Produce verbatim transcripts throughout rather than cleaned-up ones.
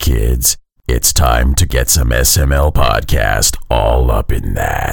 kids. It's time to get some S M L podcast all up in that.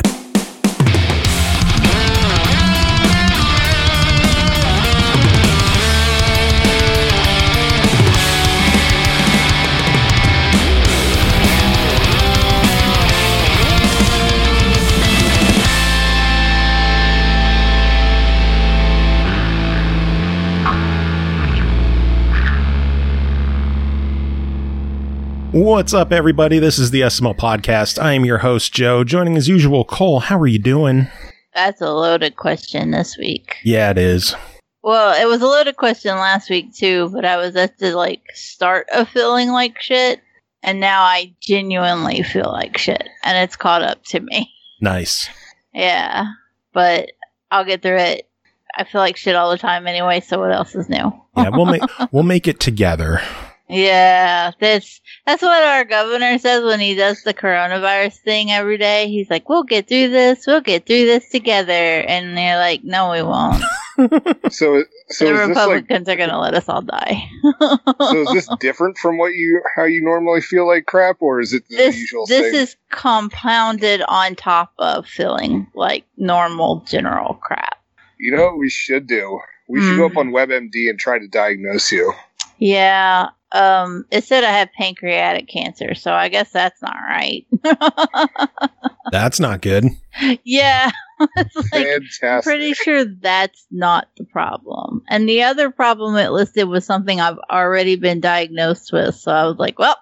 What's up, everybody? This is the S M L Podcast. I am your host, Joe. Joining as usual, Cole. How are you doing? That's a loaded question this week. Yeah, it is. Well, it was a loaded question last week, too, but I was at the, like, start of feeling like shit, and now I genuinely feel like shit, and it's caught up to me. Nice. Yeah, but I'll get through it. I feel like shit all the time anyway, so what else is new? Yeah, we'll make we'll make it together. Yeah, that's that's what our governor says when he does the coronavirus thing every day. He's like, we'll get through this, we'll get through this together. And they're like, no, we won't. so so the is Republicans this like, are going to let us all die. so is this different from what you how you normally feel like crap, or is it the this, usual This thing? is compounded on top of feeling like normal general crap. You know what we should do? We should Mm. go up on WebMD and try to diagnose you. Yeah. Um, it said I had pancreatic cancer, so I guess that's not right. That's not good. Yeah. It's like, Fantastic. I'm pretty sure that's not the problem. And the other problem it listed was something I've already been diagnosed with, so I was like, well,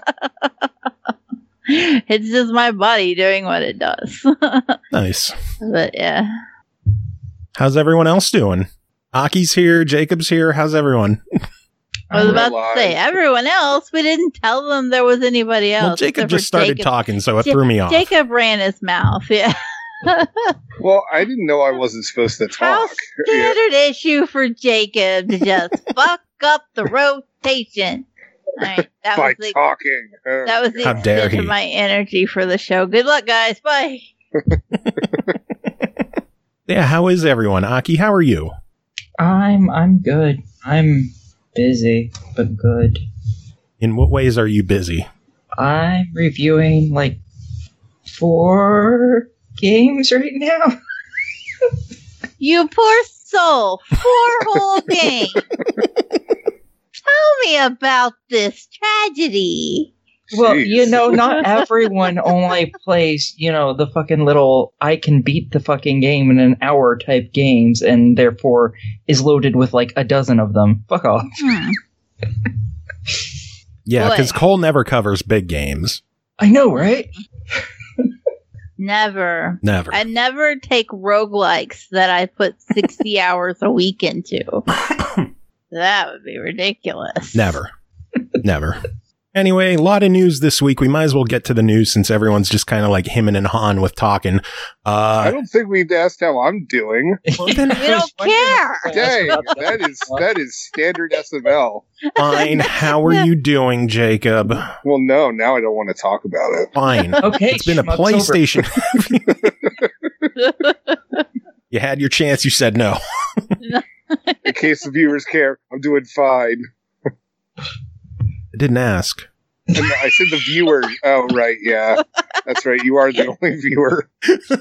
it's just my body doing what it does. Nice. But yeah. How's everyone else doing? Aki's here, Jacob's here. How's everyone? I was We're about alive. to say, everyone else, we didn't tell them there was anybody else. Well, Jacob except for just started Jacob. talking, so it Ja- threw me off. Jacob ran his mouth, yeah. Well, I didn't know I wasn't supposed to How talk. standard issue for Jacob to just fuck up the rotation. All right, that By was the talking. Uh, that was the How dare extent of he. my energy for the show. Good luck, guys. Bye. Yeah, how is everyone? Aki, how are you? I'm I'm good. I'm busy, but good. In what ways are you busy? I'm reviewing like four games right now. You poor soul. Four whole games. Tell me about this tragedy. Well, Jeez. you know, not everyone only plays, you know, the fucking little I can beat the fucking game in an hour type games and therefore is loaded with like a dozen of them. Fuck off. Hmm. Yeah, Boy. because Cole never covers big games. I know, right? Never. Never. I never take roguelikes that I put sixty hours a week into. That would be ridiculous. Never. Never. Anyway, a lot of news this week. We might as well get to the news since everyone's just kind of like hemming and hawing with talking. I Uh, don't think we'd asked how I'm doing. well, then We don't care. Dang, that is that is standard S M L. fine. How are you doing, Jacob? Well, no, now I don't want to talk about it. Fine. Okay, It's been a schmuck's over. PlayStation. You had your chance. You said no. In case the viewers care, I'm doing fine. I didn't ask. And I said the viewer. Oh, right, yeah. That's right. You are the only viewer.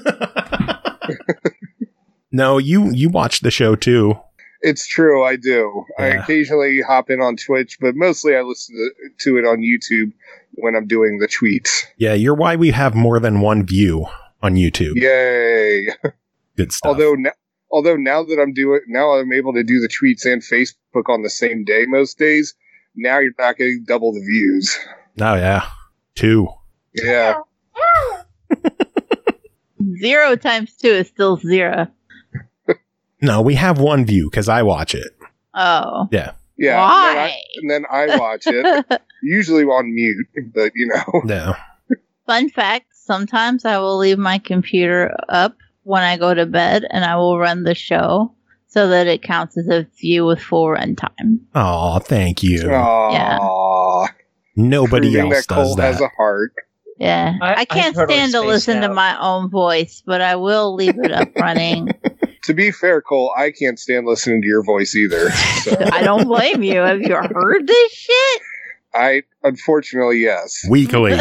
No, you you watched the show too. It's true, I do. I Yeah. occasionally hop in on Twitch, but mostly I listen to, to it on YouTube when I'm doing the tweets. Yeah, you're why we have more than one view on YouTube. Yay! Good stuff. Although, now, although now that I'm doing, now I'm able to do the tweets and Facebook on the same day most days. Now you're not getting double the views. Oh yeah, two. Yeah. Zero times two is still zero. No, we have one view because I watch it. Oh. Yeah. Yeah. Why? And then I, and then I watch it, usually on mute, but you know. No. Fun fact, sometimes I will leave my computer up when I go to bed and I will run the show so that it counts as a view with full runtime. Oh, thank you. Aww. Nobody Proving else that does Cole that. has a heart. Yeah. I- I, I can't totally stand to spaced listen to out. my own voice, but I will leave it up running. To be fair, Cole, I can't stand listening to your voice either. So. I don't blame you. Have you heard this shit? I unfortunately yes. Weekly.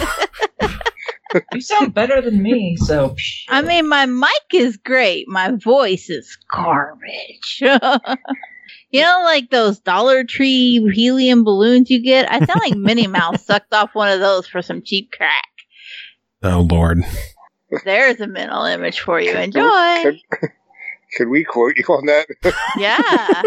You sound better than me, so. I mean, my mic is great. My voice is garbage. You know, like those Dollar Tree helium balloons you get? I sound like Minnie Mouse sucked off one of those for some cheap crack. Oh, Lord. There's a mental image for you. Enjoy. Can, can we quote you on that? Yeah.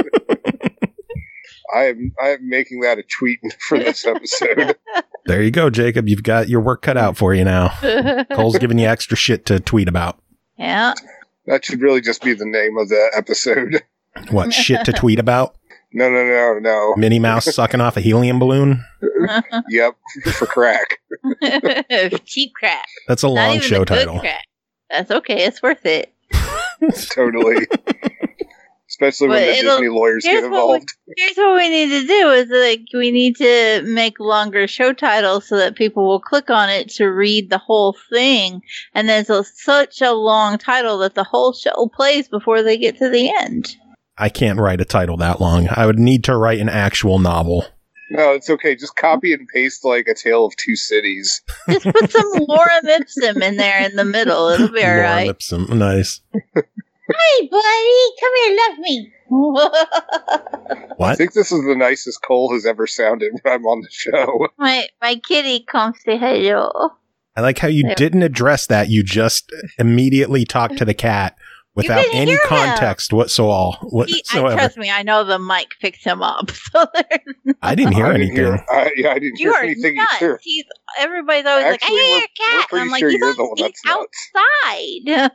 I am I am making that a tweet for this episode. There you go, Jacob. You've got your work cut out for you now. Cole's giving you extra shit to tweet about. Yeah. That should really just be the name of the episode. What, shit to tweet about? No, no, no, no. Minnie Mouse sucking off a helium balloon? Yep, for crack. Cheap crack. That's a Not long even show the good title. crack. That's okay. It's worth it. Totally. Especially when But the it'll- Disney lawyers get here's what we- involved. Here's what we need to do is like we need to make longer show titles so that people will click on it to read the whole thing, and then it's a, such a long title that the whole show plays before they get to the end. I can't write a title that long. I would need to write an actual novel. No, it's okay. Just copy and paste like A Tale of Two Cities. Just put some Lorem Ipsum in there in the middle. It'll be all Lorem right. Ipsum. Nice. Hey, buddy, come here, love me. I What? think this is the nicest Cole has ever sounded when I'm on the show. my my kitty comes to hello. I like how you There. didn't address that. You just immediately talked to the cat without didn't any hear him. context whatsoever. He, I, whatsoever. trust me, I know the mic picked him up. So there's I didn't hear I didn't anything. hear- I, yeah, I didn't You hear are anything nuts. either. He's, everybody's always like, I Actually, hear we're- your cat. we're And I'm pretty like, sure he's, you're on, the one he's that's nuts.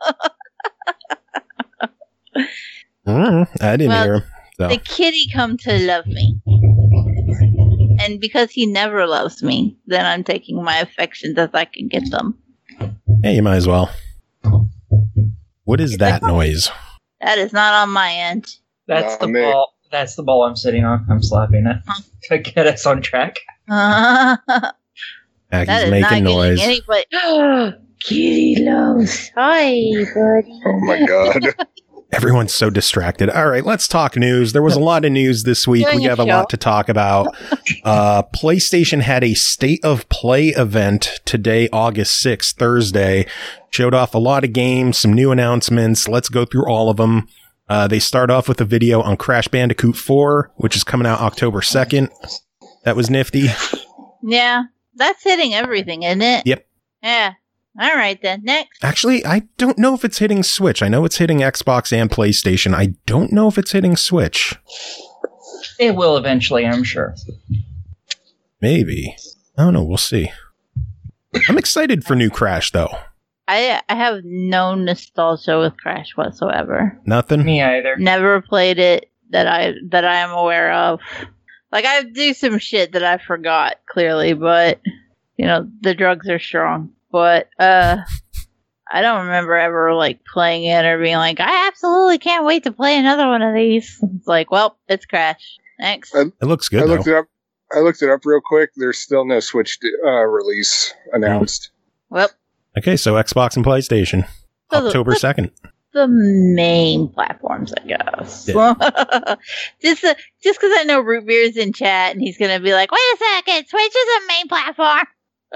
outside. Mm, I didn't Well, hear him. So. The kitty come to love me. And because he never loves me, then I'm taking my affections as I can get them. Hey, you might as well. What is that noise? That is not on my end. That's Nah, the me. ball. That's the ball I'm sitting on. I'm slapping it to get us on track. Uh, Maggie's that is making not noise. getting anybody. Kitty loves. Hi, buddy. Oh my god. Everyone's so distracted. All right, let's talk news. There was a lot of news this week. Doing We a have a show. lot to talk about. Uh, PlayStation had a State of Play event today, August sixth, Thursday. Showed off a lot of games, some new announcements. Let's go through all of them. Uh, they start off with a video on Crash Bandicoot four, which is coming out October second. That was nifty. Yeah, that's hitting everything, isn't it? Yep. Yeah. All right, then. Next. Actually, I don't know if it's hitting Switch. I know it's hitting Xbox and PlayStation. I don't know if it's hitting Switch. It will eventually, I'm sure. Maybe. I don't know. We'll see. I'm excited for new Crash, though. I I have no nostalgia with Crash whatsoever. Nothing? Me either. Never played it that I that I am aware of. Like I do some shit that I forgot clearly, but you know the drugs are strong. But uh, I don't remember ever like playing it or being like, I absolutely can't wait to play another one of these. It's like, well, it's Crash. Next. Uh, It looks I good, looked though. it up. I looked it up real quick. There's still no Switch uh, release announced. Well, Okay, so Xbox and PlayStation. So the- October second. the main platforms, I guess. just uh, just because I know Root Beer's in chat and he's gonna be like, wait a second, Switch is a main platform.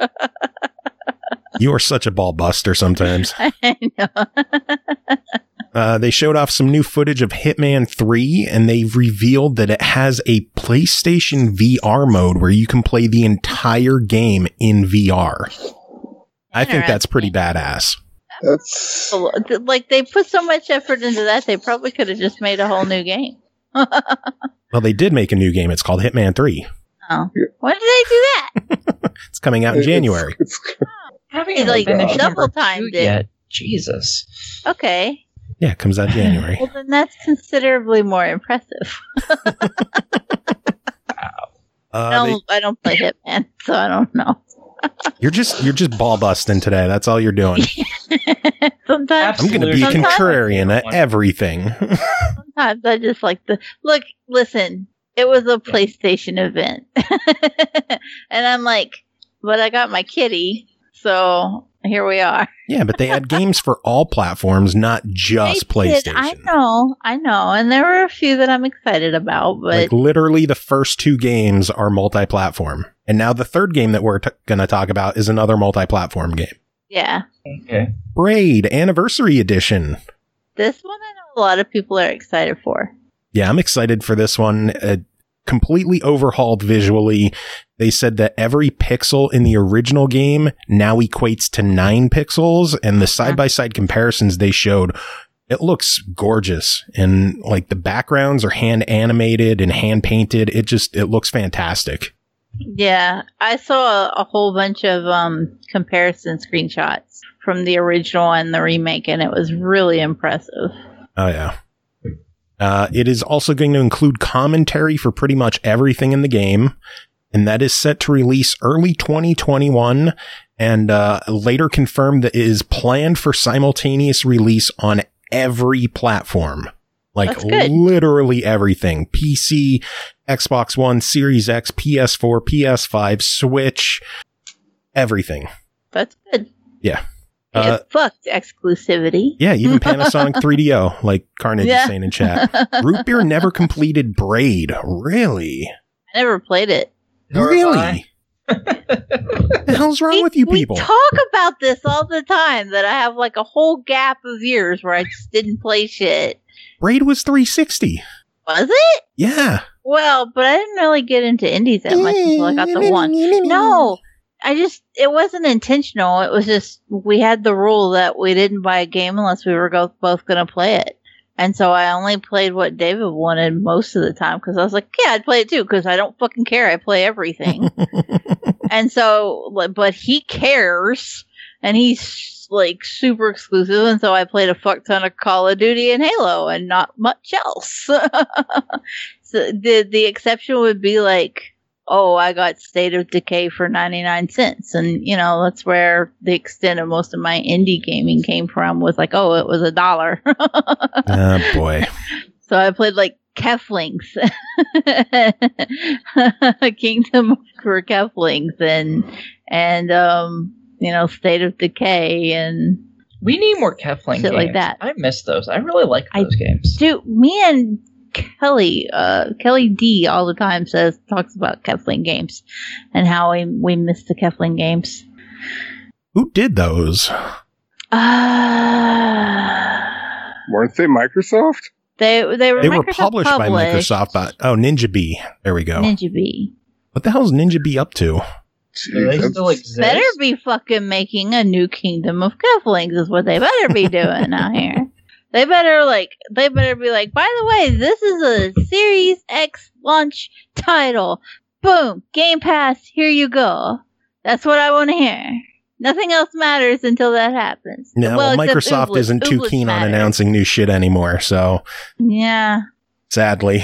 You are such a ball buster sometimes. I know. Uh, they showed off some new footage of Hitman three, and they revealed that it has a PlayStation V R mode where you can play the entire game in V R. I think that's pretty badass. That's Like they put so much effort into that, they probably could have just made a whole new game. Well, they did make a new game. It's called Hitman three. Oh, when did they do that? It's coming out in January. It's, Haven't It's even like finished double number timed two it. yet. Jesus. Okay, Yeah, it comes out January. well then that's considerably more impressive. I Uh, they- don't, I don't play Hitman, so I don't know. you're just you're just ball busting today. That's all you're doing. Sometimes I'm going to be Sometimes- contrarian at everything. Sometimes I just like to look. Listen, it was a PlayStation event, and I'm like, but I got my kitty, so here we are. Yeah, but they had games for all platforms, not just They PlayStation. did. I know, I know, and there were a few that I'm excited about, but Like literally the first two games are multi-platform. And now the third game that we're t- going to talk about is another multi-platform game. yeah, Okay. Braid Anniversary Edition. this one I know a lot of people are excited for. Yeah, I'm excited for this one. Uh, completely overhauled visually. They said that every pixel in the original game now equates to nine pixels, and the side-by-side comparisons they showed, it looks gorgeous. And like the backgrounds are hand animated and hand painted. It just, it looks fantastic. Yeah, I saw a, a whole bunch of um comparison screenshots from the original and the remake, and it was really impressive. Oh, yeah. Uh, it is also going to include commentary for pretty much everything in the game, and that is set to release early twenty twenty-one, and uh, later confirmed that it is planned for simultaneous release on every platform. Like That's good. literally everything. P C, Xbox One, Series X, P S four, P S five, Switch, everything. That's good. Yeah. Yeah, Uh, fucked exclusivity. Yeah, even Panasonic three D O, like Carnage Yeah. is saying in chat. Root Beer never completed Braid. Really? I never played it. Nor have I. Really? What the hell's wrong We- with you people? We talk about this all the time, that I have like a whole gap of years where I just didn't play shit. Braid was three sixty. Was it? Yeah. Well, but I didn't really get into indies that much until I got the one. No, I just, it wasn't intentional. It was just, we had the rule that we didn't buy a game unless we were go- both going to play it. And so I only played what David wanted most of the time because I was like, yeah, I'd play it too because I don't fucking care. I play everything. And so, like, but he cares and he's like super exclusive. And so I played a fuck ton of Call of Duty and Halo and not much else. So the, the exception would be like, oh, I got State of Decay for ninety-nine cents. And, you know, that's where the extent of most of my indie gaming came from was like, oh, it was a dollar. Oh, boy. So I played like Keflings, Kingdom for Keflings, and, and, um, you know, State of Decay and We need more Kefling Shit games. like that. I miss those. I really like I those games. Dude, me and Kelly, uh, Kelly D all the time says, talks about Kefling games and how we, we miss the Kefling games. Who did those? Uh, Weren't they Microsoft? they, they were, They were Microsoft published by published. Microsoft. But, oh, Ninja Bee. There we go. Ninja Bee. What the hell's Ninja Bee up to? Do they Jeez, still exist? Better be fucking making a new Kingdom of Keflings is what they better be doing out here. They better like they better be like, by the way, this is a Series X launch title. Boom, Game Pass, here you go. That's what I want to hear. Nothing else matters until that happens. No, well, except Microsoft Ooblis. isn't too Ooblis keen on matters. announcing new shit anymore, so Yeah, sadly.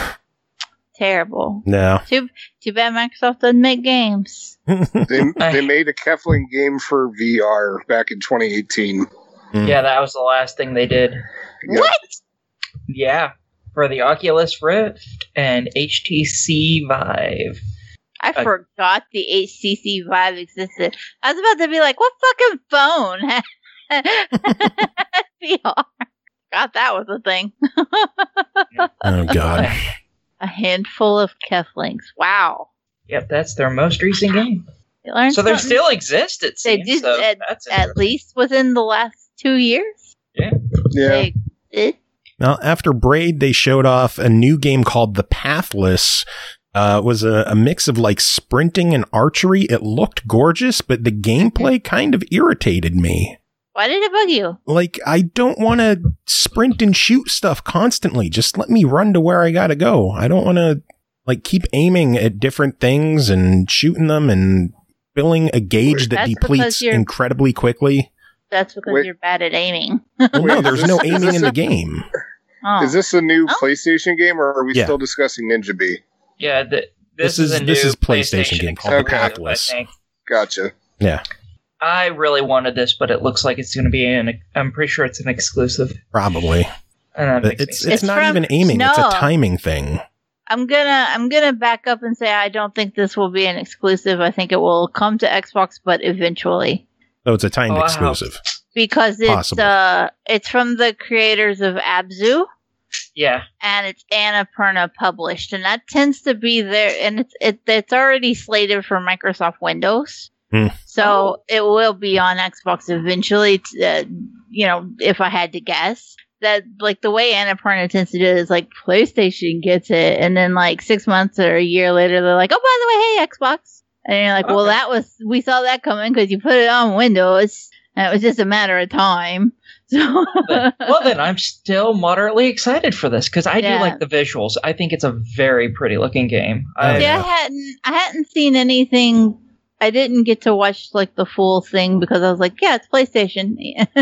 terrible. No. Too too bad Microsoft doesn't make games. They they made a Kefling game for V R back in twenty eighteen. Yeah, that was the last thing they did. Yep. What? Yeah, for the Oculus Rift and H T C Vive. I Uh, forgot the H T C Vive existed. I was about to be like, what fucking phone? V R. God, that was a thing. Oh, God. A handful of Keflings. Wow. Yep, that's their most recent game. You learned So they something. still exist, it They seems. did so at, that's at interesting. least within the last two years. Yeah. Yeah. They, it, Now, after Braid, they showed off a new game called The Pathless. Uh, it was a, a mix of like sprinting and archery. It looked gorgeous, but the gameplay kind of irritated me. why did it bug you? Like, I don't want to sprint and shoot stuff constantly. Just let me run to where I gotta go. I don't want to like keep aiming at different things and shooting them and filling a gauge that That's depletes because you're- incredibly quickly. That's because Wait. you're bad at aiming. Well, no, Wait, there's is no this- is aiming this in the a- game. Oh. Is this a new Oh. PlayStation game, or are we Yeah. still discussing Ninja Bee? Yeah, the, This this, is- is a this new is PlayStation game called The exclusive, Pathless. I think. Gotcha. Yeah, I really wanted this, but it looks like it's going to be an. I'm pretty sure it's an exclusive. probably. And that But makes me it's sad. it's It's not from- even aiming. It's a no. timing thing. I'm gonna I'm gonna back up and say I don't think this will be an exclusive. I think it will come to Xbox, but eventually. So it's a timed Wow. exclusive. because it's Possibly. uh it's from the creators of Abzu, Yeah. and it's Annapurna published, and that tends to be there, and it's it, it's already slated for Microsoft Windows, Hmm. so Oh. it will be on Xbox eventually. T- uh, you know, if I had to guess, that like the way Annapurna tends to do it is like PlayStation gets it, and then like six months or a year later, they're like, oh, by the way, hey, Xbox, and you're like, well, Okay. that was we saw that coming because you put it on Windows, and it was just a matter of time. So But- well, then I'm still moderately excited for this because I Yeah. do like the visuals. I think it's a very pretty looking game. I, Oh, See, yeah. I hadn't, I hadn't seen anything. I didn't get to watch like the full thing because I was like, yeah, it's PlayStation.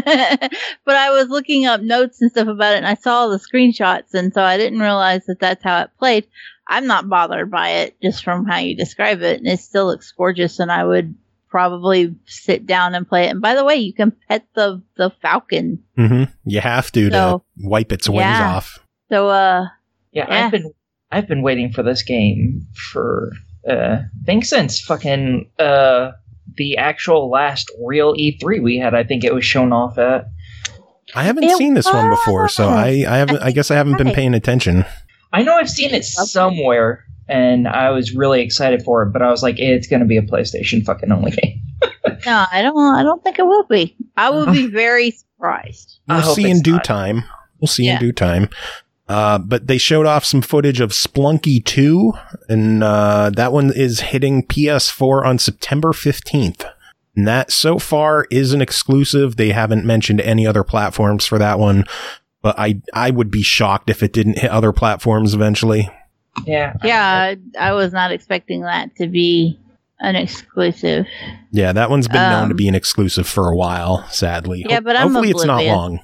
But I was looking up notes and stuff about it, and I saw the screenshots, and so I didn't realize that that's how it played. I'm not bothered by it just from how you describe it, and it still looks gorgeous, and I would probably sit down and play it. And by the way, you can pet the the falcon. hmm You have to So, to wipe its wings yeah. off. So, uh, yeah, Yeah. I've been I've been waiting for this game for uh, I think since fucking uh, the actual last real E three we had. I think it was shown off at. I haven't It seen this one before, so I, I haven't. I guess I haven't been Right. paying attention. I know I've seen it somewhere, and I was really excited for it. But I was like, it's going to be a PlayStation fucking only game. no, I don't. I don't think it will be. I will be very surprised. I We'll hope see it's in due not. time. We'll see Yeah. in due time. Uh, but they showed off some footage of Splunky two, and uh, that one is hitting P S four on September fifteenth. And that so far is an exclusive. They haven't mentioned any other platforms for that one, but I I would be shocked if it didn't hit other platforms eventually. Yeah. Yeah, I, I was not expecting that to be an exclusive. Yeah, that one's been known to Um, be an exclusive for a while, sadly. Yeah, Ho- but I'm hopefully it's not oblivious. long.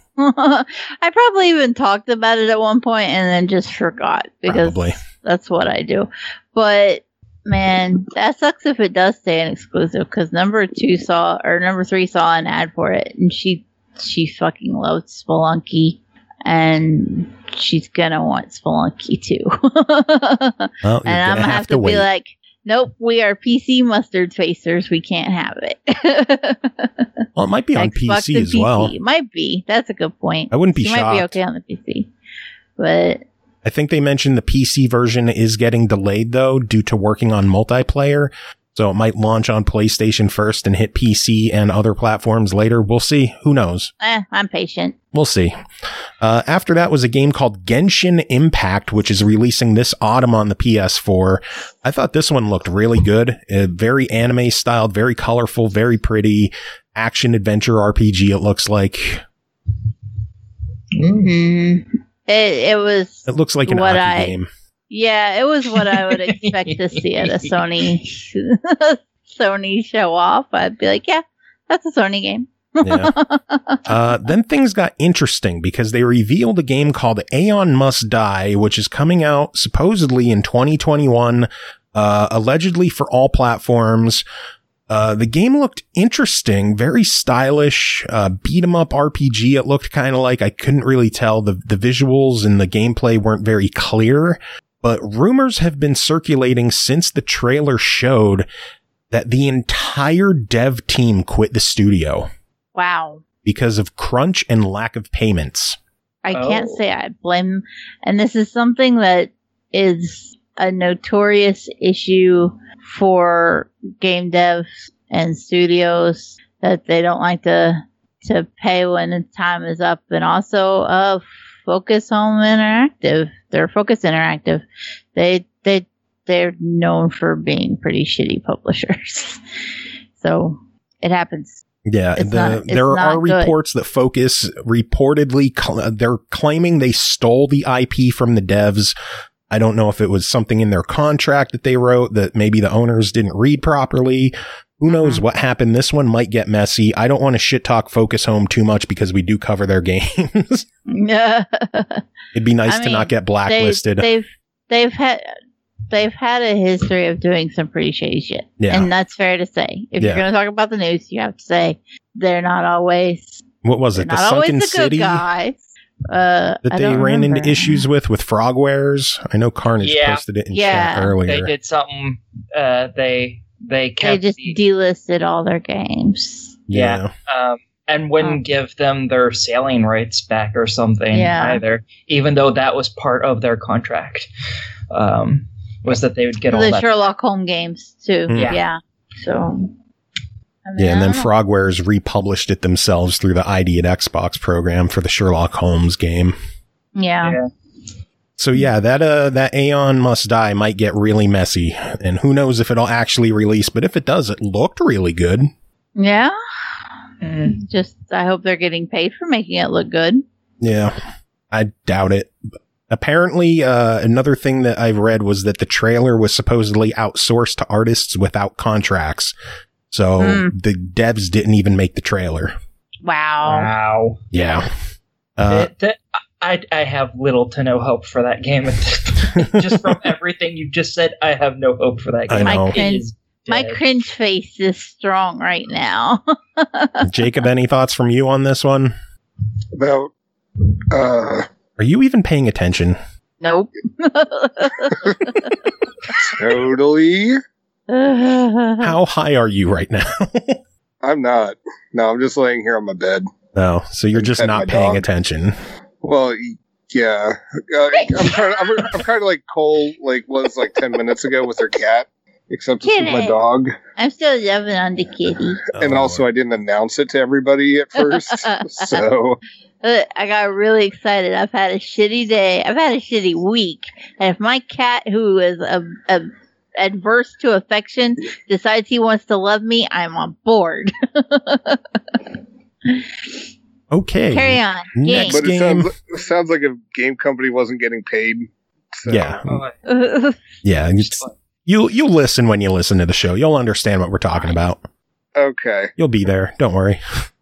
I probably even talked about it at one point and then just forgot because Probably. that's what I do. But man, that sucks if it does stay an exclusive because number two saw or number three saw an ad for it, and she she fucking loves Spelunky, and she's gonna want Spelunky too. Well, you're And I'm gonna gonna have, to, wait. be like, nope, we are P C mustard facers. We can't have it. Well, it might be on P Xbox C and as well. P C. Might be. That's a good point. I wouldn't be She shocked. might be okay on the P C. But I think they mentioned the P C version is getting delayed though due to working on multiplayer. So it might launch on PlayStation first and hit P C and other platforms later. We'll see. Who knows? eh, I'm patient. We'll see. Uh, after that was a game called Genshin Impact, which is releasing this autumn on the P S four. I thought this one looked really good. Uh, very anime styled, very colorful, very pretty action adventure R P G. It looks like Mm-hmm. It, it was it looks like an what Aki I game. yeah, it was what I would expect to see at a Sony Sony show off. I'd be like, yeah, that's a Sony game. Yeah. Uh, then things got interesting because they revealed a game called Aeon Must Die, which is coming out supposedly in twenty twenty-one, uh, allegedly for all platforms. Uh, the game looked interesting, very stylish, uh, beat 'em up R P G. It looked kind of like. I couldn't really tell. The, the visuals and the gameplay weren't very clear, but rumors have been circulating since the trailer showed that the entire dev team quit the studio Wow. because of crunch and lack of payments. I can't Oh. say I blame, and this is something that is a notorious issue for game devs and studios, that they don't like to to pay when the time is up, and also uh Focus Home Interactive. They're Focus Interactive. They they they're known for being pretty shitty publishers, so it happens. Yeah, It's the, not- it's there not are good. reports that Focus reportedly cl- they're claiming they stole the I P from the devs. I don't know if it was something in their contract that they wrote that maybe the owners didn't read properly. Who knows what happened? This one might get messy. I don't want to shit talk Focus Home too much because we do cover their games. Yeah. It'd be nice I to mean, not get blacklisted. They, they've they've had they've had a history of doing some pretty shady shit, Yeah. and that's fair to say. If Yeah. you're going to talk about the news, you have to say they're not always What was they're it? The not always Sunken the City good guys. Uh, that I they don't ran remember. into issues with with Frogwares. I know Carnage Yeah. posted it in Yeah. chat earlier. They did something. Uh, they they They kept just the- delisted all their games. Yeah. Um, and wouldn't Oh. give them their sailing rights back or something Yeah. either, even though that was part of their contract. Um, was that they would get all the that. Sherlock Holmes games too. Hmm. Yeah. Yeah. So. I mean, Yeah, and I then don't know. Frogwares republished it themselves through the I D at Xbox program for the Sherlock Holmes game. Yeah. Yeah. So yeah, that uh that Aeon Must Die might get really messy, and who knows if it'll actually release, but if it does, it looked really good. Yeah. Mm. Just I hope they're getting paid for making it look good. Yeah, I doubt it. Apparently, uh, another thing that I've read was that the trailer was supposedly outsourced to artists without contracts. So Hmm. the devs didn't even make the trailer. Wow. Wow. Yeah. Uh, It- that- I, I have little to no hope for that game. Just from everything you just said, I have no hope for that I game. know. My It cringe, is my dead. cringe face is strong right now. Jacob, any thoughts from you on this one? About uh, Are you even paying attention? Nope. totally. How high are you right now? I'm not. No, I'm just laying here on my bed. Oh, so you're just Pet not my paying dog. attention. Well, y- yeah. Uh, I'm kind of, I'm, I'm kind of like Cole, like was like ten minutes ago with her cat, except it's with my Kitty. dog. I'm still loving on the kitty. And Oh, also, I didn't announce it to everybody at first, so Uh, I got really excited. I've had a shitty day. I've had a shitty week. And if my cat, who is a, a adverse to affection, decides he wants to love me, I'm on board. okay. Carry on. Game. Next but it game. sounds, it sounds like a game company wasn't getting paid. So. Yeah. Oh, Yeah, it's, you you'll listen when you listen to the show. You'll understand what we're talking about. Okay. You'll be there. Don't worry.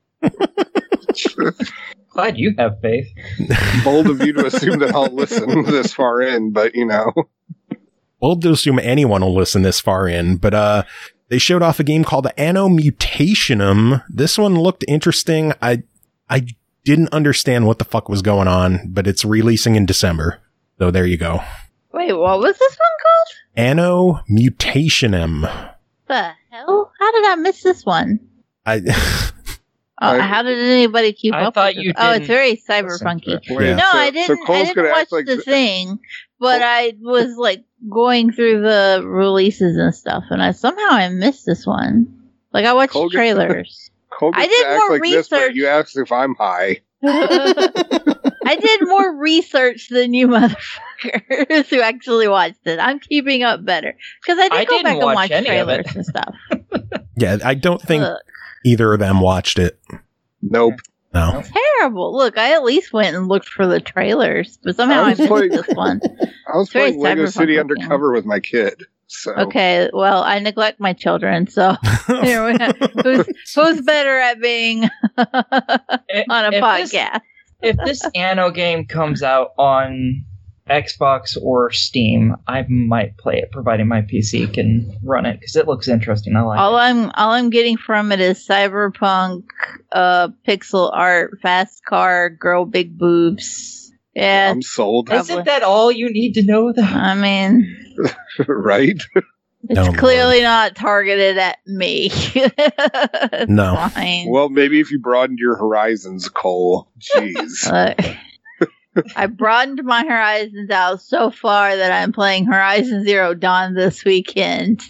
glad you have faith. Bold of you to assume that I'll listen this far in, but you know. We'll assume anyone will listen this far in, but uh, they showed off a game called Anno Mutationum. This one looked interesting. I I didn't understand what the fuck was going on, but it's releasing in December. So there you go. Wait, what was this one called? Anno Mutationum. The hell? How did I miss this one? I Oh, I- how did anybody keep I up thought with you this? Oh, it's didn't very listen to cyberpunky. it. Wait, Yeah. No, so- I so didn't. I Cole's didn't gonna watch act like the th- thing, but Cole- I was like going through the releases and stuff, and I somehow I missed this one. Like I watched Cole gets- trailers. Cole I gets did to act more like this, but research. you asked if I'm high. I did more research than you motherfuckers who actually watched it. I'm keeping up better because I did I go didn't back and watch watch any of it. trailers and stuff. yeah, I don't think Ugh, either of them watched it. Nope. No. terrible. Look, I at least went and looked for the trailers, but somehow I I was missed playing- this one. I was Very playing Lego cyberpunk City looking. Undercover with my kid. So Okay, well, I neglect my children, so here we are. who's who's better at being on If- a if this- podcast? if this Anno game comes out on Xbox or Steam, I might play it, providing my P C can run it, because it looks interesting. I like All it. I'm all I'm getting from it is cyberpunk, uh, pixel art, fast car, girl, big boobs. Yeah, I'm sold. Probably. Isn't that all you need to know, though? I mean, Right? it's Oh, clearly not targeted at me. It's No. fine. Well, maybe if you broadened your horizons, Cole. Jeez. Look, I broadened my horizons out so far that I'm playing Horizon Zero Dawn this weekend.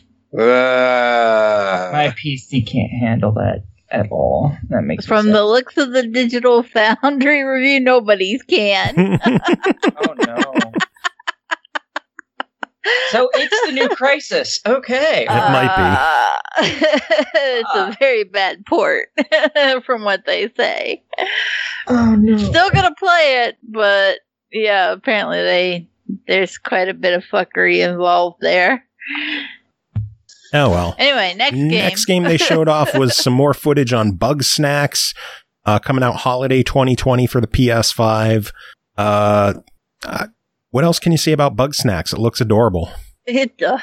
Uh, My P C can't handle that at all. That makes From me the looks of the Digital Foundry review, nobody's can. sad. Oh no. So it's the new Crisis. Okay. It might be. Uh, it's a very bad port, from what they say. Oh no. Still gonna play it, but yeah, apparently they there's quite a bit of fuckery involved there. Oh well. Anyway, next game. Next game they showed off was some more footage on Bug Snacks, uh, coming out holiday twenty twenty for the P S five. Uh, uh, what else can you say about Bug Snacks? It looks adorable. It does.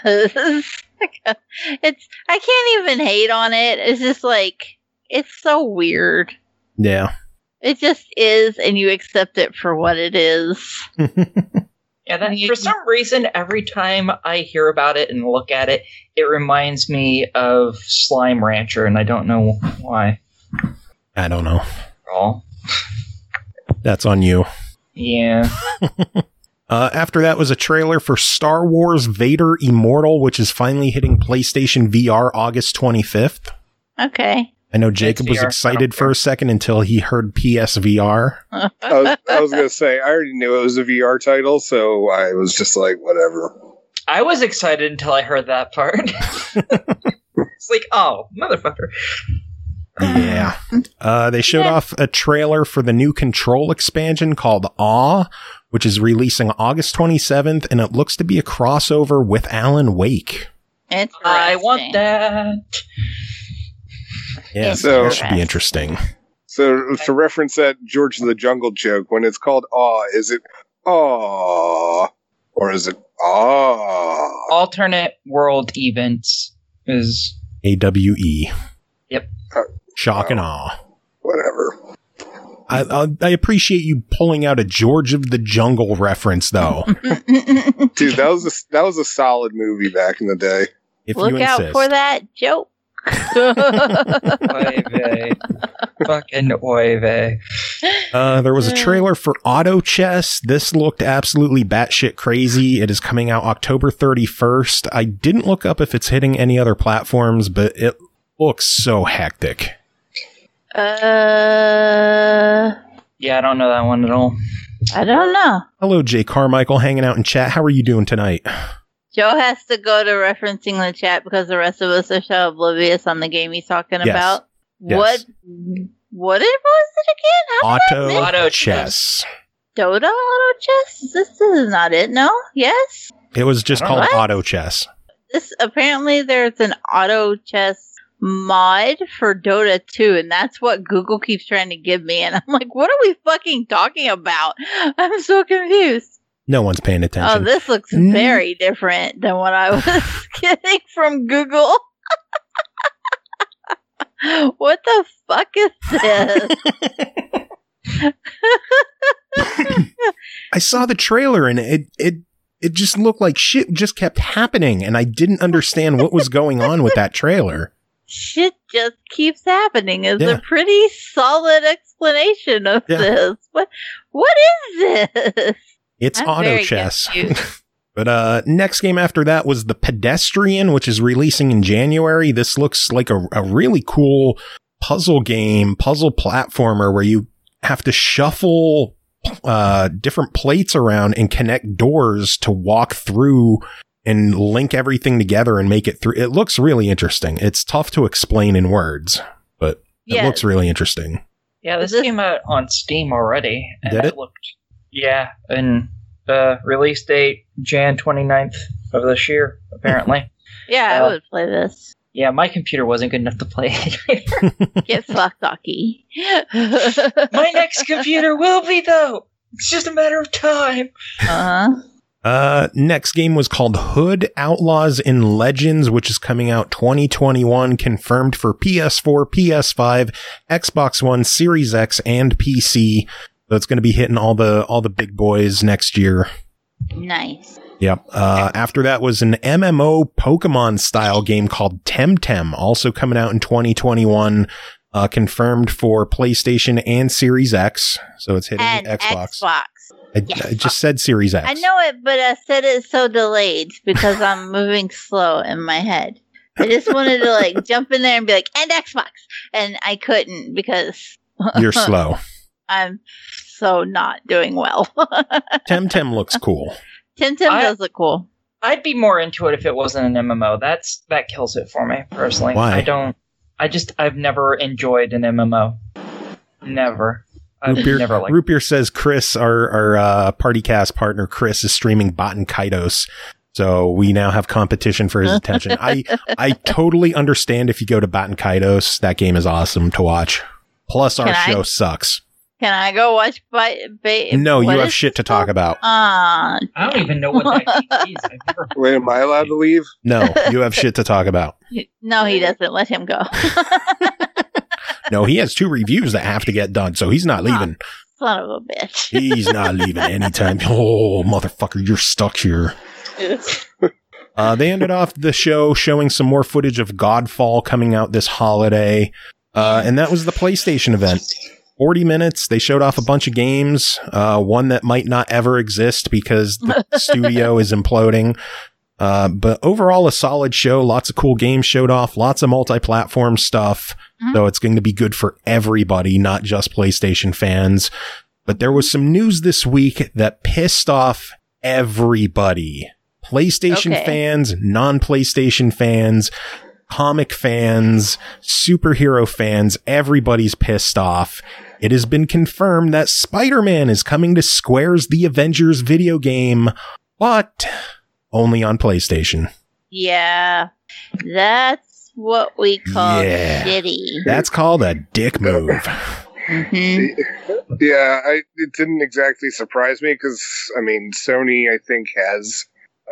It's I can't even hate on it. It's just like it's so weird. Yeah. It just is, and you accept it for what it is. Yeah, that, for some reason, every time I hear about it and look at it, it reminds me of Slime Rancher, and I don't know why. I don't know. Oh. That's on you. Yeah. Uh, after that was a trailer for Star Wars Vader Immortal, which is finally hitting PlayStation V R August twenty-fifth. Okay. I know Jacob was V R. excited for a second until he heard P S V R. I was, I was going to say, I already knew it was a V R title, so I was just like, whatever. I was excited until I heard that part. It's like, oh, motherfucker. Yeah. Uh, they showed Yeah. off a trailer for the new Control expansion called Awe, which is releasing August twenty-seventh, and it looks to be a crossover with Alan Wake. Interesting. I want that. Yeah, So- that should be interesting. So to reference that George of the Jungle joke, when it's called Aw, is it Aw? Or is it Aw? Alternate world events is... A W E. Yep. Shock and awe. Whatever. I, I, I appreciate you pulling out a George of the Jungle reference, though. Dude, that was a, that was a solid movie back in the day. If Look you out insist. for that joke. Oy vey. Fucking oy vey. Uh, there was a trailer for Auto Chess. This looked absolutely batshit crazy. It is coming out October thirty-first. I didn't look up if it's hitting any other platforms, but it looks so hectic. Uh, Yeah, I don't know that one at all. I don't know. Hello, Jay Carmichael, hanging out in chat. How are you doing tonight? Joe has to go to referencing the chat because the rest of us are so oblivious on the game he's talking Yes. about. Yes. What? What it was it again? How did I Auto, miss Auto it? Chess. Dota Auto Chess? This, this is not it, no? Yes? It was just I don't called know. Auto Chess. This apparently there's an Auto Chess mod for Dota two, and that's what Google keeps trying to give me. And I'm like, what are we fucking talking about? I'm so confused. No one's paying Oh, attention. this looks Mm. very different than what I was getting from Google. What the fuck is this? I saw the trailer and it, it, it just looked like shit just kept happening, and I didn't understand what was going on with that trailer. Shit just keeps happening is Yeah. a pretty solid explanation of Yeah. this. What what is this? It's I'm Auto very Chess. confused. But uh, next game after that was The Pedestrian, which is releasing in January. This looks like a, a really cool puzzle game, puzzle platformer where you have to shuffle uh, different plates around and connect doors to walk through and link everything together and make it through. It looks really interesting. It's tough to explain in words, but it Yeah. looks really interesting. Yeah, this, This- came out on Steam already. And Did it? looked, yeah, and uh, release date January twenty-ninth of this year, apparently. Yeah, Uh, I would play this. Yeah, my computer wasn't good enough to play it. Get fucked, Aki. My next computer will be, though. It's just a matter of time. Uh-huh. Uh, next game was called Hood Outlaws in Legends, which is coming out twenty twenty-one, confirmed for P S four, P S five, Xbox One, Series X, and P C. So it's going to be hitting all the all the big boys next year. Nice. Yep. Uh, after that was an M M O Pokemon style game called Temtem, also coming out in twenty twenty-one, uh, confirmed for PlayStation and Series X. So it's hitting And Xbox. Xbox. I, Yes. I just said Series X. I know it, but I said it so delayed because I'm moving slow in my head. I just wanted to like jump in there and be like, and Xbox, and I couldn't because You're slow. I'm so not doing well. Temtem looks cool. Temtem I- does look cool. I'd be more into it if it wasn't an M M O. That's that kills it for me personally. Why? I don't. I just I've never enjoyed an M M O. Never. I've Root Beer, never liked. Root Beer says Chris, our, our uh, party cast partner, Chris, is streaming Baten Kaitos. So we now have competition for his attention. I I totally understand if you go to Baten Kaitos. That game is awesome to watch. Plus, our Can I- show sucks. Can I go watch? Ba- ba- No, you what have is shit to this talk called? about. Ah, I don't even know what that game is. I've never. Wait, am I allowed to leave? No, you have shit to talk about. no, he doesn't. Let him go. No, he has two reviews that have to get done, so he's not leaving. Son of a bitch. He's not leaving anytime. Oh, motherfucker, you're stuck here. Uh, they ended off the show showing some more footage of Godfall coming out this holiday. Uh, and that was the PlayStation event. forty minutes. They showed off a bunch of games. Uh, one that might not ever exist because the studio is imploding. Uh, but overall, a solid show. Lots of cool games showed off. Lots of multi-platform stuff. Mm-hmm. So it's going to be good for everybody, not just PlayStation fans. But there was some news this week that pissed off everybody. PlayStation okay. fans, non-PlayStation fans, comic fans, superhero fans, everybody's pissed off. It has been confirmed that Spider-Man is coming to Square's The Avengers video game, but only on PlayStation. Yeah, that's what we call yeah. shitty. That's called a dick move. Mm-hmm. Yeah, I, it didn't exactly surprise me because, I mean, Sony, I think, has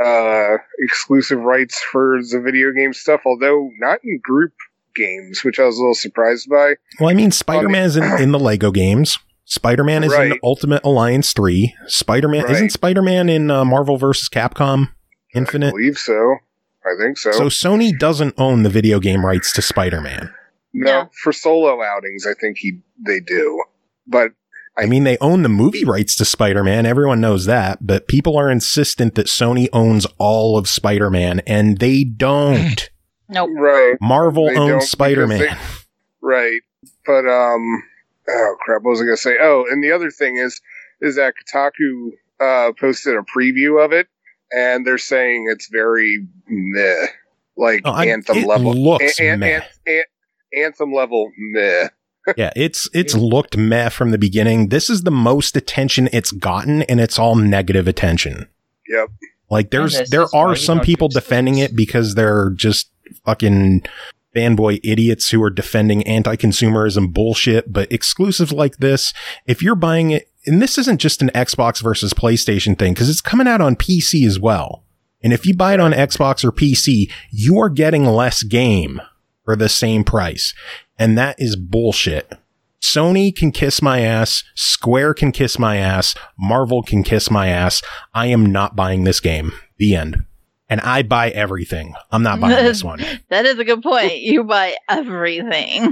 uh, exclusive rights for the video game stuff, although not in group games, which I was a little surprised by. Well, I mean, Spider-Man is in, in the Lego games. Spider-Man is right. in Ultimate Alliance three. Spider-Man right. isn't Spider-Man in uh, Marvel versus. Capcom Infinite? I believe so. I think so. So Sony doesn't own the video game rights to Spider-Man. No, No. for solo outings, I think he they do. But I mean, they own the movie rights to Spider-Man. Everyone knows that. But people are insistent that Sony owns all of Spider-Man, and they don't. Nope. right, Marvel They don't owns because Spider-Man. they- right. But um, oh crap, what was I gonna say? Oh, and the other thing is, is that Kotaku uh posted a preview of it, and they're saying it's very meh, like Oh, I- Anthem it level. looks An- an- meh. an- an- Anthem level meh. Yeah, it's it's looked meh from the beginning. This is the most attention it's gotten, and it's all negative attention. Yep. Like there's And this there is why are you some don't people do defending exclusives. it because they're just fucking fanboy idiots who are defending anti-consumerism bullshit. But exclusives like this, if you're buying it, and this isn't just an Xbox versus PlayStation thing, because it's coming out on P C as well. And if you buy it on Xbox or P C, you are getting less game for the same price. And that is bullshit. Sony can kiss my ass. Square can kiss my ass. Marvel can kiss my ass. I am not buying this game. The end. And I buy everything. I'm not buying this one. That is a good point. You buy everything.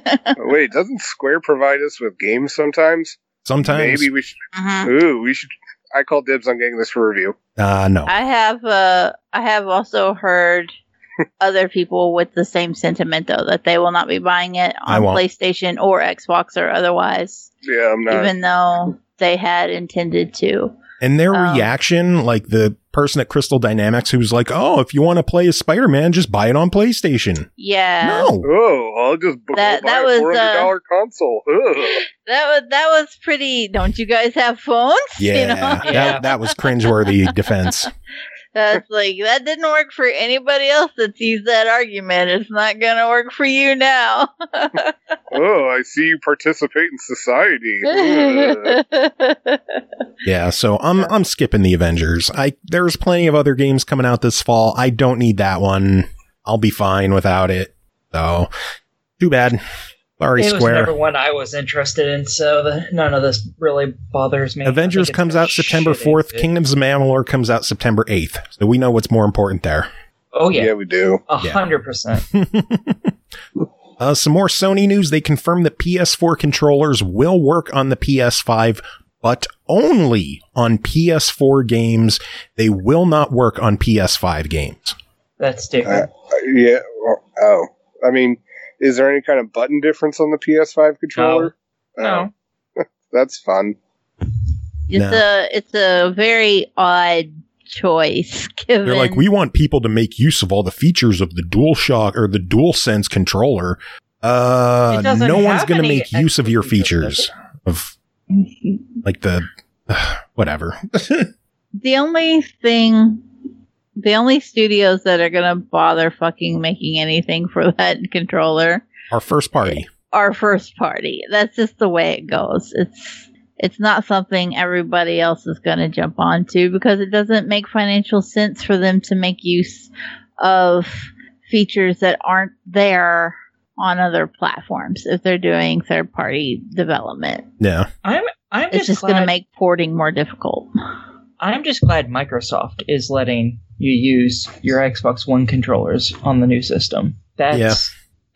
Wait, doesn't Square provide us with games sometimes? Sometimes. Maybe we should. Mhm. Ooh, we should. I call dibs on getting this for review. Uh, no. I have uh I have also heard other people with the same sentiment though, that they will not be buying it I on won't. PlayStation or Xbox or otherwise, Yeah, I'm not. even though they had intended to. And their Um, reaction, like the person at Crystal Dynamics who's like, oh, if you want to play as Spider-Man, just buy it on PlayStation. Yeah. No. Oh, I'll just bu- That- buy that a was, four hundred dollar console. Ugh. That was that was pretty. Don't you guys have phones? Yeah. You know? Yeah. That, that was cringeworthy defense. That's like, that didn't work for anybody else that's used that argument. It's not gonna work for you now. Oh, I see you participate in society. Ugh. Yeah, so I'm I'm skipping the Avengers. I there's plenty of other games coming out this fall. I don't need that one. I'll be fine without it. So, too bad. Sorry, It was Square. never one I was interested in, so the, none of this really bothers me. I Avengers think it's comes a out September shitty fourth. bit. Kingdoms of Amalur comes out September eighth. So we know what's more important there. Oh yeah, Yeah, we do. a Yeah. hundred percent. Uh, some more Sony news. They confirmed that P S four controllers will work on the P S five, but only on P S four games. They will not work on P S five games. That's Uh, different. yeah. well, Oh, I mean, is there any kind of button difference on the P S five controller? No. Oh, that's fun. It's No. a it's a very odd choice. Given They're like, we want people to make use of all the features of the DualShock or the DualSense controller. Uh, It doesn't no one's have going to any make use of extra your features, features of like the whatever. the only thing, the only studios that are gonna bother fucking making anything for that controller Our first party. are first party. That's just the way it goes. It's it's not something everybody else is gonna jump onto because it doesn't make financial sense for them to make use of features that aren't there on other platforms if they're doing third party development. Yeah. I'm I'm It's just, just glad, going to make porting more difficult. I'm just glad Microsoft is letting you use your Xbox One controllers on the new system. That's Yeah.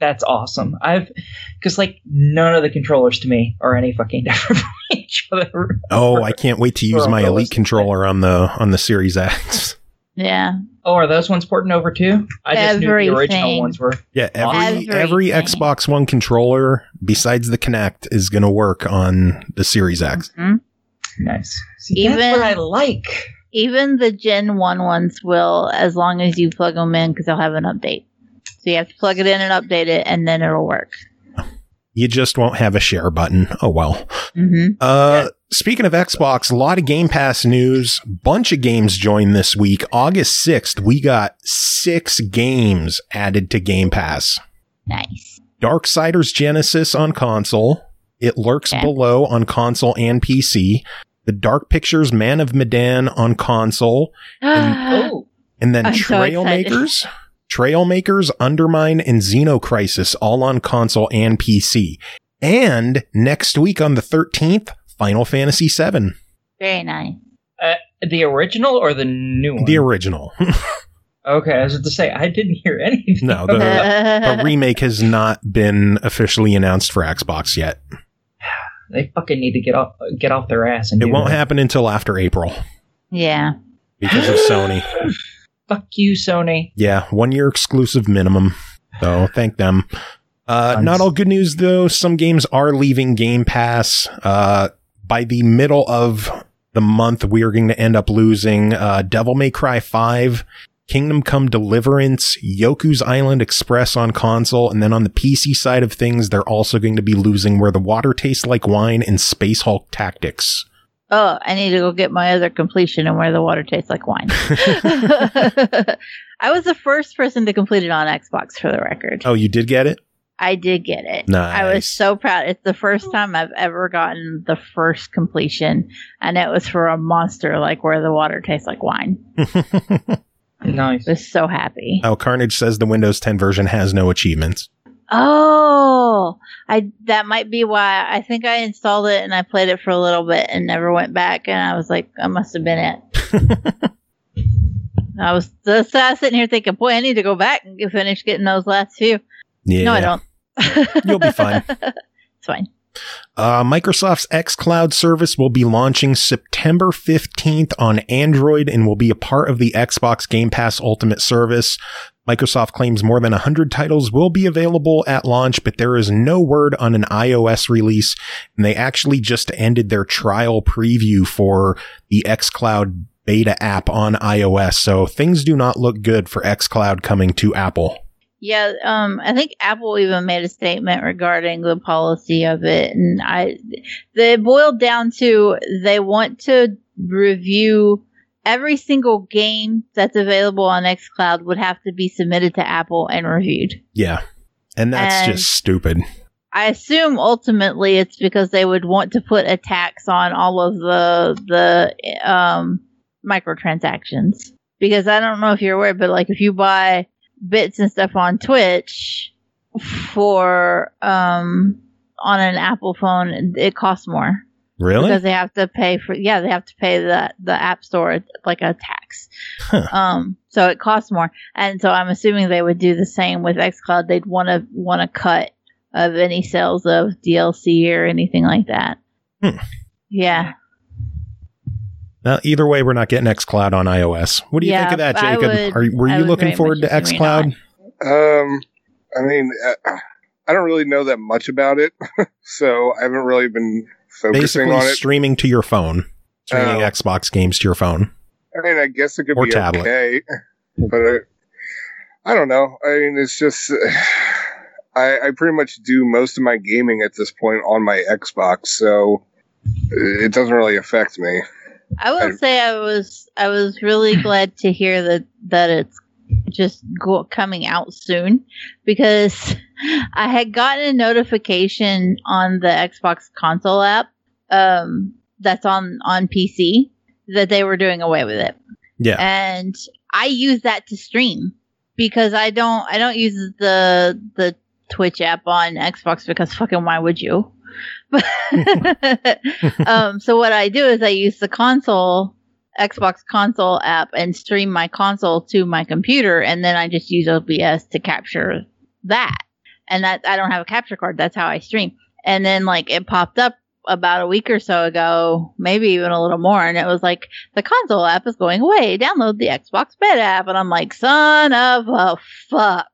That's awesome. I've because like none of the controllers to me are any fucking different from each other. Oh, I can't wait to use my Elite controller on the on the Series X. Yeah. Oh, are those ones porting over too? I just Everything. knew the original ones were. Yeah, every Everything. every Xbox One controller besides the Kinect is going to work on the Series X. Mhm. Nice. See, Even- that's what I like. Even the Gen one ones will, as long as you plug them in, because they'll have an update. So you have to plug it in and update it, and then it'll work. You just won't have a share button. Oh well. Mm-hmm. Uh, speaking of Xbox, a lot of Game Pass news. Bunch of games joined this week. August sixth, we got six games added to Game Pass. Nice. Darksiders Genesis on console. It Lurks Okay. Below on console and P C. The Dark Pictures Man of Medan on console. Oh, And then I'm so Trailmakers, Trailmakers, Undermine, and Xenocrisis all on console and P C. And next week on the thirteenth, Final Fantasy seven. Very nice. uh, the original or the new one? The original. Okay, I was about to say I didn't hear anything. No, the, the remake has not been officially announced for Xbox yet. They fucking need to get off get off their ass and It do won't that. happen until after April Yeah. because of Sony. Fuck you, Sony. Yeah, one year exclusive minimum. So thank them. Uh, not all good news though. Some games are leaving Game Pass. Uh, by the middle of the month, we are going to end up losing uh, Devil May Cry five, Kingdom Come Deliverance, Yoku's Island Express on console, and then on the P C side of things, they're also going to be losing Where the Water Tastes Like Wine and Space Hulk Tactics. Oh, I need to go get my other completion and Where the Water Tastes Like Wine. I was the first person to complete it on Xbox, for the record. Oh, you did get it? I did get it. I was Nice. so proud. It's the first time I've ever gotten the first completion, and it was for a monster like Where the Water Tastes Like Wine. Nice. I was so happy. Oh, Carnage says the Windows ten version has no achievements. Oh, I that might be why. I think I installed it and I played it for a little bit and never went back. And I was like, that must have been it. I was just uh, sitting here thinking, boy, I need to go back and get, finish getting those last few. Yeah. No, I don't. You'll be fine. It's fine. Uh, Microsoft's xCloud service will be launching September fifteenth on Android and will be a part of the Xbox Game Pass Ultimate service. Microsoft claims more than one hundred titles will be available at launch, but there is no word on an iOS release, and they actually just ended their trial preview for the xCloud beta app on iOS, so things do not look good for xCloud coming to Apple. Yeah, um, I think Apple even made a statement regarding the policy of it, and I, they boiled down to they want to review every single game that's available on xCloud would have to be submitted to Apple and reviewed. Yeah, and that's And- just stupid. I assume ultimately it's because they would want to put a tax on all of the the um, microtransactions. Because I don't know if you're aware, but like if you buy bits and stuff on Twitch for um on an Apple phone, it costs more Really? because they have to pay for yeah they have to pay the the App Store like a tax. Huh. Um, so it costs more, and so I'm assuming they would do the same with xCloud. They'd want to want to cut of any sales of D L C or anything like that. Hmm. Yeah. Now, either way, we're not getting xCloud on iOS. What do you Yeah, think of that, I Jacob? would- Are, were I you would looking very forward to much assume you're xCloud? Um, I mean, uh, I don't really know that much about it, so I haven't really been focusing Basically, on it. streaming to your phone, streaming Oh. Xbox games to your phone. I mean, I guess it could Or be tablet. okay, but uh, I don't know. I mean, it's just uh, I, I pretty much do most of my gaming at this point on my Xbox, so it doesn't really affect me. I will I- say I was I was really glad to hear that that it's just go, coming out soon, because I had gotten a notification on the Xbox console app um, that's on on P C that they were doing away with it, Yeah. and I use that to stream because I don't I don't use the the Twitch app on Xbox because fucking why would you? um, so what I do is I use the console, Xbox console app and stream my console to my computer, and then I just use O B S to capture that. and that I don't have a capture card. That's how I stream. And then like it popped up about a week or so ago, maybe even a little more, and it was like, the console app is going away. Download the Xbox Bed app. And I'm like, son of a fuck.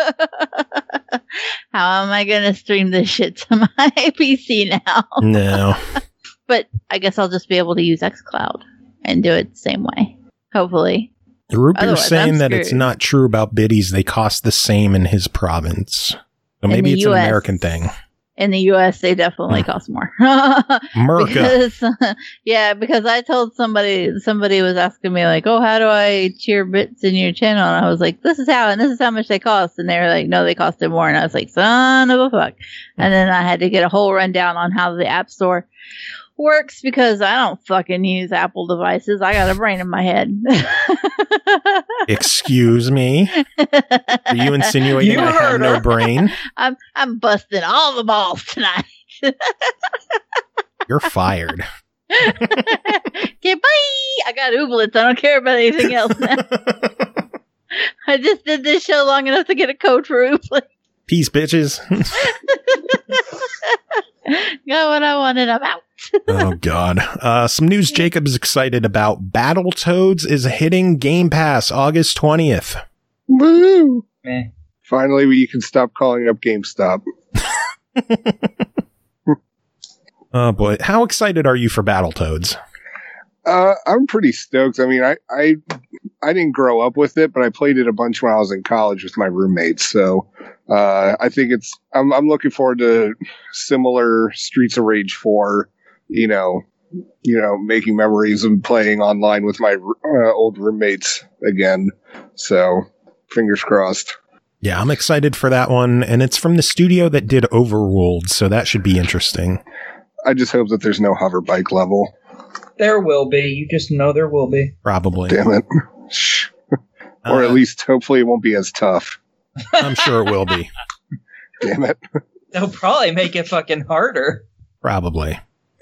How am I going to stream this shit to my P C now? No. But I guess I'll just be able to use xCloud and do it the same way. Hopefully. Rupert's Otherwise, saying I'm that it's screwed. not true about biddies. They cost the same in his province. So In maybe the it's U an S. American thing. In the U S, they definitely cost more. Merca. Because, yeah, because I told somebody, somebody was asking me, like, oh, how do I cheer bits in your channel? And I was like, this is how, and this is how much they cost. And they were like, no, they costed more. And I was like, son of a fuck. And then I had to get a whole rundown on how the App Store works because I don't fucking use Apple devices. I got a brain in my head. Excuse me? Are you insinuating You I have heard no her. brain? I'm I'm busting all the balls tonight. You're fired. Okay, bye. I got ooblets. I don't care about anything else now. I just did this show long enough to get a code for ooblets. Peace, bitches. Got what I wanted. I'm out. Oh, God. Uh, some news Jacob's excited about. Battletoads is hitting Game Pass August twentieth. Woo! Meh. Finally, you can stop calling up GameStop. Oh, boy. How excited are you for Battletoads? Uh, I'm pretty stoked. I mean, I, I I didn't grow up with it, but I played it a bunch when I was in college with my roommates. So uh, I think it's I'm I'm looking forward to similar Streets of Rage four. You know, you know, making memories and playing online with my uh, old roommates again. So fingers crossed. Yeah, I'm excited for that one. And it's from the studio that did Overruled, so that should be interesting. I just hope that there's no hover bike level. There will be. You just know there will be. Probably. Damn it. Shh. Or at Uh, least hopefully it won't be as tough. I'm sure it will be. Damn it. They'll probably make it fucking harder. Probably.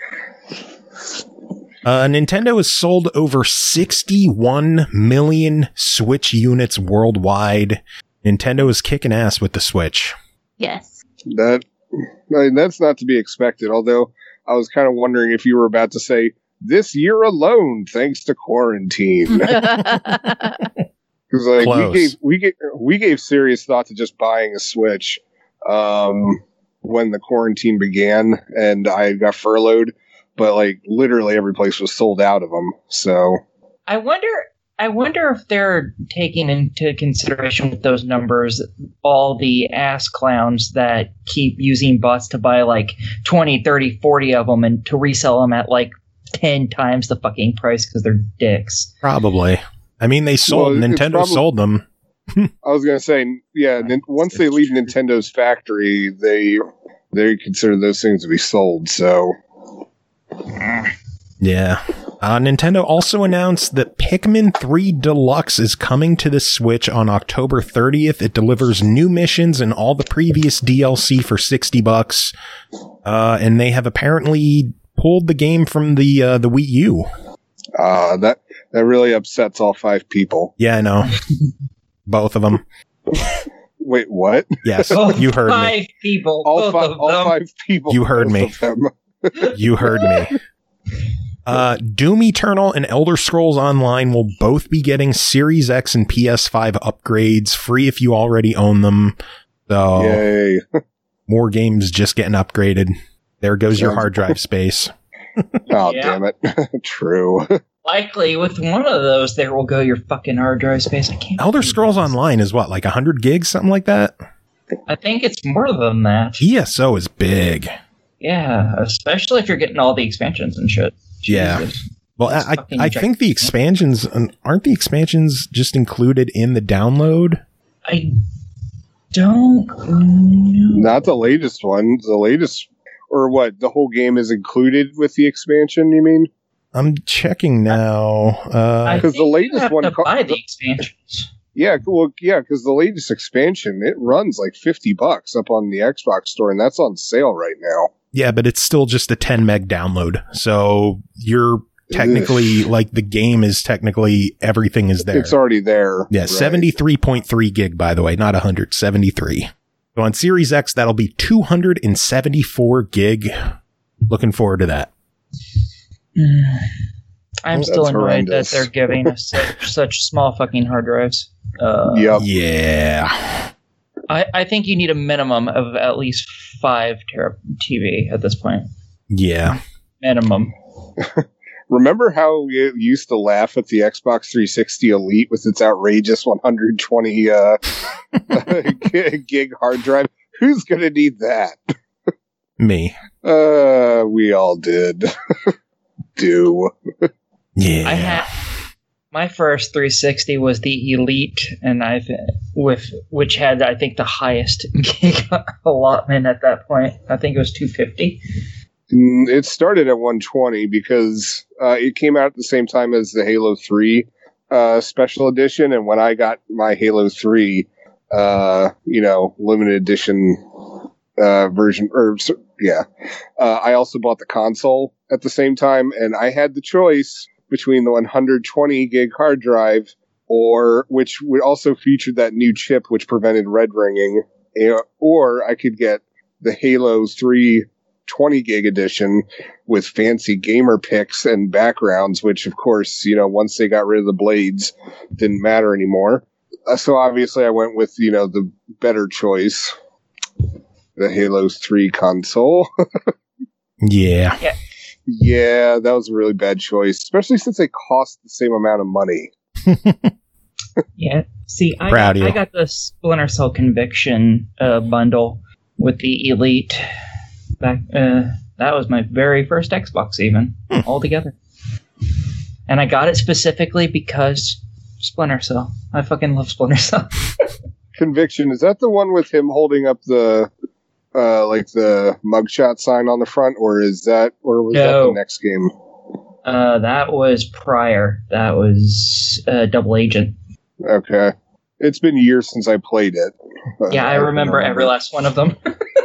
Uh, Nintendo has sold over sixty-one million Switch units worldwide. Nintendo is kicking ass with the Switch. Yes. That I mean, that's not to be expected, although I was kind of wondering if you were about to say this year alone thanks to quarantine. Because like Close. we gave we gave we gave serious thought to just buying a Switch um, when the quarantine began, and I got furloughed. But like literally every place was sold out of them. So I wonder. I wonder if they're taking into consideration with those numbers all the ass clowns that keep using bots to buy like twenty, thirty, forty of them and to resell them at like ten times the fucking price because they're dicks. Probably. I mean, they sold, Well, it's Nintendo probably- sold them. I was gonna say, yeah. nin- Once they leave Nintendo's factory, they they consider those things to be sold. So Yeah. Uh, Nintendo also announced that Pikmin three Deluxe is coming to the Switch on October thirtieth. It delivers new missions and all the previous D L C for sixty bucks. Uh, and they have apparently pulled the game from the uh, the Wii U. uh, that that really upsets all five people. Yeah, I know. Both of them. Wait, what? Yes, Both you heard five me. people. All both five, of all them. five people. You heard both me. of them. You heard me. Uh, Doom Eternal and Elder Scrolls Online will both be getting Series X and P S five upgrades, free if you already own them. So Yay! more games just getting upgraded. There goes your Sounds hard drive space. Oh Yeah. damn it! True. Likely with one of those, there will go your fucking hard drive space. I can't. Elder believe Scrolls this. Online is what, like one hundred gigs, something like that? I think it's more than that. E S O is big. Yeah, especially if you're getting all the expansions and shit. Yeah. Jesus. Well, That's I, I, fucking I giant. think the expansions, aren't the expansions just included in the download? I don't know. Not the latest one. The latest, or what? The whole game is included with the expansion. You mean? I'm checking now. Uh, I 'Cause the think latest you have one to co- buy the expansions. Yeah. Well, yeah. Because the latest expansion it runs like fifty bucks up on the Xbox store, and that's on sale right now. Yeah, but it's still just a ten meg download. So you're technically, like, the game is technically, everything is there. It's already there. Yeah, Right. seventy-three point three gig, by the way, not one hundred, seventy-three. So on Series X, that'll be two hundred seventy-four gig. Looking forward to that. I'm That's still annoyed horrendous. that they're giving us such, such small fucking hard drives. Uh, Yep. Yeah. I, I think you need a minimum of at least five tera T V at this point. Yeah. Minimum. Remember how we used to laugh at the Xbox three sixty Elite with its outrageous one hundred twenty uh, gig hard drive? Who's going to need that? Me. Uh, we all did. Do. Yeah. I had my first three sixty was the Elite, and I've with which had I think the highest gig allotment at that point. I think it was two fifty. Mm, It started at one twenty because uh, it came out at the same time as the Halo three uh, special edition, and when I got my Halo three, uh, you know, limited edition uh, version, or yeah, uh, I also bought the console at the same time, and I had the choice between the one hundred twenty gig hard drive, or which would also feature that new chip which prevented red ringing, eh, or I could get the Halo three twenty gig edition with fancy gamer pics and backgrounds, which of course, you know, once they got rid of the blades, didn't matter anymore. Uh, so obviously I went with, you know, the better choice, the Halo three console. Yeah. Yeah, that was a really bad choice, especially since they cost the same amount of money. Yeah. See, I Proud got, of you. I got the Splinter Cell Conviction uh, bundle with the Elite. Back, uh, that was my very first Xbox, even Hmm. altogether. And I got it specifically because Splinter Cell. I fucking love Splinter Cell. Conviction, is that the one with him holding up the uh, like the mugshot sign on the front, or is that, or was that No. the next game? Uh, that was prior. That was uh, Double Agent. Okay, it's been years since I played it. Yeah, I remember every last one of them.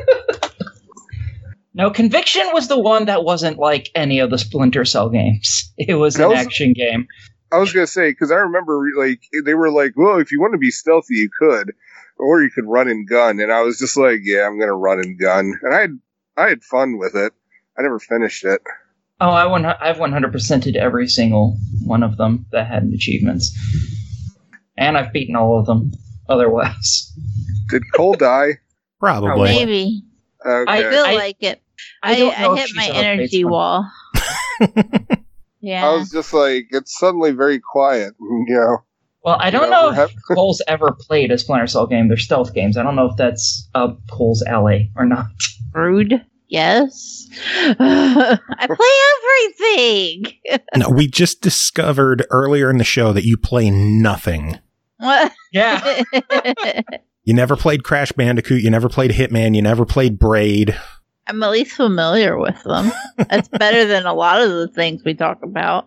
No, Conviction was the one that wasn't like any of the Splinter Cell games. It was That an was- action game. I was gonna say, because I remember like they were like, "Well, if you want to be stealthy, you could, or you could run and gun." And I was just like, "Yeah, I'm gonna run and gun." And I had I had fun with it. I never finished it. Oh, I one, I've one hundred percented every single one of them that had achievements. And I've beaten all of them otherwise. Did Cole die? Probably. Maybe. Okay. I feel I- like it. I I, don't know I if hit she's my on energy Facebook. wall. Yeah. I was just like, it's suddenly very quiet. You know, Well, I don't You know know, if Cole's ever played a Splinter Cell game. They're stealth games. I don't know if that's up Cole's alley or not. Rude. Yes. I play everything. No, we just discovered earlier in the show that you play nothing. What? Yeah. You never played Crash Bandicoot. You never played Hitman. You never played Braid. I'm at least familiar with them. That's better than a lot of the things we talk about.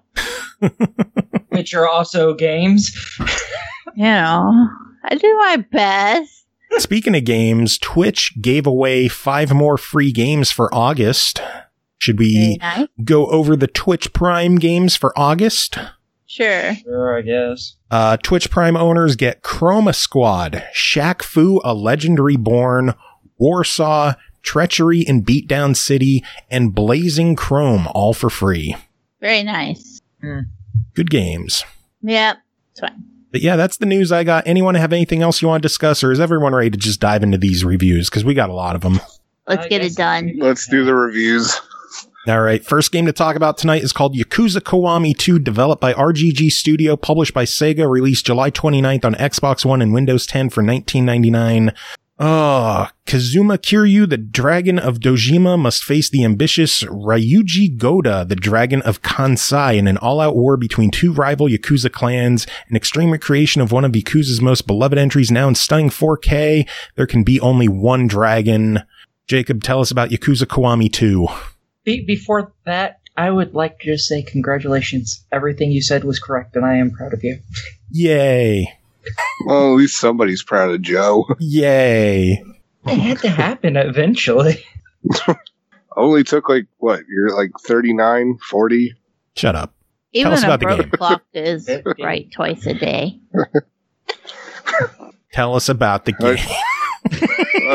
Which are also games. You know, I do my best. Speaking of games, Twitch gave away five more free games for August. Should we Very nice. go over the Twitch Prime games for August? Sure. Sure, I guess. Uh, Twitch Prime owners get Chroma Squad, Shaq Fu, A Legend Reborn, Warsaw, Treachery in Beatdown City, and Blazing Chrome, all for free. Very nice. Good games. Yep. It's fine. But yeah, that's the news I got. Anyone have anything else you want to discuss, or is everyone ready to just dive into these reviews? Because we got a lot of them. Let's I get guess it done. let's do the reviews. All right, first game to talk about tonight is called Yakuza Kiwami two, developed by R G G Studio, published by Sega, released July twenty-ninth on Xbox One and Windows ten for nineteen ninety-nine. Oh, Kazuma Kiryu, the Dragon of Dojima, must face the ambitious Ryuji Goda, the Dragon of Kansai, in an all-out war between two rival Yakuza clans, an extreme recreation of one of Yakuza's most beloved entries, now in stunning four K. There can be only one dragon. Jacob, tell us about Yakuza Kiwami two. Be- before that, I would like to just say congratulations. Everything you said was correct, and I am proud of you. Yay. Well, at least somebody's proud of Joe. Yay. It had to happen eventually. Only took like, what, you're like thirty-nine, forty? Shut up. Even us a about the broke game. clock is right twice a day. Tell us about the Right. game. uh,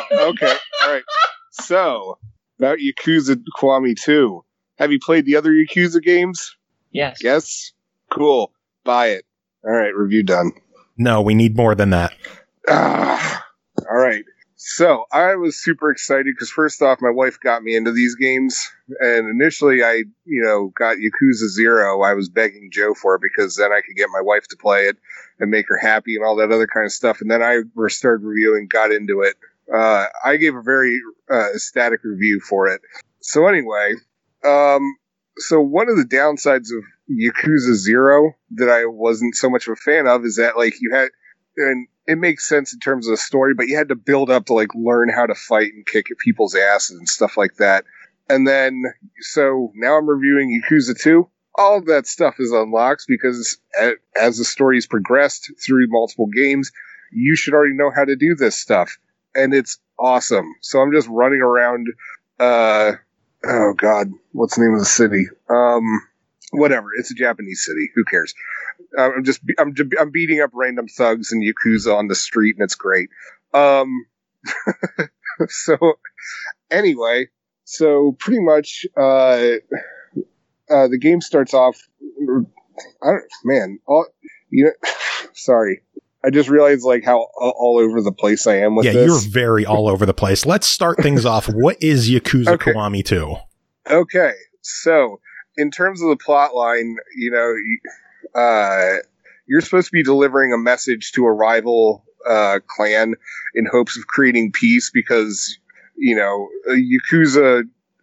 Okay, all right. So, about Yakuza Kiwami two. Have you played the other Yakuza games? Yes. Yes? Cool. Buy it. All right, review done. No, we need more than that. Ah, all right. So, I was super excited because first off, my wife got me into these games. And initially, I, you know, got Yakuza Zero. I was begging Joe for it because then I could get my wife to play it and make her happy and all that other kind of stuff. And then I started reviewing, got into it. Uh, I gave a very uh, ecstatic review for it. So anyway, um, so one of the downsides of Yakuza Zero that I wasn't so much of a fan of is that, like, you had, and it makes sense in terms of the story, but you had to build up to, like, learn how to fight and kick at people's asses and stuff like that. And then, so now I'm reviewing Yakuza two. All of that stuff is unlocked because as the story's progressed through multiple games, you should already know how to do this stuff. And it's awesome. So I'm just running around, uh, oh god, what's the name of the city? Um, whatever. It's a Japanese city. Who cares? Uh, I'm just, I'm, I'm beating up random thugs and Yakuza on the street, and it's great. Um, so anyway, so pretty much, uh, uh, the game starts off, I don't, man, all, you know, sorry. I just realized, like, how all over the place I am with yeah, this. Yeah, you're very all over the place. Let's start things off. What is Yakuza okay. Kiwami two? Okay, so in terms of the plot line, you know, uh, you're supposed to be delivering a message to a rival uh, clan in hopes of creating peace because, you know, Yakuza,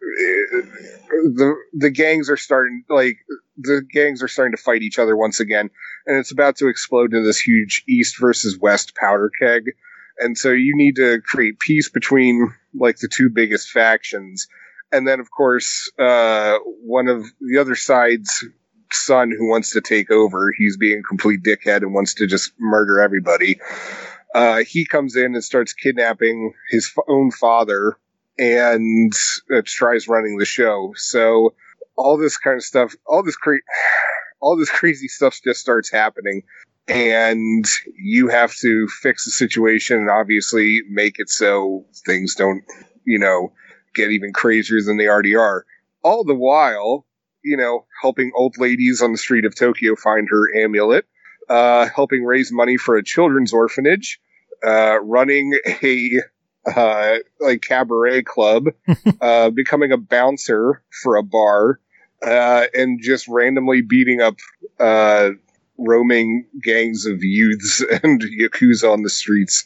the the gangs are starting, like, the gangs are starting to fight each other once again, and it's about to explode into this huge East versus West powder keg. And so you need to create peace between, like, the two biggest factions. And then, of course, uh, one of the other side's son who wants to take over, he's being a complete dickhead and wants to just murder everybody. Uh, he comes in and starts kidnapping his f- own father and uh, tries running the show. So all this kind of stuff, all this cra- all this crazy stuff just starts happening, and you have to fix the situation and obviously make it so things don't, you know, get even crazier than they already are. All the while, you know, helping old ladies on the street of Tokyo find her amulet, uh, helping raise money for a children's orphanage, uh, running a uh, like cabaret club, uh, becoming a bouncer for a bar, uh, and just randomly beating up uh, roaming gangs of youths and Yakuza on the streets.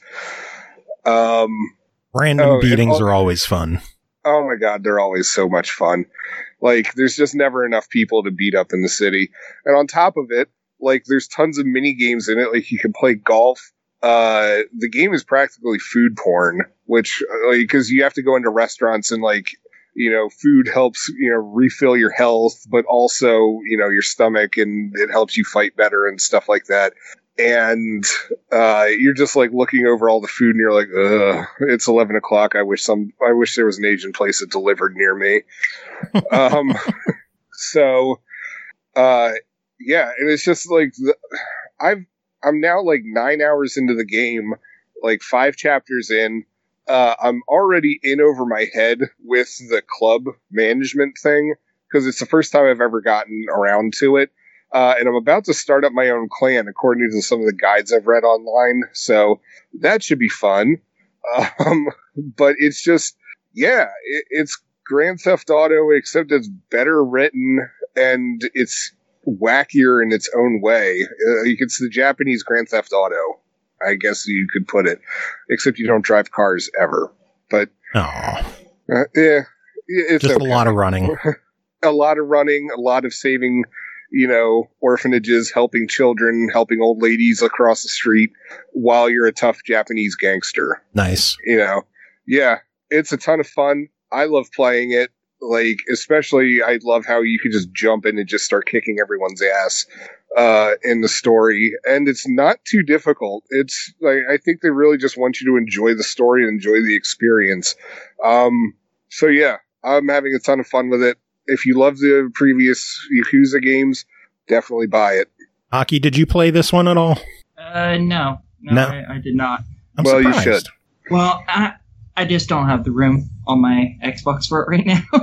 Um, Random oh, beatings all, are always fun. Oh my god, they're always so much fun. Like, there's just never enough people to beat up in the city. And on top of it, like, there's tons of mini games in it. Like, you can play golf. Uh, the game is practically food porn, which, like, because you have to go into restaurants and, like, you know, food helps, you know, refill your health, but also, you know, your stomach, and it helps you fight better and stuff like that. And uh, you're just, like, looking over all the food, and you're like, ugh, it's eleven o'clock. I wish some, I wish there was an Asian place that delivered near me. um, so, uh, yeah, and it's just like, the, I've, I'm now like nine hours into the game, like five chapters in. Uh, I'm already in over my head with the club management thing, because it's the first time I've ever gotten around to it. Uh, and I'm about to start up my own clan, according to some of the guides I've read online. So that should be fun. Um, but it's just, yeah, it, it's Grand Theft Auto, except it's better written and it's wackier in its own way. Uh, it's the Japanese Grand Theft Auto, I guess you could put it. Except you don't drive cars ever. But, Aww. Uh, yeah, it's just okay. a lot of running. A lot of running, a lot of saving, you know, orphanages, helping children, helping old ladies across the street while you're a tough Japanese gangster. Nice. You know, yeah, it's a ton of fun. I love playing it. Like, especially, I love how you can just jump in and just start kicking everyone's ass uh, in the story. And it's not too difficult. It's like, I think they really just want you to enjoy the story and enjoy the experience. Um, so yeah, I'm having a ton of fun with it. If you love the previous Yakuza games, definitely buy it. Aki, did you play this one at all? Uh, no. No, No. I, I did not. I'm well, surprised. you should. Well, I, I just don't have the room on my Xbox for it right now.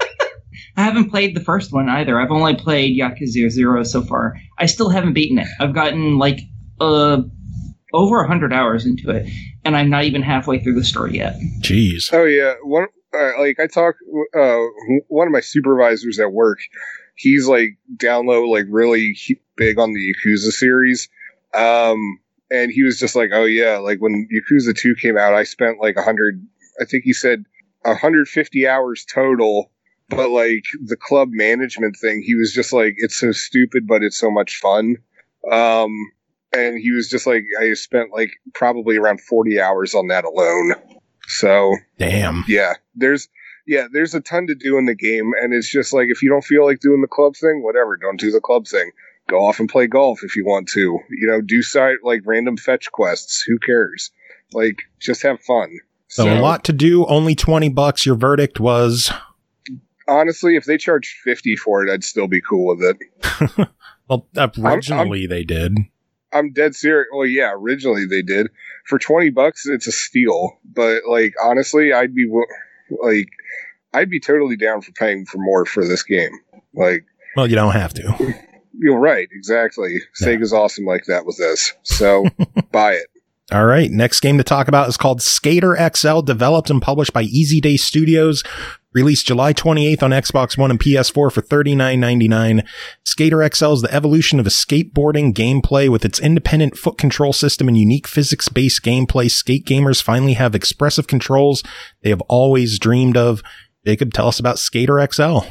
I haven't played the first one either. I've only played Yakuza Zero so far. I still haven't beaten it. I've gotten like uh, over one hundred hours into it, and I'm not even halfway through the story yet. Jeez. Oh, yeah. One, uh, like, I talk, uh, one of my supervisors at work, he's like down low, like really big on the Yakuza series. Um, and he was just like, oh, yeah, like when Yakuza two came out, I spent like one hundred, I think he said one hundred fifty hours total. But, like, the club management thing, he was just like, it's so stupid, but it's so much fun. Um, and he was just like, I spent, like, probably around forty hours on that alone. So, damn. Yeah, there's, yeah, there's a ton to do in the game. And it's just like, if you don't feel like doing the club thing, whatever, don't do the club thing. Go off and play golf if you want to. You know, do side, like, random fetch quests. Who cares? Like, just have fun. So, so a lot to do, only twenty bucks. Your verdict was... Honestly, if they charged fifty for it, I'd still be cool with it. Well, originally I'm, I'm, they did. I'm dead serious. Well, yeah, originally they did. For twenty bucks, it's a steal. But, like, honestly, I'd be, like, I'd be totally down for paying for more for this game. Like, well, you don't have to. You're right, exactly. Yeah. Sega's awesome like that with this. So, buy it. All right, next game to talk about is called Skater X L, developed and published by Easy Day Studios. Released July twenty-eighth on Xbox One and P S four for thirty-nine ninety-nine. Skater X L is the evolution of a skateboarding gameplay with its independent foot control system and unique physics-based gameplay. Skate gamers finally have expressive controls they have always dreamed of. Jacob, tell us about Skater X L.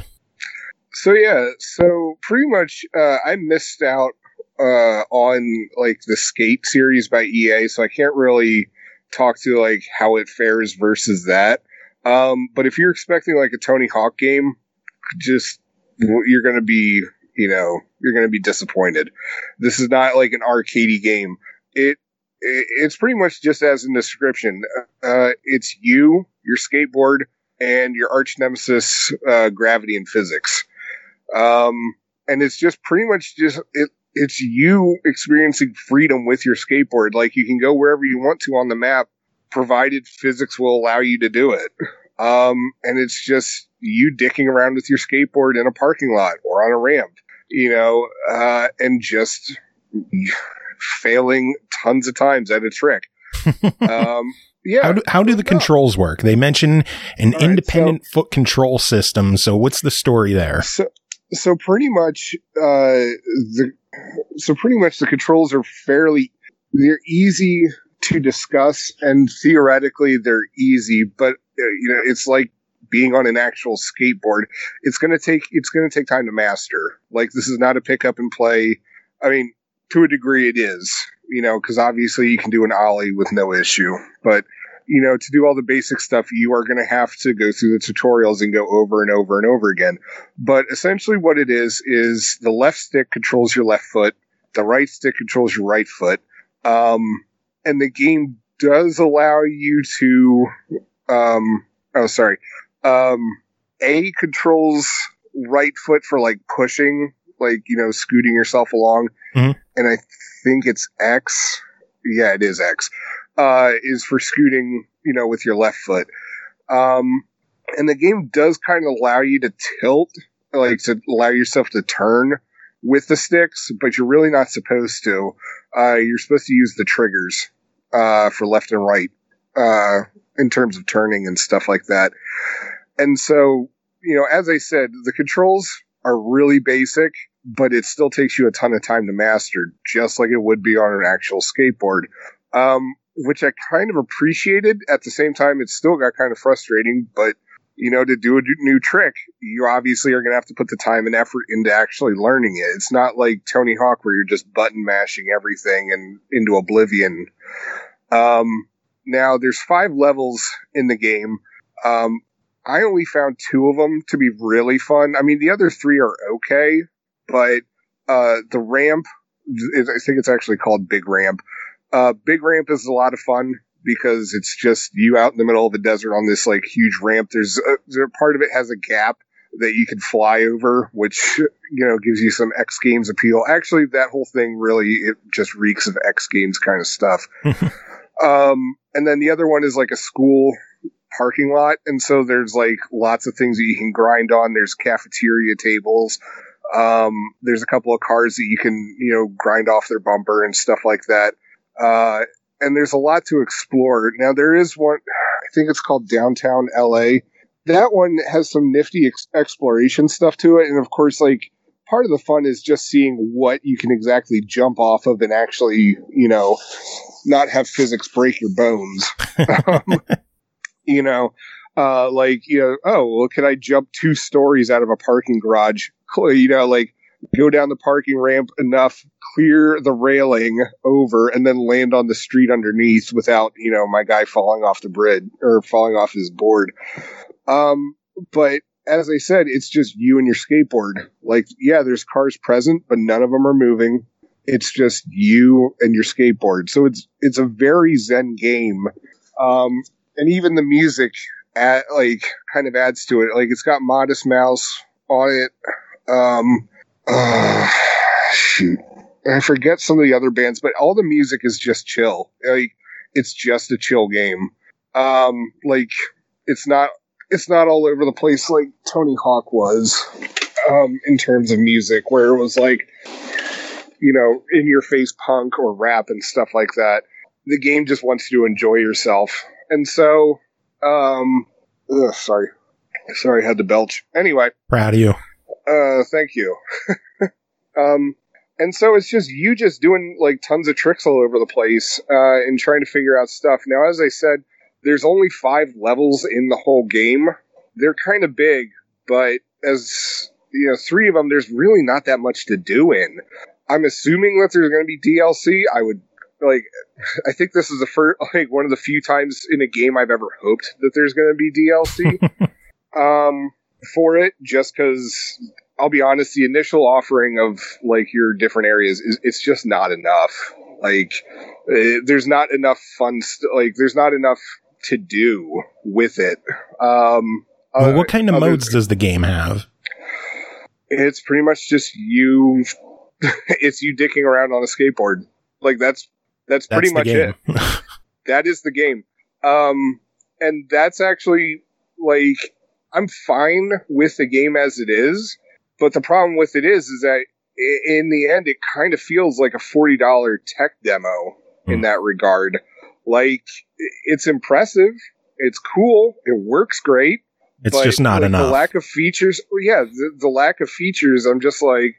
So yeah, so pretty much uh, I missed out uh, on like the Skate series by E A, so I can't really talk to like how it fares versus that. Um, but if you're expecting like a Tony Hawk game, just, you're going to be, you know, you're going to be disappointed. This is not like an arcadey game. It, it it's pretty much just as in the description. Uh, it's you, your skateboard, and your arch nemesis, uh, gravity and physics. Um, and it's just pretty much just, it, it's you experiencing freedom with your skateboard. Like, you can go wherever you want to on the map, provided physics will allow you to do it. Um, and it's just you dicking around with your skateboard in a parking lot or on a ramp, you know, uh, and just failing tons of times at a trick. Um, yeah. How do, how do the controls work? They mention an All independent right, so, foot control system. So what's the story there? So, so pretty much, uh, the, so pretty much the controls are fairly, they're easy to discuss, and theoretically they're easy, but uh, you know, it's like being on an actual skateboard. It's going to take, it's going to take time to master. Like, this is not a pick up and play. I mean, to a degree it is, you know, because obviously you can do an ollie with no issue, but you know, to do all the basic stuff, you are going to have to go through the tutorials and go over and over and over again. But essentially what it is, is the left stick controls your left foot. The right stick controls your right foot. Um, And the game does allow you to, um, oh, sorry, um, A controls right foot for like pushing, like, you know, scooting yourself along. Mm-hmm. And I think it's X. Yeah, it is X, uh, is for scooting, you know, with your left foot. Um, and the game does kind of allow you to tilt, like to allow yourself to turn with the sticks, but you're really not supposed to. Uh, you're supposed to use the triggers uh, for left and right uh, in terms of turning and stuff like that. And so, you know, as I said, the controls are really basic, but it still takes you a ton of time to master, just like it would be on an actual skateboard, um, which I kind of appreciated. At the same time, it still got kind of frustrating, but you know, to do a new trick, you obviously are going to have to put the time and effort into actually learning it. It's not like Tony Hawk where you're just button mashing everything and into oblivion. Um, now, there's five levels in the game. Um, I only found two of them to be really fun. I mean, the other three are okay, but uh, the ramp, I think it's actually called Big Ramp. Uh, Big Ramp is a lot of fun, because it's just you out in the middle of the desert on this like huge ramp. There's a, there, part of it has a gap that you can fly over, which, you know, gives you some X Games appeal. Actually, that whole thing really, it just reeks of X Games kind of stuff. um, and then the other one is like a school parking lot, and so there's like lots of things that you can grind on. There's cafeteria tables. Um, there's a couple of cars that you can, you know, grind off their bumper and stuff like that. Uh, and there's a lot to explore. Now there is one, I think it's called Downtown L A. That one has some nifty ex- exploration stuff to it. And of course, like, part of the fun is just seeing what you can exactly jump off of and actually, you know, not have physics break your bones. um, you know, uh, like, you know, oh, well, can I jump two stories out of a parking garage? You know, like, go down the parking ramp enough, clear the railing over, and then land on the street underneath without, you know, my guy falling off the bridge or falling off his board. Um, but as I said, it's just you and your skateboard. Like, yeah, there's cars present, but none of them are moving. It's just you and your skateboard. So it's it's a very zen game. Um, and even the music, at, like, kind of adds to it. Like, it's got Modest Mouse on it. Um, uh, shoot, I forget some of the other bands, but all the music is just chill. Like, it's just a chill game. Um, like, it's not. It's not all over the place like Tony Hawk was, um, in terms of music, where it was like, you know, in your face punk or rap and stuff like that. The game just wants you to enjoy yourself. And so, um, ugh, sorry, sorry, I had to belch. Anyway. Proud of you. Uh, thank you. um, and so it's just you just doing like tons of tricks all over the place, uh, and trying to figure out stuff. Now, as I said, there's only five levels in the whole game. They're kind of big, but as, you know, three of them, there's really not that much to do in. I'm assuming that there's going to be D L C. I would, like, I think this is the first, like, one of the few times in a game I've ever hoped that there's going to be D L C um, for it, just because, I'll be honest, the initial offering of, like, your different areas, is it's just not enough. Like, uh, there's not enough fun, st- like, there's not enough to do with it. Um, well, uh, what kind of other, modes does the game have? It's pretty much just you. It's you dicking around on a skateboard. Like that's that's, that's pretty much it. That is the game. Um, and that's actually like I'm fine with the game as it is, but the problem with it is, is that in the end, it kind of feels like a forty dollars tech demo hmm. in that regard. Like, it's impressive, it's cool, it works great. It's but, just not like, enough. The lack of features, well, yeah, the, the lack of features, I'm just like,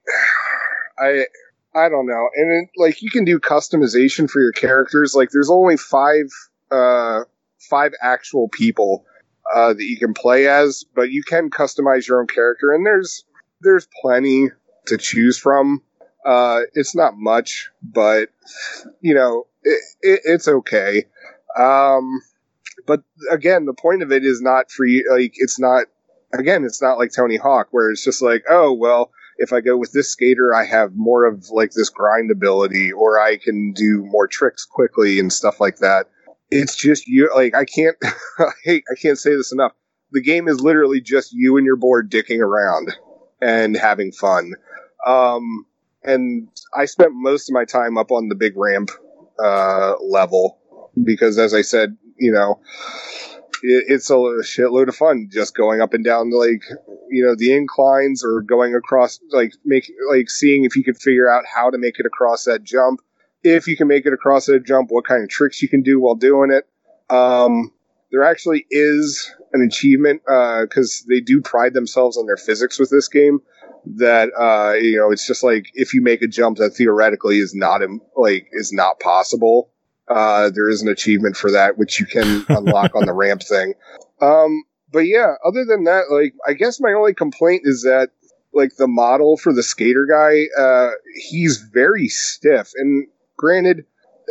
I I don't know. And, it, like, you can do customization for your characters. Like, there's only five, uh, five actual people uh, that you can play as, but you can customize your own character, and there's there's plenty to choose from. Uh, it's not much, but, you know, it, it, it's okay. Um, but again, the point of it is not for you. Like, it's not, again, it's not like Tony Hawk where it's just like, oh, well, if I go with this skater, I have more of like this grind ability, or I can do more tricks quickly and stuff like that. It's just you. Like, I can't, hey, I can't say this enough. The game is literally just you and your board dicking around and having fun. Um, And I spent most of my time up on the big ramp uh, level because, as I said, you know, it, it's a shitload of fun just going up and down, like, you know, the inclines, or going across, like, make, like seeing if you could figure out how to make it across that jump. If you can make it across that jump, what kind of tricks you can do while doing it. Um, there actually is an achievement because uh, they do pride themselves on their physics with this game. That uh, you know, it's just like if you make a jump that theoretically is not like is not possible, uh, there is an achievement for that which you can unlock on the ramp thing. Um, but yeah, other than that, like I guess my only complaint is that like the model for the skater guy, uh, he's very stiff. And granted,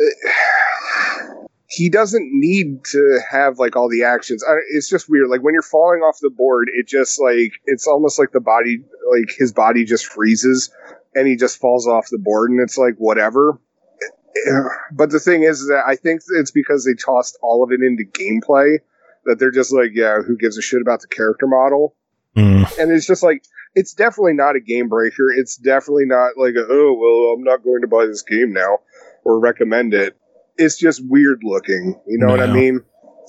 uh, he doesn't need to have like all the actions. I, it's just weird. Like when you're falling off the board, it just like, it's almost like the body, like his body just freezes and he just falls off the board, and it's like, whatever. But the thing is that I think it's because they tossed all of it into gameplay that they're just like, yeah, who gives a shit about the character model? Mm. And it's just like, it's definitely not a game breaker. It's definitely not like, a, oh, well, I'm not going to buy this game now or recommend it. It's just weird looking. You know yeah. what I mean?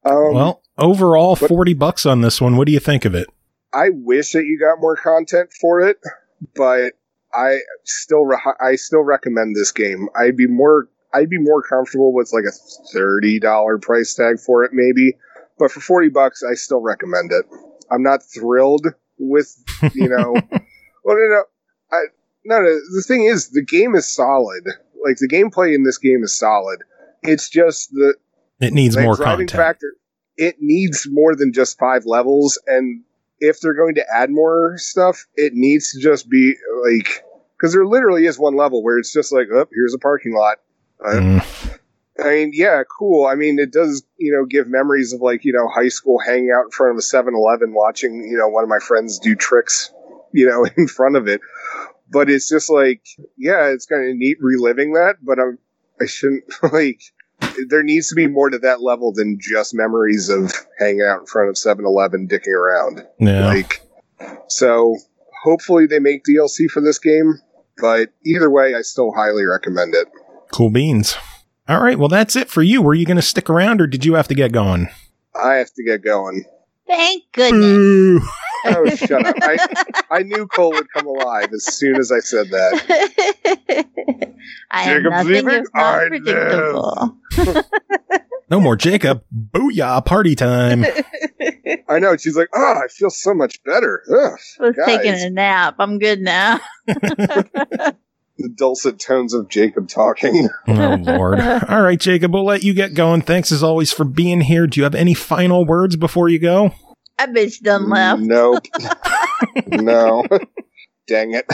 Um, Well, overall, forty bucks on this one. What do you think of it? I wish that you got more content for it, but I still re- I still recommend this game. I'd be more I'd be more comfortable with like a thirty dollars price tag for it maybe, but for forty bucks I still recommend it. I'm not thrilled with, you know, well no no, I, no no the thing is the game is solid. Like the gameplay in this game is solid. It's just the It needs the more driving content. factor. It needs more than just five levels, and if they're going to add more stuff, it needs to just be like, because there literally is one level where it's just like, oh, here's a parking lot. Uh, Mm. I mean, yeah, cool. I mean, it does, you know, give memories of like, you know, high school hanging out in front of a seven eleven watching, you know, one of my friends do tricks, you know, in front of it. But it's just like, yeah, it's kind of neat reliving that, but I'm, I shouldn't, like, there needs to be more to that level than just memories of hanging out in front of seven eleven dicking around. Yeah. Like, so hopefully they make D L C for this game, but either way, I still highly recommend it. Cool beans. All right. Well, that's it for you. Were you going to stick around or did you have to get going? I have to get going. Thank goodness. Boo. Oh, shut up. I, I knew Cole would come alive as soon as I said that. I am Jacob's nothing leaving? if not I predictable. No more Jacob. Booyah. Party time. I know. She's like, oh, I feel so much better. Ugh, I was guys. taking a nap. I'm good now. The dulcet tones of Jacob talking. Oh, Lord. All right, Jacob, we'll let you get going. Thanks as always for being here. Do you have any final words before you go? That bitch done left. Nope. No. Dang it.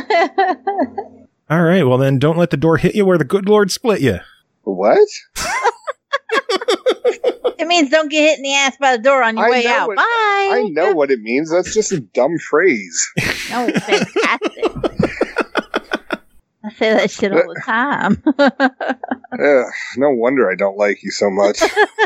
All right. Well, then don't let the door hit you where the good Lord split you. What? It means don't get hit in the ass by the door on your I way know out. what- Bye. I know what it means. That's just a dumb phrase. No, it's fantastic. I say that shit all the time. Ugh, no wonder I don't like you so much.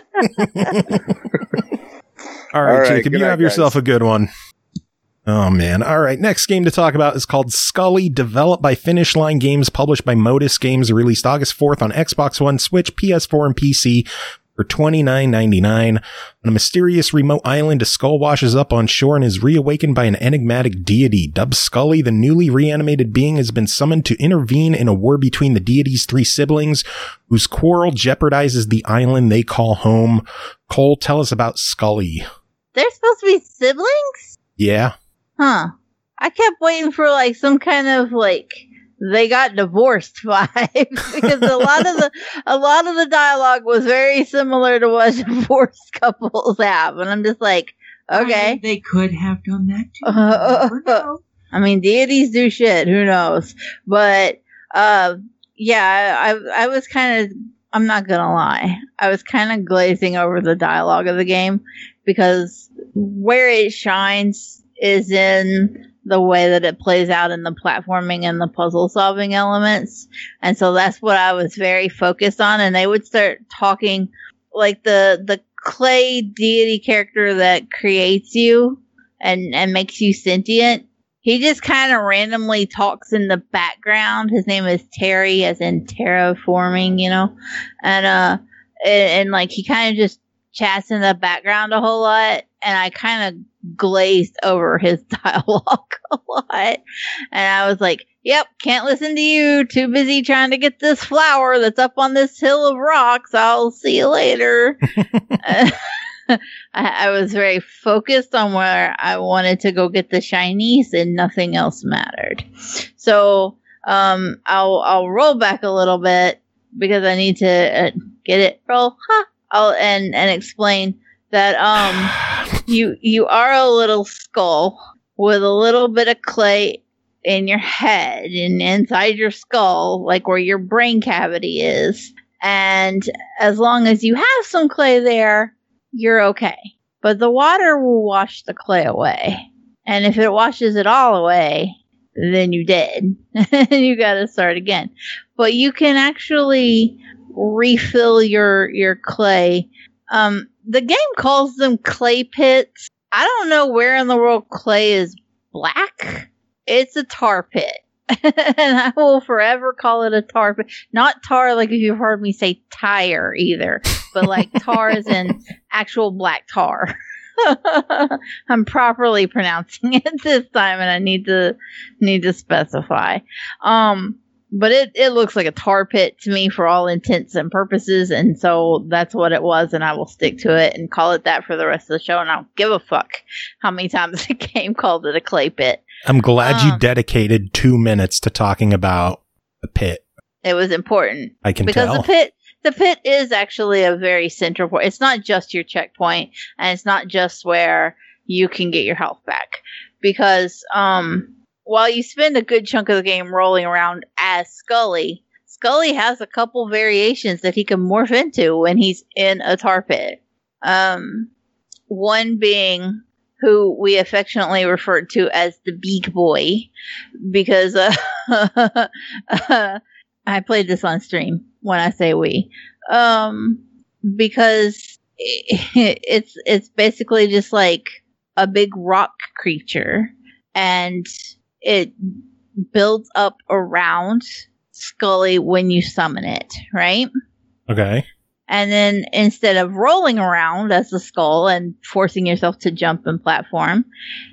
All right, All right, Jacob, good you night, have yourself guys. a good one. Oh, man. All right. Next game to talk about is called Scully, developed by Finish Line Games, published by Modus Games, released August fourth on Xbox One, Switch, P S four, and P C for twenty-nine ninety-nine. On a mysterious remote island, a skull washes up on shore and is reawakened by an enigmatic deity. Dubbed Scully, the newly reanimated being has been summoned to intervene in a war between the deity's three siblings, whose quarrel jeopardizes the island they call home. Cole, tell us about Scully. They're supposed to be siblings? Yeah. Huh. I kept waiting for like some kind of like they got divorced vibe because a lot of the a lot of the dialogue was very similar to what divorced couples have, and I'm just like, I okay. mean, they could have done that too. You Uh, never know. I mean, deities do shit. Who knows? But uh, yeah, I I was kind of. I'm not gonna lie. I was kind of glazing over the dialogue of the game because where it shines is in the way that it plays out in the platforming and the puzzle solving elements. And so that's what I was very focused on. And they would start talking like the, the clay deity character that creates you and, and makes you sentient. He just kind of randomly talks in the background. His name is Terry, as in terraforming, you know, and, uh, and, and like he kind of just chats in the background a whole lot. And I kind of glazed over his dialogue a lot. And I was like, yep, can't listen to you. Too busy trying to get this flower that's up on this hill of rocks. I'll see you later. I, I was very focused on where I wanted to go get the shinies and nothing else mattered. So um, I'll, I'll roll back a little bit because I need to uh, get it. Roll. Huh. I'll, and, and explain that um you you are a little skull with a little bit of clay in your head and inside your skull, like where your brain cavity is. And as long as you have some clay there, you're okay. But the water will wash the clay away. And if it washes it all away, then you dead. You gotta start again. But you can actually refill your your clay. Um, the game calls them clay pits. I don't know where in the world clay is black. It's a tar pit. and I will forever call it a tar pit. Not tar like if you've heard me say tire either, but like tar as in actual black tar. I'm properly pronouncing it this time, and I need to need to specify. Um, but it, it looks like a tar pit to me for all intents and purposes, and so that's what it was, and I will stick to it and call it that for the rest of the show, and I don't give a fuck how many times the game called it a clay pit. I'm glad um, you dedicated two minutes to talking about a pit. It was important. I can because tell. the pit the pit is actually a very central point. It's not just your checkpoint, and it's not just where you can get your health back. Because um, while you spend a good chunk of the game rolling around as Scully, Scully has a couple variations that he can morph into when he's in a tar pit. Um, one being who we affectionately referred to as the Beak Boy, because uh, uh, I played this on stream when I say we, um, because it, it's it's basically just like a big rock creature, and it builds up around Scully when you summon it, right? Okay. And then instead of rolling around as the skull and forcing yourself to jump and platform,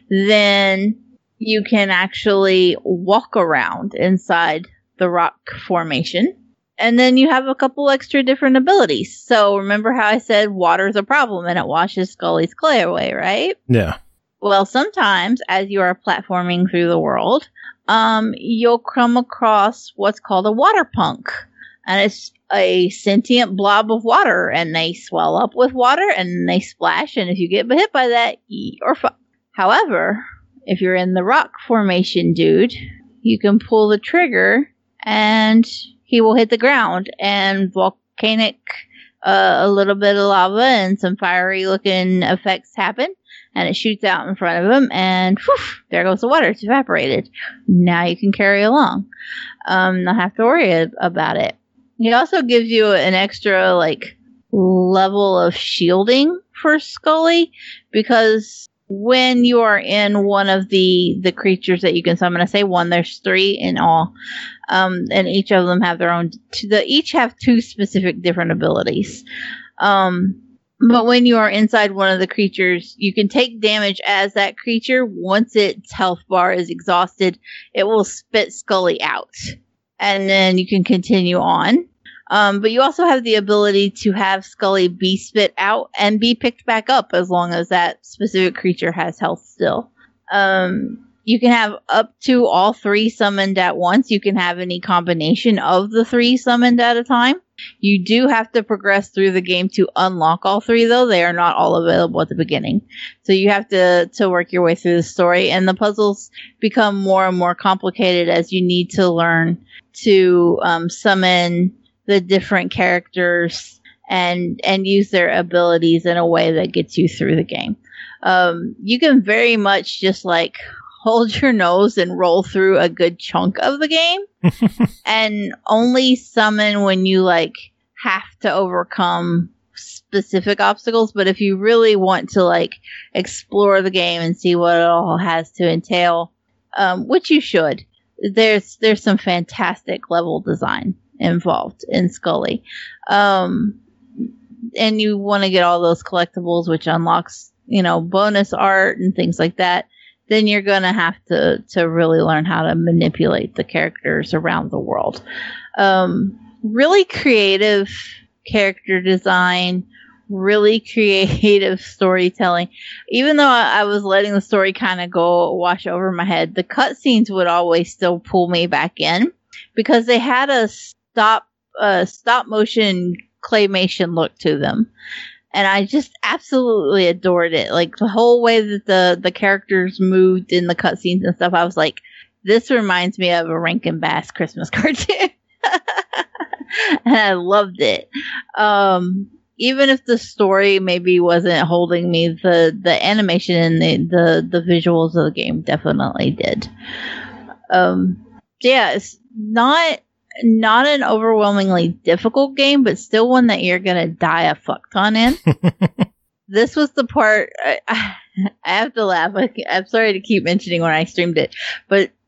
then you can actually walk around inside the rock formation. And then you have a couple extra different abilities. So remember how I said water's a problem and it washes Scully's clay away, right? Yeah. Well, sometimes as you are platforming through the world, um, you'll come across what's called a water punk. And it's a sentient blob of water, and they swell up with water, and they splash, and if you get hit by that, you're fucked. However, if you're in the rock formation, dude, you can pull the trigger, and he will hit the ground, and volcanic, uh, a little bit of lava, and some fiery-looking effects happen, and it shoots out in front of him, and whew, there goes the water. It's evaporated. Now you can carry along. Um, not have to worry about it. He also gives you an extra, like, level of shielding for Scully, because when you are in one of the, the creatures that you can summon, I say one, there's three in all, um, and each of them have their own, they each have two specific different abilities. Um, but when you are inside one of the creatures, you can take damage as that creature. Once its health bar is exhausted, it will spit Scully out. And then you can continue on. Um, but you also have the ability to have Scully be spit out and be picked back up as long as that specific creature has health still. Um, you can have up to all three summoned at once. You can have any combination of the three summoned at a time. You do have to progress through the game to unlock all three, though. They are not all available at the beginning. So you have to, to work your way through the story, and the puzzles become more and more complicated as you need to learn to um, summon the different characters and and use their abilities in a way that gets you through the game. Um, you can very much just like hold your nose and roll through a good chunk of the game and only summon when you like have to overcome specific obstacles. But if you really want to like explore the game and see what it all has to entail, um, which you should, there's there's some fantastic level design involved in Scully. Um, and you want to get all those collectibles, which unlocks, you know, bonus art and things like that, then you're going to have to to really learn how to manipulate the characters around the world. Um, really creative character design, really creative storytelling. Even though I, I was letting the story kind of go wash over my head, the cutscenes would always still pull me back in because they had a stop uh, stop motion claymation look to them. And I just absolutely adored it. Like the whole way that the, the characters moved in the cutscenes and stuff, I was like, this reminds me of a Rankin Bass Christmas cartoon. And I loved it. Um, even if the story maybe wasn't holding me, the, the animation and the, the, the visuals of the game definitely did. Um, yeah, it's not... Not an overwhelmingly difficult game, but still one that you're gonna die a fuck ton in. This was the part I, I have to laugh. I, I'm sorry to keep mentioning when I streamed it, but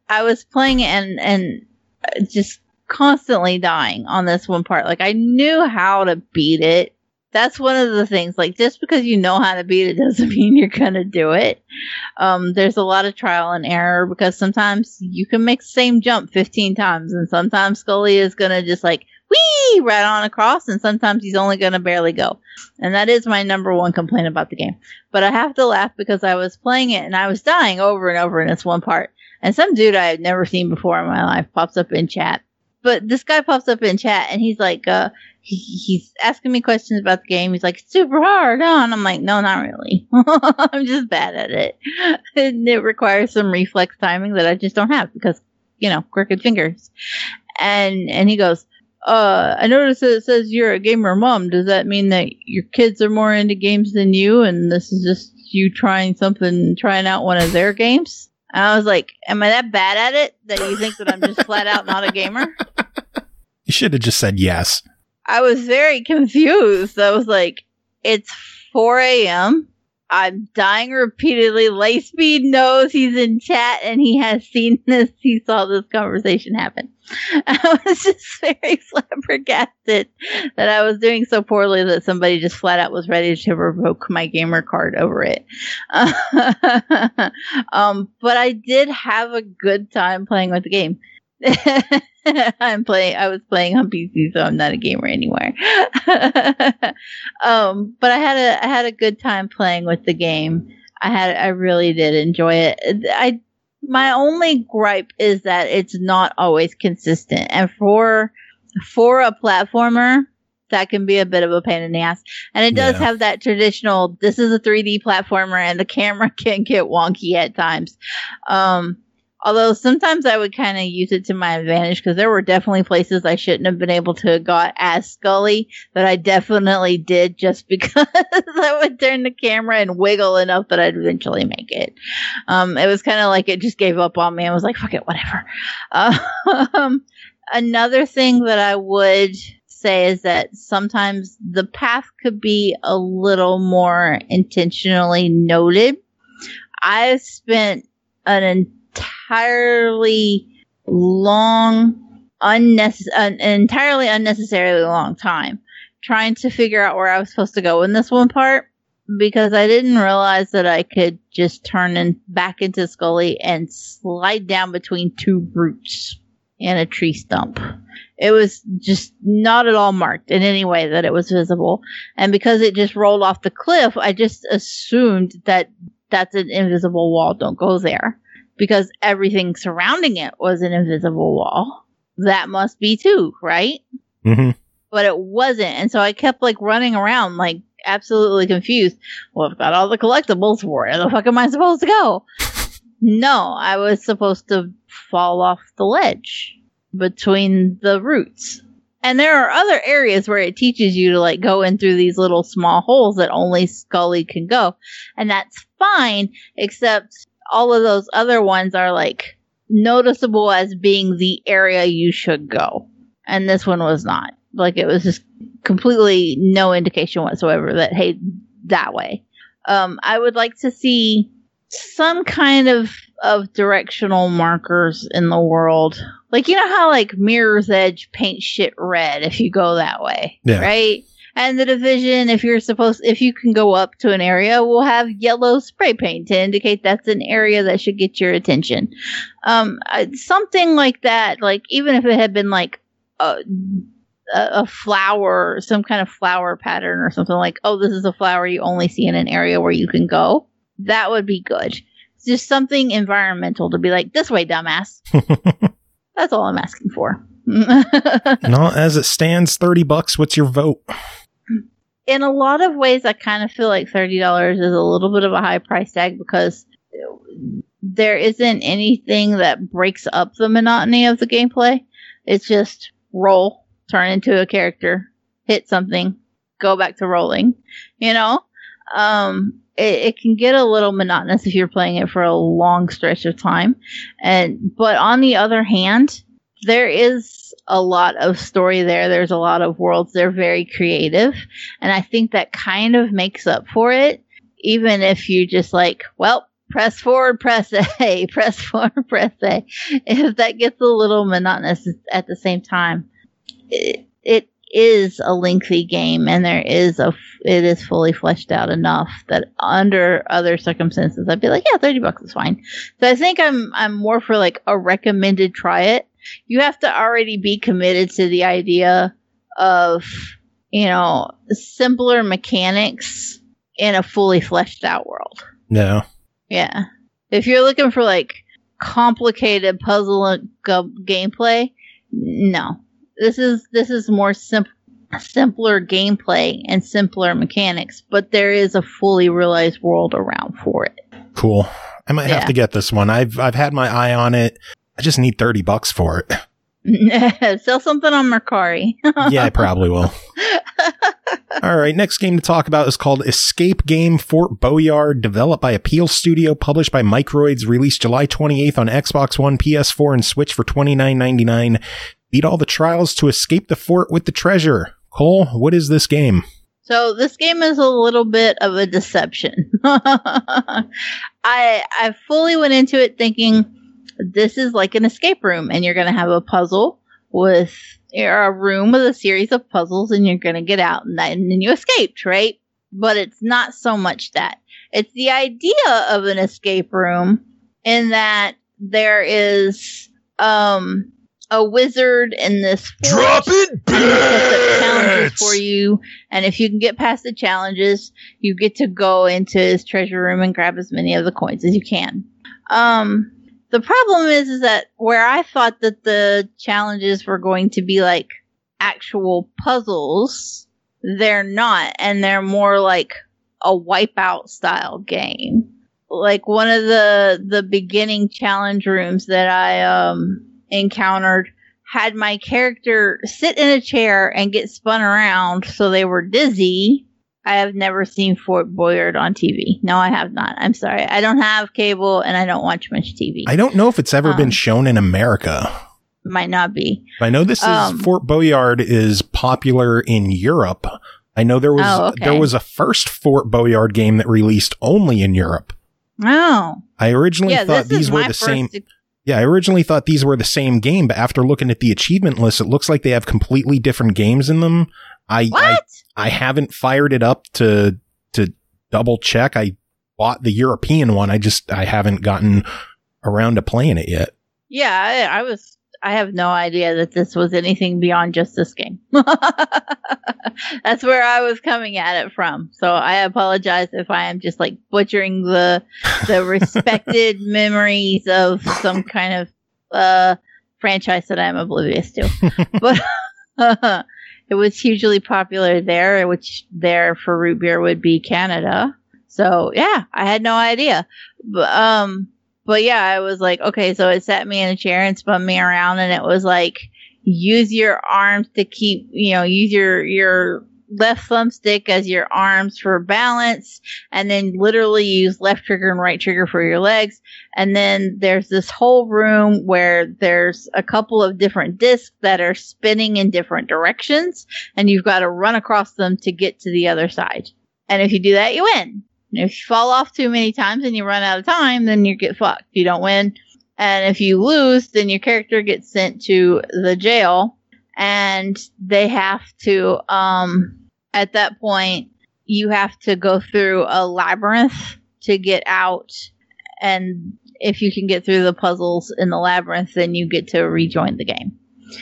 I was playing it and, and just constantly dying on this one part. Like, I knew how to beat it. That's one of the things. Like, just because you know how to beat it doesn't mean you're going to do it. Um, there's a lot of trial and error because sometimes you can make the same jump fifteen times, and sometimes Scully is going to just like, whee, right on across, and sometimes he's only going to barely go. And that is my number one complaint about the game. But I have to laugh because I was playing it and I was dying over and over in this one part. And some dude I had never seen before in my life pops up in chat. But this guy pops up in chat and he's like, uh, he, he's asking me questions about the game. He's like, it's super hard, huh? And I'm like, no, not really. I'm just bad at it. And it requires some reflex timing that I just don't have because, you know, crooked fingers. And, and he goes, Uh, I noticed that it says you're a gamer mom. Does that mean that your kids are more into games than you, and this is just you trying something, trying out one of their games? And I was like, am I that bad at it that you think that I'm just flat out not a gamer? You should have just said yes. I was very confused. I was like, it's four a.m. I'm dying repeatedly. Lightspeed knows he's in chat and he has seen this. He saw this conversation happen. I was just very flabbergasted that I was doing so poorly that somebody just flat out was ready to revoke my gamer card over it. Uh, um, but I did have a good time playing with the game. I'm playing. I was playing on P C, so I'm not a gamer anywhere. um, but I had a I had a good time playing with the game. I had I really did enjoy it. I my only gripe is that it's not always consistent, and for for a platformer, that can be a bit of a pain in the ass. And it does yeah. have that traditional. This is a three D platformer, and the camera can get wonky at times. Um, Although sometimes I would kind of use it to my advantage because there were definitely places I shouldn't have been able to have got as Scully, but I definitely did just because I would turn the camera and wiggle enough that I'd eventually make it. Um, it was kind of like it just gave up on me. I was like, fuck it, whatever. Uh, um, another thing that I would say is that sometimes the path could be a little more intentionally noted. I've spent an entirely long, unnecess- an entirely unnecessarily long time trying to figure out where I was supposed to go in this one part because I didn't realize that I could just turn in back into Scully and slide down between two roots in a tree stump. It was just not at all marked in any way that it was visible. And because it just rolled off the cliff, I just assumed that that's an invisible wall. Don't go there. Because everything surrounding it was an invisible wall. That must be too, right? Mm-hmm. But it wasn't. And so I kept like running around like absolutely confused. Well, I've got all the collectibles. Where the fuck am I supposed to go? No, I was supposed to fall off the ledge between the roots. And there are other areas where it teaches you to like go in through these little small holes that only Scully can go. And that's fine, except all of those other ones are like noticeable as being the area you should go. And this one was not. Like it was just completely no indication whatsoever that, hey, that way. Um, I would like to see some kind of, of directional markers in the world. Like, you know how like Mirror's Edge paints shit red if you go that way, yeah. right? And the Division, if you're supposed, if you can go up to an area, will have yellow spray paint to indicate that's an area that should get your attention. Um, something like that. Like even if it had been like a, a flower, some kind of flower pattern or something like, oh, this is a flower you only see in an area where you can go. That would be good. It's just something environmental to be like, this way, dumbass. That's all I'm asking for. No, as it stands, thirty bucks. What's your vote? In a lot of ways, I kind of feel like thirty dollars is a little bit of a high price tag because there isn't anything that breaks up the monotony of the gameplay. It's just roll, turn into a character, hit something, go back to rolling. You know, um, it, it can get a little monotonous if you're playing it for a long stretch of time. And but on the other hand, there is a lot of story there. There's a lot of worlds. They're very creative. And I think that kind of makes up for it. Even if you just like, well, press forward, press A, press forward, press A. If that gets a little monotonous at the same time, it, it is a lengthy game, and there is a it is fully fleshed out enough that under other circumstances I'd be like, yeah, thirty bucks is fine. So I think I'm I'm more for like a recommended try it. You have to already be committed to the idea of, you know, simpler mechanics in a fully fleshed out world. No. Yeah. If you're looking for like complicated puzzle and g- gameplay, no. This is this is more simple, simpler gameplay and simpler mechanics, but there is a fully realized world around for it. Cool. I might Yeah. have to get this one. I've I've had my eye on it. I just need thirty bucks for it. Sell something on Mercari. Yeah, I probably will. All right, next game to talk about is called Escape Game Fort Boyard, developed by Appeal Studio, published by Microids, released July twenty-eighth on Xbox One, P S four, and Switch for twenty-nine ninety-nine. Beat all the trials to escape the fort with the treasure. Cole, what is this game? So this game is a little bit of a deception. I I fully went into it thinking this is like an escape room, and you're going to have a puzzle with or a room with a series of puzzles, and you're going to get out, and, that, and then you escaped, right? But it's not so much that. It's the idea of an escape room in that there is um. a wizard in this forest. Dropping challenges bits! for you, and if you can get past the challenges, you get to go into his treasure room and grab as many of the coins as you can. Um, the problem is, is that where I thought that the challenges were going to be like actual puzzles, they're not, and they're more like a Wipeout style game. Like one of the the beginning challenge rooms that I um. encountered had my character sit in a chair and get spun around so they were dizzy. I have never seen Fort Boyard on T V. No, I have not. I'm sorry. I don't have cable and I don't watch much T V. I don't know if it's ever Um, been shown in America. Might not be. I know this is um, Fort Boyard is popular in Europe. I know there was Oh, okay. there was a first Fort Boyard game that released only in Europe. Oh. I originally Yeah, thought this these is were my the first same. ex- Yeah, I originally thought these were the same game, but after looking at the achievement list, it looks like they have completely different games in them. I I, What? I haven't fired it up to to double check. I bought the European one. I just I haven't gotten around to playing it yet. Yeah, I, I was. I have no idea that this was anything beyond just this game. That's where I was coming at it from. So I apologize if I am just like butchering the the respected memories of some kind of uh, franchise that I'm oblivious to. But uh, it was hugely popular there, which there for root beer would be Canada. So yeah, I had no idea. But um. But yeah, I was like, okay, so it sat me in a chair and spun me around, and it was like, use your arms to keep, you know, use your, your left thumbstick as your arms for balance, and then literally use left trigger and right trigger for your legs. And then there's this whole room where there's a couple of different discs that are spinning in different directions, and you've got to run across them to get to the other side. And if you do that, you win. If you fall off too many times and you run out of time, then you get fucked. You don't win. And if you lose, then your character gets sent to the jail, and they have to, um, at that point, you have to go through a labyrinth to get out. And if you can get through the puzzles in the labyrinth, then you get to rejoin the game.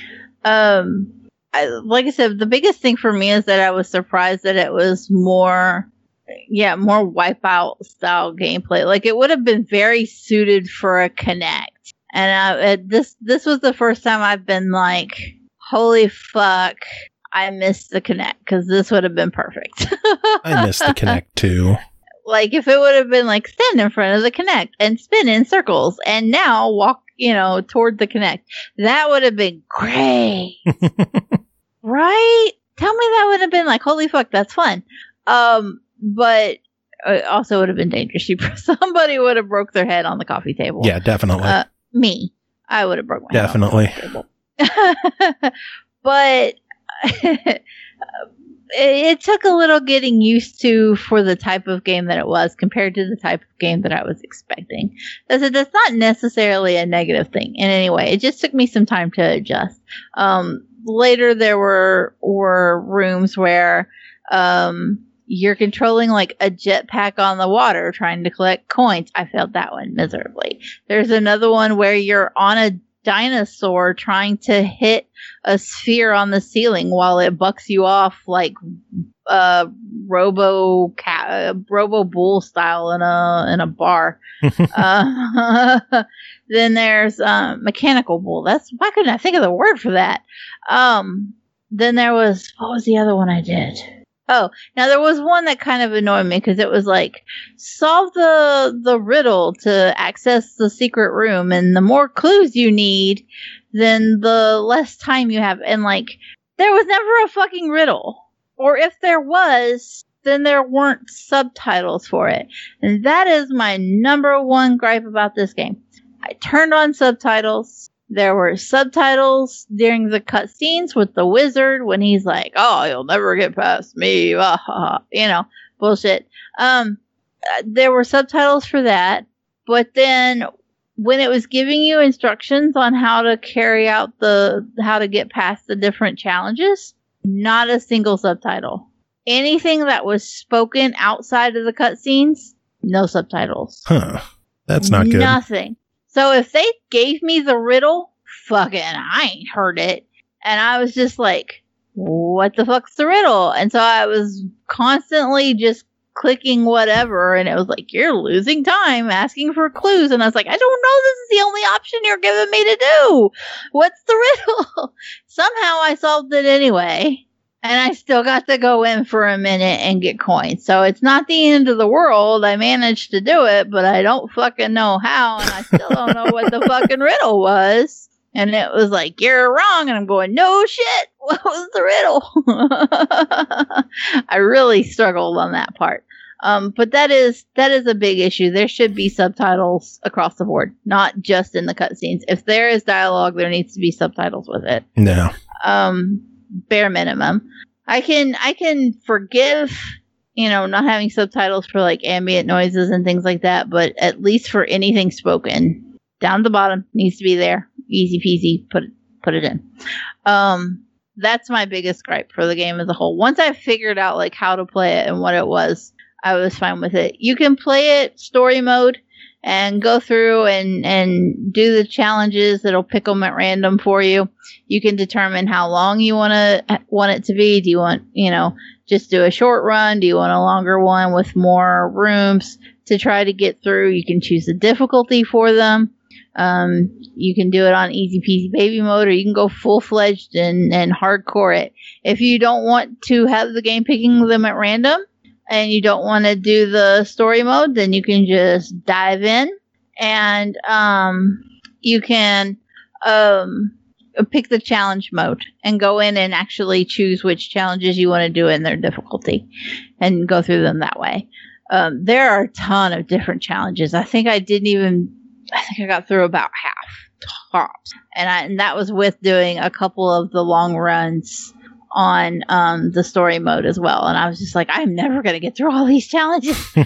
Um, I, like I said, the biggest thing for me is that I was surprised that it was more... Yeah, more Wipeout style gameplay. Like it would have been very suited for a Kinect. And uh, it, this this was the first time I've been like, holy fuck, I missed the Kinect, because this would have been perfect. I missed the Kinect too. Like if it would have been like stand in front of the Kinect and spin in circles and now walk, you know, toward the Kinect. That would have been great. Right? Tell me that would have been like, holy fuck, that's fun. Um, But it also would have been dangerous. Somebody would have broke their head on the coffee table. Yeah, definitely. Uh, me. I would have broke my Definitely. head on the coffee table. But it, it took a little getting used to for the type of game that it was compared to the type of game that I was expecting. That's, that's not necessarily a negative thing in any way. It just took me some time to adjust. Um, later, there were were rooms where um, you're controlling like a jetpack on the water trying to collect coins. I failed that one miserably. There's another one where you're on a dinosaur trying to hit a sphere on the ceiling while it bucks you off like uh robo cat, robo bull style in a in a bar. uh, then there's um mechanical bull. That's why couldn't I think of the word for that? Um then there was, what was the other one I did? Oh, now there was one that kind of annoyed me because it was like, solve the the riddle to access the secret room, and the more clues you need, then the less time you have. And like, there was never a fucking riddle. Or if there was, then there weren't subtitles for it. And that is my number one gripe about this game. I turned on subtitles. There were subtitles during the cutscenes with the wizard when he's like, "Oh, you'll never get past me," you know, bullshit. Um, there were subtitles for that, but then when it was giving you instructions on how to carry out the, how to get past the different challenges, not a single subtitle. Anything that was spoken outside of the cutscenes, no subtitles. Huh. That's not good. Nothing. So if they gave me the riddle, fucking, I ain't heard it. And I was just like, what the fuck's the riddle? And so I was constantly just clicking whatever. And it was like, you're losing time asking for clues. And I was like, I don't know. This is the only option you're giving me to do. What's the riddle? Somehow I solved it anyway. And I still got to go in for a minute and get coins. So it's not the end of the world. I managed to do it, but I don't fucking know how. And I still don't know what the fucking riddle was. And it was like, you're wrong. And I'm going, no shit. What was the riddle? I really struggled on that part. Um, but that is, that is a big issue. There should be subtitles across the board, not just in the cutscenes. If there is dialogue, there needs to be subtitles with it. No. Um, bare minimum. I can I can forgive, you know, not having subtitles for like ambient noises and things like that, but at least for anything spoken, down the bottom needs to be there. Easy peasy, put it put it in. Um, that's my biggest gripe for the game as a whole. Once I figured out like how to play it and what it was, I was fine with it. You can play it story mode and go through and, and do the challenges. It'll pick them at random for you. You can determine how long you want to want it to be. Do you want, you know, just do a short run? Do you want a longer one with more rooms to try to get through? You can choose the difficulty for them. Um, you can do it on easy peasy baby mode, or you can go full fledged and, and hardcore it. If you don't want to have the game picking them at random, and you don't want to do the story mode, then you can just dive in and um, you can um, pick the challenge mode and go in and actually choose which challenges you want to do in their difficulty and go through them that way. Um, there are a ton of different challenges. I think I didn't even, I think I got through about half tops. And, I, and that was with doing a couple of the long runs on um, the story mode as well. And I was just like, I'm never going to get through all these challenges. So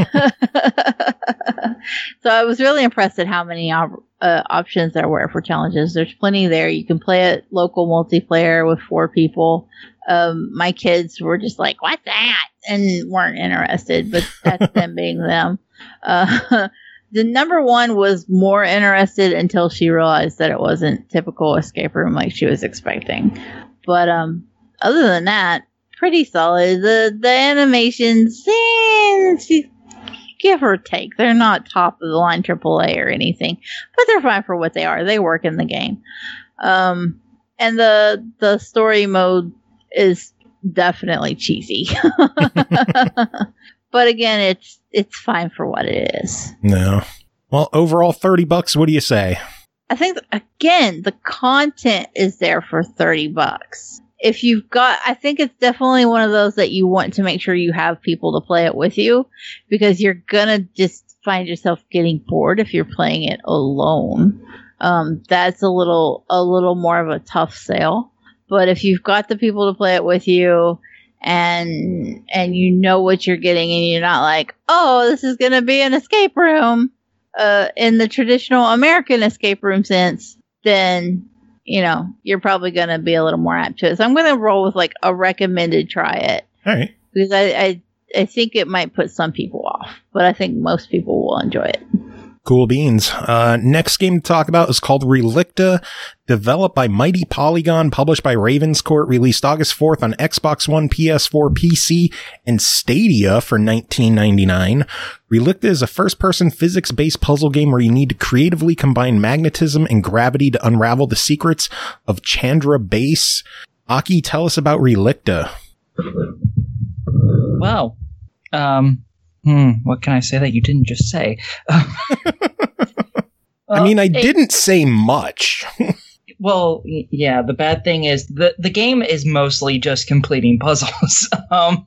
I was really impressed at how many op- uh, options there were for challenges. There's plenty there. You can play it local multiplayer with four people. Um, my kids were just like, what's that? And weren't interested, but that's them being them. Uh, the number one was more interested until she realized that it wasn't typical escape room like she was expecting. But um, other than that, pretty solid. The the animations, eh, give or take, they're not top of the line triple A or anything, but they're fine for what they are. They work in the game. Um, and the the story mode is definitely cheesy. But again, it's it's fine for what it is. No. Well, overall thirty bucks, what do you say? I think, again, the content is there for thirty bucks. If you've got, I think it's definitely one of those that you want to make sure you have people to play it with you, because you're going to just find yourself getting bored if you're playing it alone. Um, that's a little, a little more of a tough sale. But if you've got the people to play it with you and and you know what you're getting, and you're not like, oh, this is gonna be an escape room, uh, in the traditional American escape room sense, then you know you're probably gonna be a little more apt to it. So I'm gonna roll with like a recommended try it. All right. Because I, I I think it might put some people off, but I think most people will enjoy it. Cool beans. Uh, next game to talk about is called Relicta, developed by Mighty Polygon, published by Ravenscourt, released August fourth on Xbox One, P S four, P C, and Stadia for nineteen ninety-nine. Relicta is a first-person physics-based puzzle game where you need to creatively combine magnetism and gravity to unravel the secrets of Chandra Base. Aki, tell us about Relicta. Wow. Um... Hmm, what can I say that you didn't just say? I mean, I didn't say much. Well, yeah, the bad thing is the, the game is mostly just completing puzzles. um,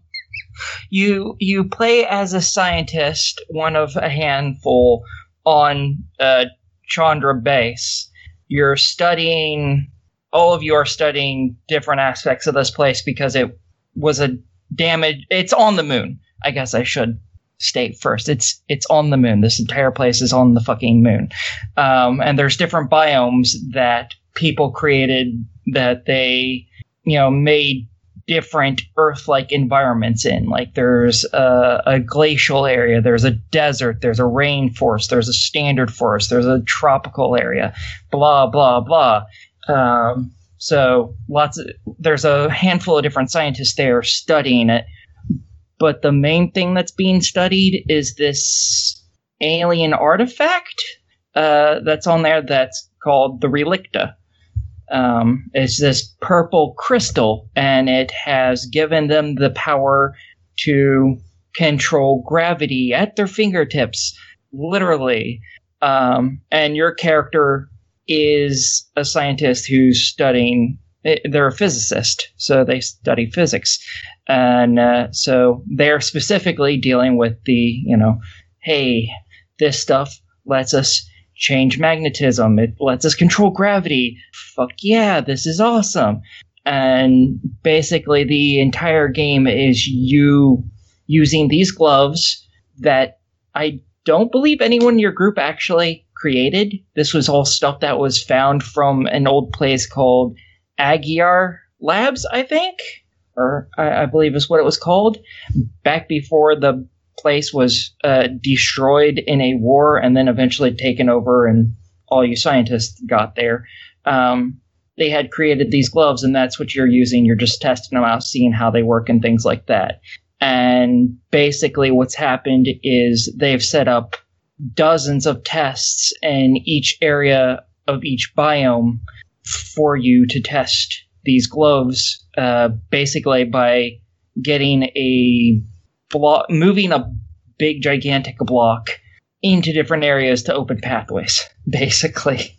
you you play as a scientist, one of a handful, on uh, Chandra Base. You're studying, all of you are studying different aspects of this place because it was a damage. It's on the moon, I guess I should state first. It's it's on the moon. This entire place is on the fucking moon. Um, and there's different biomes that people created that they, you know, made different Earth-like environments in. Like there's a, a glacial area, there's a desert, there's a rainforest, there's a standard forest, there's a tropical area, blah, blah, blah. Um, so lots of, there's a handful of different scientists there studying it. But the main thing that's being studied is this alien artifact uh, that's on there that's called the Relicta. Um, it's this purple crystal, and it has given them the power to control gravity at their fingertips, literally. Um, and your character is a scientist who's studying, they're a physicist, so they study physics. And uh, so they're specifically dealing with the, you know, hey, this stuff lets us change magnetism. It lets us control gravity. Fuck yeah, this is awesome. And basically the entire game is you using these gloves that I don't believe anyone in your group actually created. This was all stuff that was found from an old place called Agiar Labs, I think. Or I, I believe is what it was called, back before the place was uh, destroyed in a war and then eventually taken over and all you scientists got there. Um, they had created these gloves, and that's what you're using. You're just testing them out, seeing how they work and things like that. And basically what's happened is they've set up dozens of tests in each area of each biome for you to test these gloves, uh, basically by getting a block, moving a big gigantic block into different areas to open pathways, basically.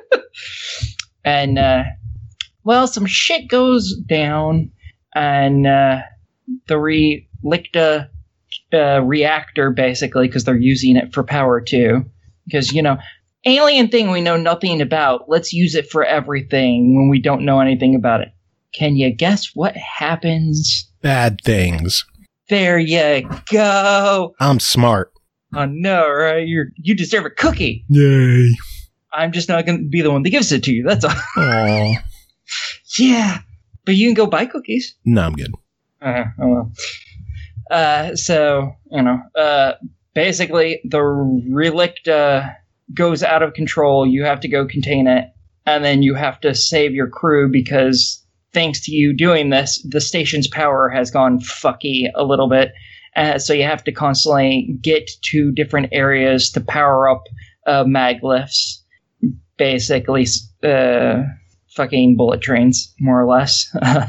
And, uh, well, some shit goes down, and uh, the Relicta uh, reactor, basically, because they're using it for power too, because, you know, alien thing we know nothing about. Let's use it for everything when we don't know anything about it. Can you guess what happens? Bad things. There you go. I'm smart. Oh no, right? You you deserve a cookie. Yay. I'm just not going to be the one that gives it to you. That's all. Aww. Yeah, but you can go buy cookies. No, I'm good. Uh, oh well. Uh, so, you know, uh, basically the Relicta goes out of control. You have to go contain it, and then you have to save your crew because thanks to you doing this, the station's power has gone fucky a little bit. Uh, so you have to constantly get to different areas to power up uh, maglifts, basically uh, fucking bullet trains, more or less.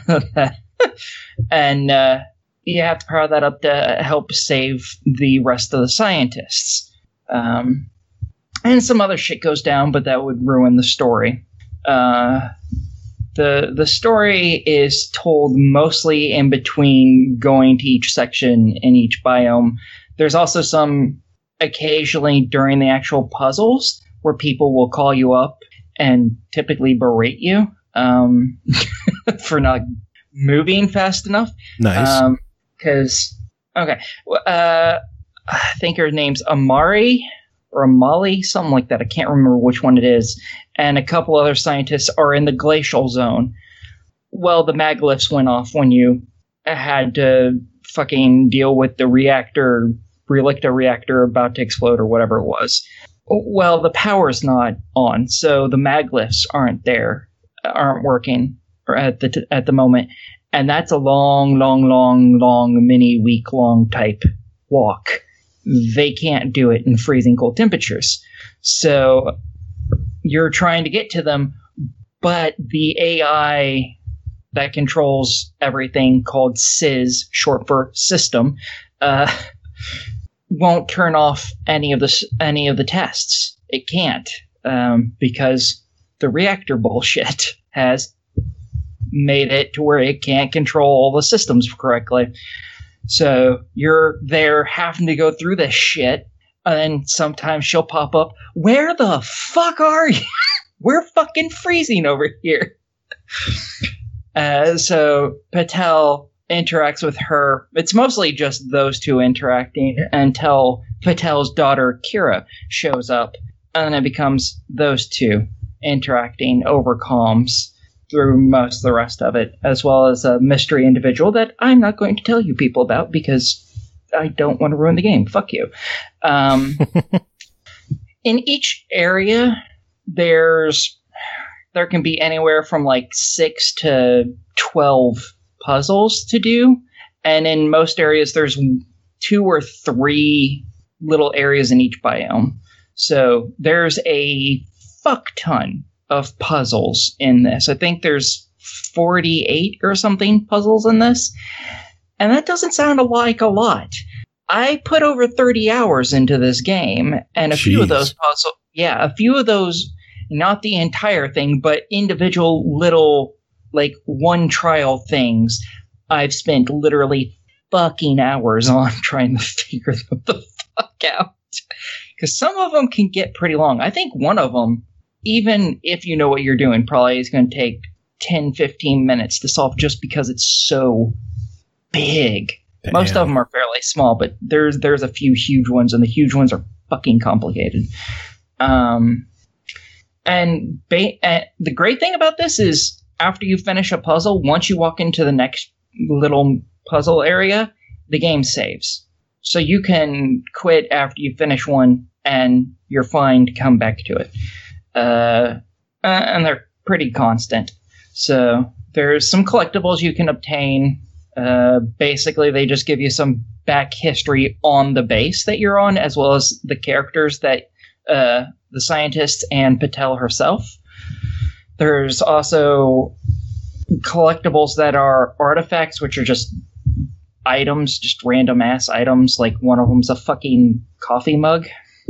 And uh, you have to power that up to help save the rest of the scientists. Um, and some other shit goes down, but that would ruin the story. Uh, the the story is told mostly in between going to each section in each biome. There's also some occasionally during the actual puzzles where people will call you up and typically berate you um, for not moving fast enough. Nice. Because, um, okay, uh, I think her name's Amari or Amali, something like that. I can't remember which one it is. And a couple other scientists are in the glacial zone. Well, the maglifts went off when you had to fucking deal with the reactor, relicta reactor about to explode or whatever it was. Well, the power's not on, so the maglifts aren't there, aren't working at the t- at the moment, and that's a long, long, long, long, many week long type walk. They can't do it in freezing cold temperatures, so you're trying to get to them, but the A I that controls everything, called S I S, short for system, uh, won't turn off any of the any of the tests. It can't, um, because the reactor bullshit has made it to where it can't control all the systems correctly. So you're there having to go through this shit, and then sometimes she'll pop up. Where the fuck are you? We're fucking freezing over here. Uh, so Patel interacts with her. It's mostly just those two interacting until Patel's daughter Kira shows up, and then it becomes those two interacting over comms through most of the rest of it, as well as a mystery individual that I'm not going to tell you people about because I don't want to ruin the game. Fuck you. Um, in each area, there's there can be anywhere from like six to twelve puzzles to do, and in most areas there's two or three little areas in each biome. So there's a fuck ton of puzzles in this. I think there's forty-eight or something puzzles in this, and that doesn't sound like a lot. I put over thirty hours into this game, and a Jeez. few of those puzzles, yeah, a few of those, not the entire thing, but individual little, like, one trial things I've spent literally fucking hours on trying to figure them the fuck out. Because some of them can get pretty long. I think one of them, even if you know what you're doing, probably is going to take ten, fifteen minutes to solve just because it's so big. Damn. Most of them are fairly small, but there's there's a few huge ones, and the huge ones are fucking complicated. Um, and ba- uh, the great thing about this is after you finish a puzzle, once you walk into the next little puzzle area, the game saves. So you can quit after you finish one, and you're fine to come back to it. Uh, and they're pretty constant. So there's some collectibles you can obtain. Uh, basically, they just give you some back history on the base that you're on, as well as the characters that uh, the scientists and Patel herself. There's also collectibles that are artifacts, which are just items, just random ass items. Like one of them's a fucking coffee mug.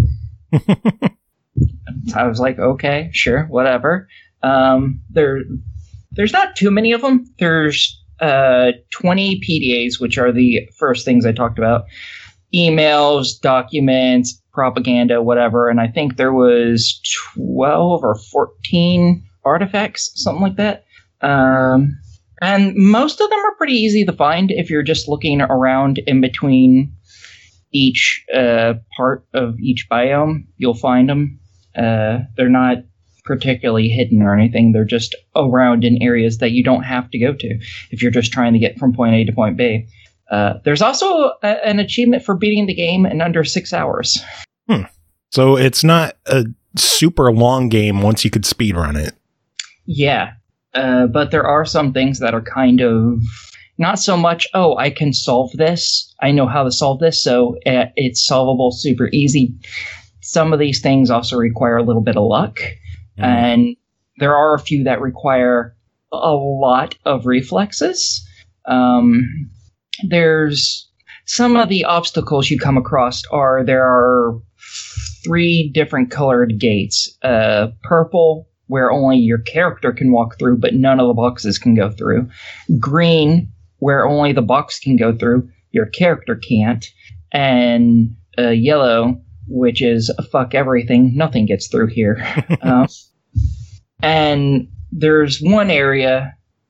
I was like, okay, sure, whatever. Um, there, there's not too many of them. There's uh, twenty P D As, which are the first things I talked about. Emails, documents, propaganda, whatever. And I think there was twelve or fourteen artifacts, something like that. Um, and most of them are pretty easy to find if you're just looking around in between each uh, part of each biome. You'll find them. Uh, they're not particularly hidden or anything. They're just around in areas that you don't have to go to if you're just trying to get from point A to point B. Uh, there's also a, an achievement for beating the game in under six hours. Hmm. So it's not a super long game once you could speedrun it. Yeah. Uh, but there are some things that are kind of not so much, oh, I can solve this. I know how to solve this, so uh, it's solvable super easy. Some of these things also require a little bit of luck. Mm. And there are a few that require a lot of reflexes. Um, there's some of the obstacles you come across are there are three different colored gates. Uh, purple, where only your character can walk through, but none of the boxes can go through. Green, where only the box can go through, your character can't. And uh, yellow, which is fuck everything, nothing gets through here. uh, and there's one area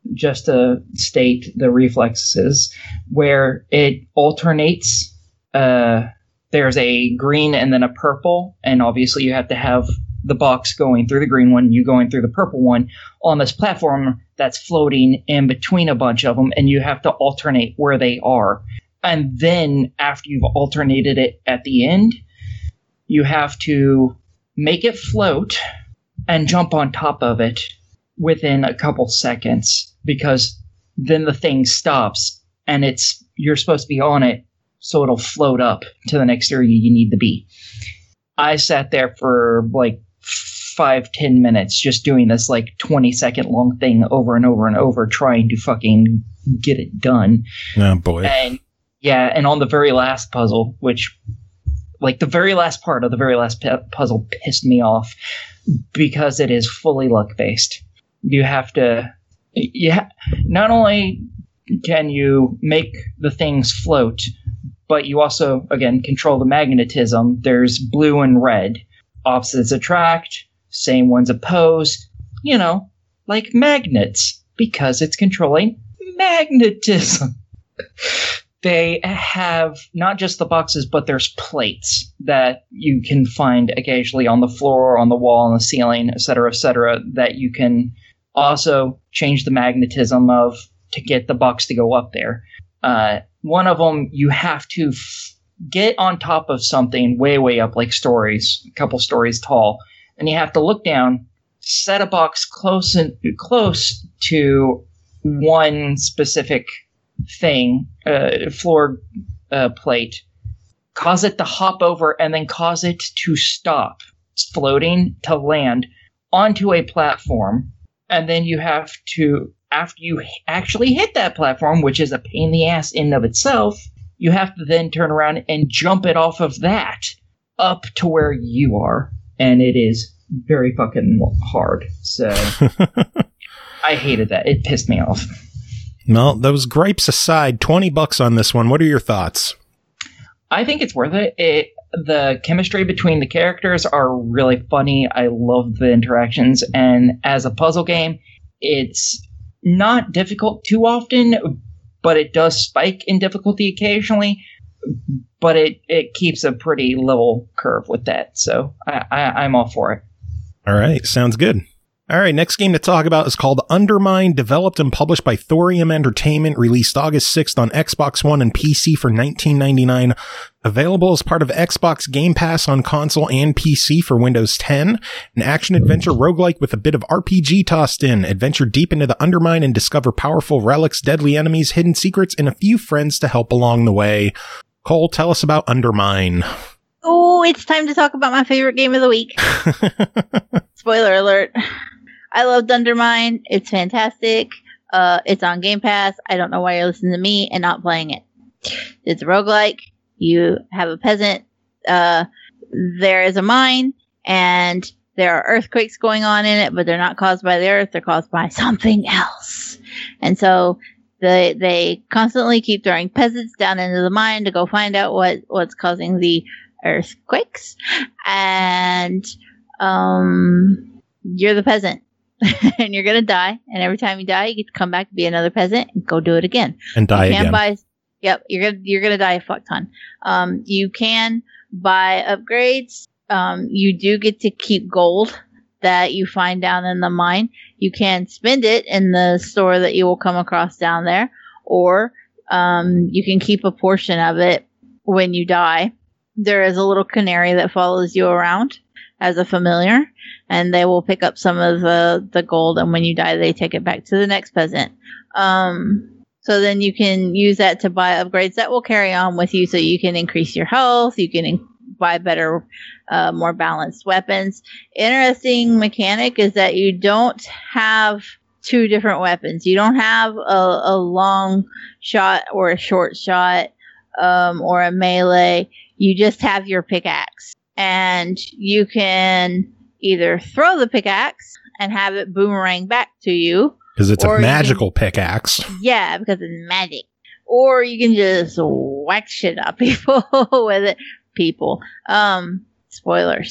just to state the reflexes, where it alternates. Uh, there's a green and then a purple, and obviously you have to have the box going through the green one, you going through the purple one on this platform that's floating in between a bunch of them, and you have to alternate where they are. And then after you've alternated it at the end, you have to make it float and jump on top of it within a couple seconds, because then the thing stops and it's you're supposed to be on it, so it'll float up to the next area you need to be. I sat there for like five, ten minutes just doing this like twenty second long thing over and over and over, trying to fucking get it done. Oh boy. And yeah, and on the very last puzzle, which like the very last part of the very last p- puzzle pissed me off because it is fully luck based. You have to, yeah, not only can you make the things float, but you also, again, control the magnetism. There's blue and red. Opposites attract, same ones oppose, you know, like magnets, because it's controlling magnetism. They have not just the boxes, but there's plates that you can find occasionally on the floor, on the wall, on the ceiling, et cetera, et cetera, that you can also change the magnetism of to get the box to go up there. Uh, one of them, you have to f- get on top of something way, way up, like stories, a couple stories tall, and you have to look down, set a box close and close to one specific thing, uh, floor uh, plate, cause it to hop over, and then cause it to stop floating to land onto a platform. And then you have to, after you actually hit that platform, which is a pain in the ass in of itself, you have to then turn around and jump it off of that up to where you are. And it is very fucking hard. So I hated that. It pissed me off. Well, those gripes aside, twenty bucks on this one. What are your thoughts? I think it's worth it. It the chemistry between the characters are really funny. I love the interactions. And as a puzzle game, it's not difficult too often, but it does spike in difficulty occasionally. But it, it keeps a pretty level curve with that. So I, I, I'm all for it. All right. Sounds good. All right, next game to talk about is called Undermine, developed and published by Thorium Entertainment, released August sixth on Xbox One and P C for nineteen ninety-nine dollars. Available as part of Xbox Game Pass on console and P C for Windows ten. An action-adventure roguelike with a bit of R P G tossed in. Adventure deep into the Undermine and discover powerful relics, deadly enemies, hidden secrets, and a few friends to help along the way. Cole, tell us about Undermine. Oh, it's time to talk about my favorite game of the week. Spoiler alert. I loved Undermine. It's fantastic. Uh, it's on Game Pass. I don't know why you're listening to me and not playing it. It's a roguelike. You have a peasant. Uh, there is a mine, and there are earthquakes going on in it, but they're not caused by the earth. They're caused by something else. And so they they constantly keep throwing peasants down into the mine to go find out what, what's causing the earthquakes. And um, you're the peasant. And you're gonna die, and every time you die, you get to come back to be another peasant and go do it again. And die you can again. Buy, yep, you're gonna you're gonna die a fuck ton. Um, you can buy upgrades. Um, you do get to keep gold that you find down in the mine. You can spend it in the store that you will come across down there, or um, you can keep a portion of it when you die. There is a little canary that follows you around as a familiar, and they will pick up some of the, the gold, and when you die, they take it back to the next peasant. Um, so then you can use that to buy upgrades that will carry on with you, so you can increase your health, you can in- buy better, uh, more balanced weapons. Interesting mechanic is that you don't have two different weapons. You don't have a, a long shot or a short shot, um, or a melee. You just have your pickaxe. And you can either throw the pickaxe and have it boomerang back to you. Because it's a magical can, pickaxe. Yeah, because it's magic. Or you can just whack shit up people with it. People. Um, spoilers.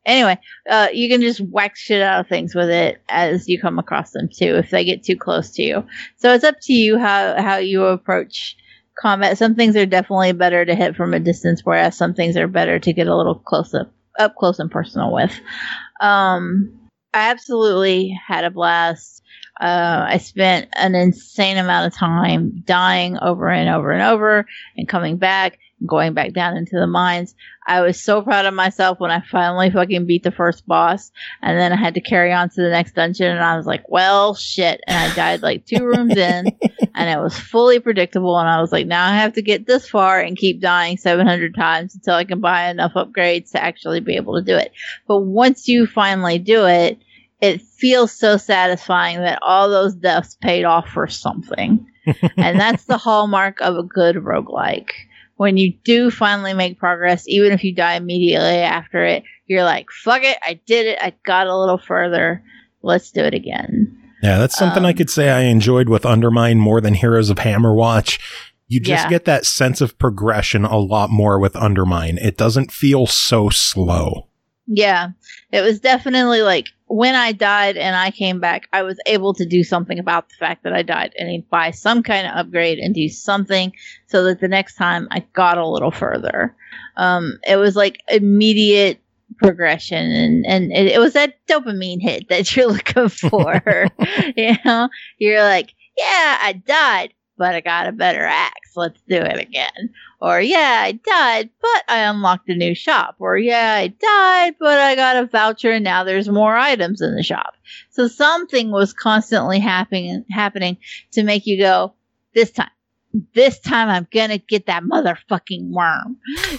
Anyway, uh, you can just whack shit out of things with it as you come across them too, if they get too close to you. So it's up to you how, how you approach combat. Some things are definitely better to hit from a distance, whereas some things are better to get a little close up, up close and personal with. Um, I absolutely had a blast. Uh, I spent an insane amount of time dying over and over and over and coming back and going back down into the mines. I was so proud of myself when I finally fucking beat the first boss, and then I had to carry on to the next dungeon, and I was like, well, shit. And I died like two rooms in, and it was fully predictable, and I was like, now I have to get this far and keep dying seven hundred times until I can buy enough upgrades to actually be able to do it. But once you finally do it, it feels so satisfying that all those deaths paid off for something. And that's the hallmark of a good roguelike. When you do finally make progress, even if you die immediately after it, you're like, fuck it, I did it, I got a little further, let's do it again. Yeah, that's something um, I could say I enjoyed with Undermine more than Heroes of Hammerwatch. You just yeah. get that sense of progression a lot more with Undermine. It doesn't feel so slow. Yeah, it was definitely like when I died and I came back, I was able to do something about the fact that I died and buy some kind of upgrade and do something so that the next time I got a little further. Um, it was like immediate progression, and, and it, it was that dopamine hit that you're looking for. You know, you're like, yeah, I died, but I got a better axe. Let's do it again. Or, yeah, I died, but I unlocked a new shop. Or, yeah, I died, but I got a voucher and now there's more items in the shop. So something was constantly happening, happening to make you go, this time, this time I'm going to get that motherfucking worm.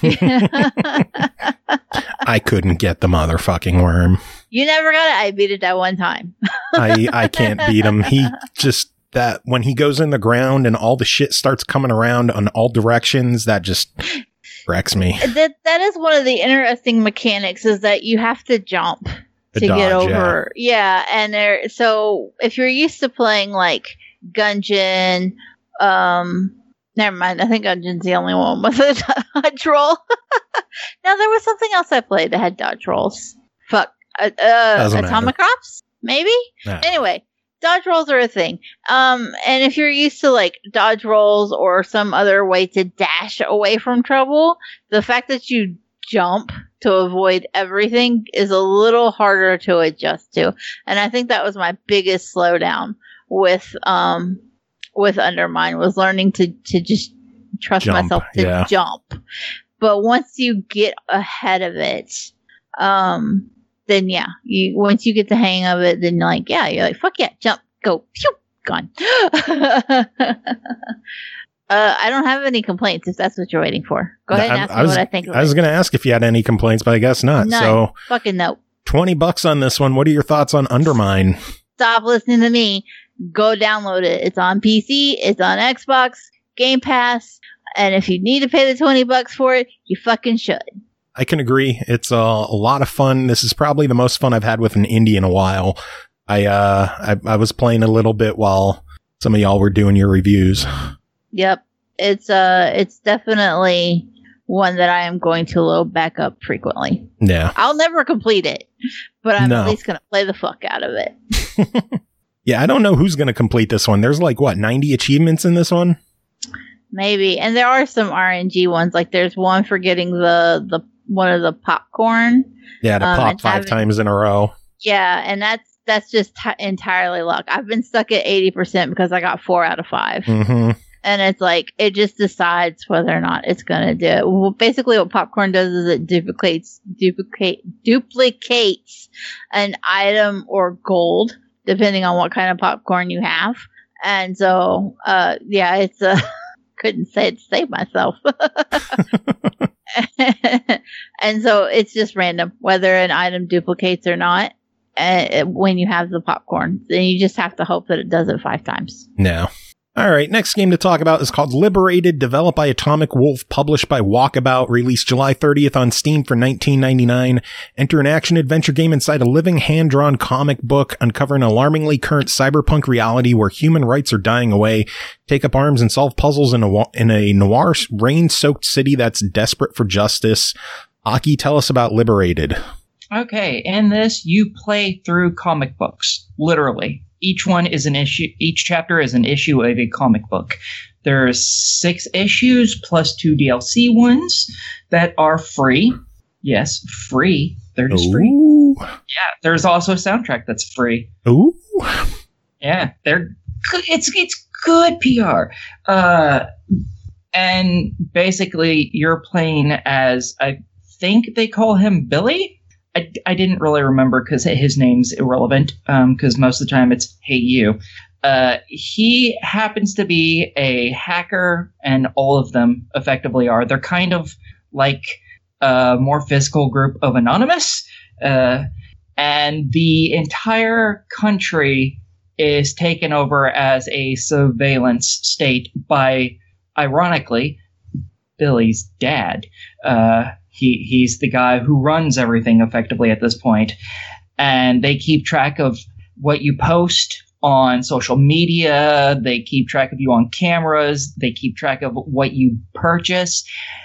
I couldn't get the motherfucking worm. You never got it. I beat it that one time. I, I can't beat him. He just... that when he goes in the ground and all the shit starts coming around on all directions, that just wrecks me. That that is one of the interesting mechanics, is that you have to jump the to dodge, get over. Yeah, yeah, and there. So if you're used to playing like Gungeon, um, never mind. I think Gungeon's the only one with a dodge roll. Now there was something else I played that had dodge rolls. Fuck, uh, uh Atomic Crops, maybe. Nah. Anyway. Dodge rolls are a thing. Um, and if you're used to like dodge rolls or some other way to dash away from trouble, the fact that you jump to avoid everything is a little harder to adjust to. And I think that was my biggest slowdown with um with Undermine, was learning to, to just trust jump, myself to yeah. jump. But once you get ahead of it, um then yeah, you once you get the hang of it, then you're like, yeah, you're like, fuck yeah, jump, go, pew, gone. uh, I don't have any complaints if that's what you're waiting for. Go ahead and ask I, I me was, what I think of I was it. going to ask if you had any complaints, but I guess not. None. So fucking no. twenty bucks on this one. What are your thoughts on Undermine? Stop listening to me. Go download it. It's on P C. It's on Xbox, Game Pass. And if you need to pay the twenty bucks for it, you fucking should. I can agree. It's a, a lot of fun. This is probably the most fun I've had with an indie in a while. I, uh, I, I was playing a little bit while some of y'all were doing your reviews. Yep. It's, uh, it's definitely one that I am going to load back up frequently. Yeah. I'll never complete it, but I'm no. at least going to play the fuck out of it. Yeah. I don't know who's going to complete this one. There's like, what, ninety achievements in this one? Maybe. And there are some R N G ones. Like there's one for getting the, the, one of the popcorn. Yeah, to um, pop five having, times in a row. Yeah, and that's that's just t- entirely luck. I've been stuck at eighty percent because I got four out of five. Mm-hmm. And it's like, it just decides whether or not it's going to do it. Well, basically what popcorn does is it duplicates, duplicate, duplicates an item or gold, depending on what kind of popcorn you have. And so, uh, yeah, it's a, couldn't say it to save myself. And so it's just random whether an item duplicates or not uh, when you have the popcorn. Then you just have to hope that it does it five times. No. All right, next game to talk about is called Liberated, developed by Atomic Wolf, published by Walkabout, released July thirtieth on Steam for nineteen ninety-nine. Enter an action-adventure game inside a living, hand-drawn comic book, uncover an alarmingly current cyberpunk reality where human rights are dying away. Take up arms and solve puzzles in a, in a noir, rain-soaked city that's desperate for justice. Aki, tell us about Liberated. Okay, in this, you play through comic books, literally. Each one is an issue. Each chapter is an issue of a comic book. There's six issues plus two D L C ones that are free. Yes, free. They're just Ooh. free. Yeah, there's also a soundtrack that's free. Ooh. Yeah, they're good. It's it's good P R. Uh, and basically, you're playing as, I think they call him Billy. I, I didn't really remember because his name's irrelevant, because um, most of the time it's hey you. Uh, he happens to be a hacker, and all of them effectively are. They're kind of like a more physical group of Anonymous, uh, and the entire country is taken over as a surveillance state by, ironically, Billy's dad. Uh, he he's the guy who runs everything effectively at this point, and they keep track of what you post on social media. They keep track of you on cameras. They keep track of what you purchase,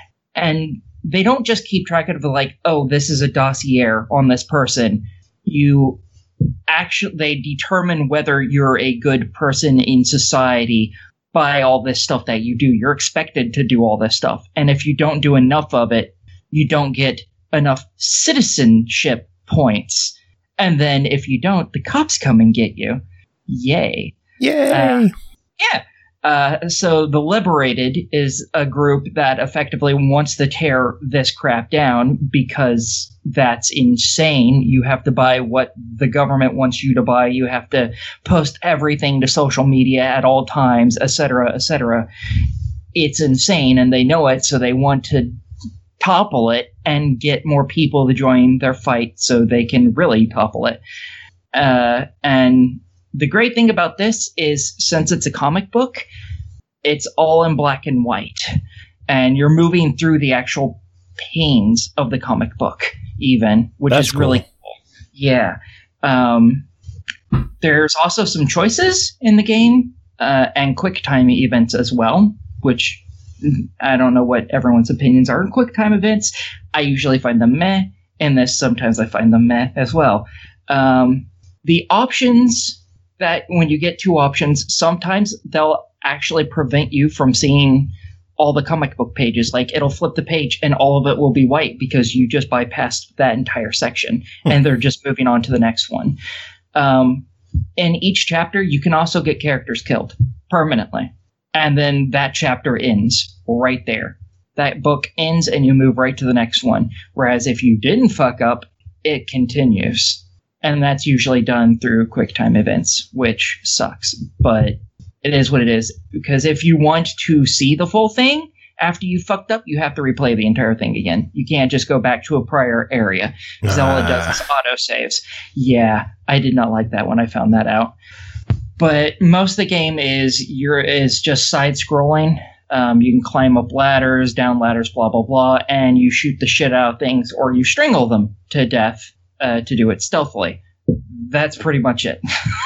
and they don't just keep track of like, oh, this is a dossier on this person. You actually they determine whether you're a good person in society by all this stuff that you do. You're expected to do all this stuff, and if you don't do enough of it, you don't get enough citizenship points. And then if you don't, the cops come and get you. Yay. Yay. Uh, yeah. Uh, so the Liberated is a group that effectively wants to tear this crap down because that's insane. You have to buy what the government wants you to buy. You have to post everything to social media at all times, et cetera, et cetera. It's insane, and they know it, so they want to topple it and get more people to join their fight so they can really topple it. Uh, and the great thing about this is, since it's a comic book, it's all in black and white, and you're moving through the actual panes of the comic book even, which That's is really cool. cool. Yeah. Um, there's also some choices in the game, uh, and quick time events as well, which I don't know what everyone's opinions are in quick time events. I usually find them meh. In this, sometimes I find them meh as well. Um, the options that when you get two options, sometimes they'll actually prevent you from seeing all the comic book pages. Like, it'll flip the page and all of it will be white because you just bypassed that entire section and they're just moving on to the next one. Um, in each chapter, you can also get characters killed permanently. And then that chapter ends right there. That book ends and you move right to the next one. Whereas if you didn't fuck up, it continues. And that's usually done through QuickTime events, which sucks. But it is what it is. Because if you want to see the full thing, after you fucked up, you have to replay the entire thing again. You can't just go back to a prior area. Because all it does is auto-saves. Yeah, I did not like that when I found that out. But most of the game is you're is just side-scrolling. Um, you can climb up ladders, down ladders, blah, blah, blah, and you shoot the shit out of things, or you strangle them to death uh, to do it stealthily. That's pretty much it.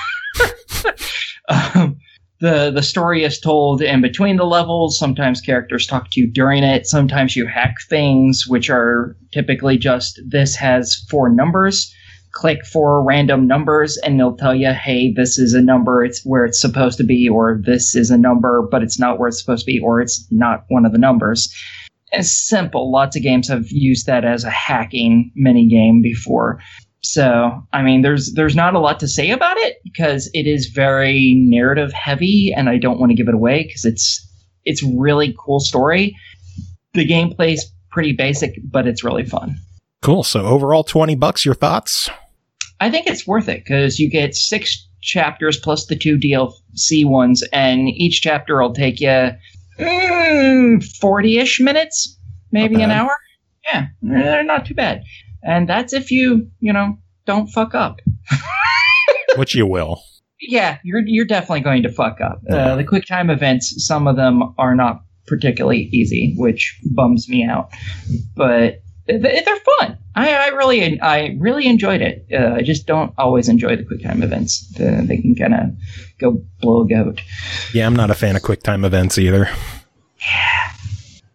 um, the the story is told in between the levels. Sometimes characters talk to you during it. Sometimes you hack things, which are typically just, this has four numbers. Click four random numbers and they'll tell you, hey, this is a number, it's where it's supposed to be, or this is a number, but it's not where it's supposed to be, or it's not one of the numbers. It's simple. Lots of games have used that as a hacking mini game before. So, I mean, there's there's not a lot to say about it because it is very narrative heavy, and I don't want to give it away because it's it's really cool story. The gameplay's pretty basic, but it's really fun. Cool. So overall, twenty bucks. Your thoughts? I think it's worth it because you get six chapters plus the two D L C ones, and each chapter will take you mm, forty-ish minutes, maybe an hour. Yeah, they're not too bad. And that's if you, you know, don't fuck up. Which you will. Yeah, you're you're definitely going to fuck up. Uh, the quick time events, some of them are not particularly easy, which bums me out. But they're fun. I, I really, I really enjoyed it. Uh, I just don't always enjoy the QuickTime events. Uh, they can kind of go blow a goat. Yeah, I'm not a fan of QuickTime events either. Yeah.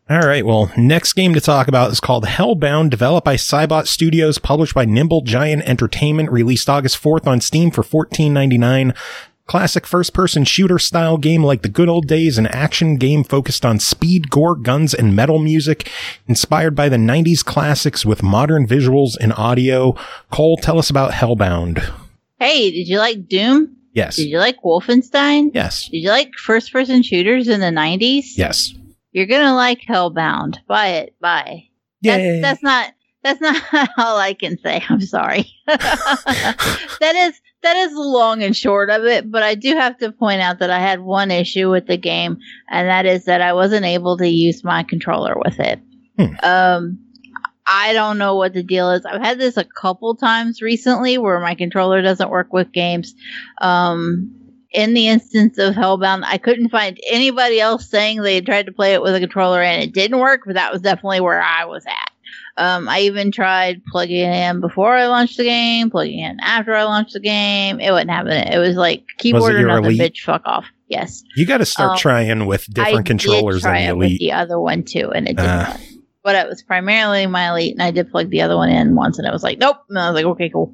All right, well, next game to talk about is called Hellbound, developed by Cybot Studios, published by Nimble Giant Entertainment, released August fourth on Steam for fourteen ninety-nine. Classic first-person shooter-style game like the good old days, an action game focused on speed, gore, guns, and metal music, inspired by the nineties classics with modern visuals and audio. Cole, tell us about Hellbound. Hey, did you like Doom? Yes. Did you like Wolfenstein? Yes. Did you like first-person shooters in the nineties? Yes. You're gonna like Hellbound. Buy it. Buy. Yay. That's, that's not. That's not all I can say. I'm sorry. that is that is the long and short of it. But I do have to point out that I had one issue with the game, and that is that I wasn't able to use my controller with it. Hmm. Um, I don't know what the deal is. I've had this a couple times recently where my controller doesn't work with games. Um, in the instance of Hellbound, I couldn't find anybody else saying they had tried to play it with a controller and it didn't work, but that was definitely where I was at. Um, I even tried plugging it in before I launched the game, plugging it in after I launched the game. It wasn't happening. It was like keyboard or nothing, Elite? Bitch, fuck off. Yes. You got to start um, trying with different I controllers did try than the it Elite. With the other one too, and it didn't. Uh. Work. But it was primarily my Elite, and I did plug the other one in once, and it was like, nope. And I was like, okay, cool.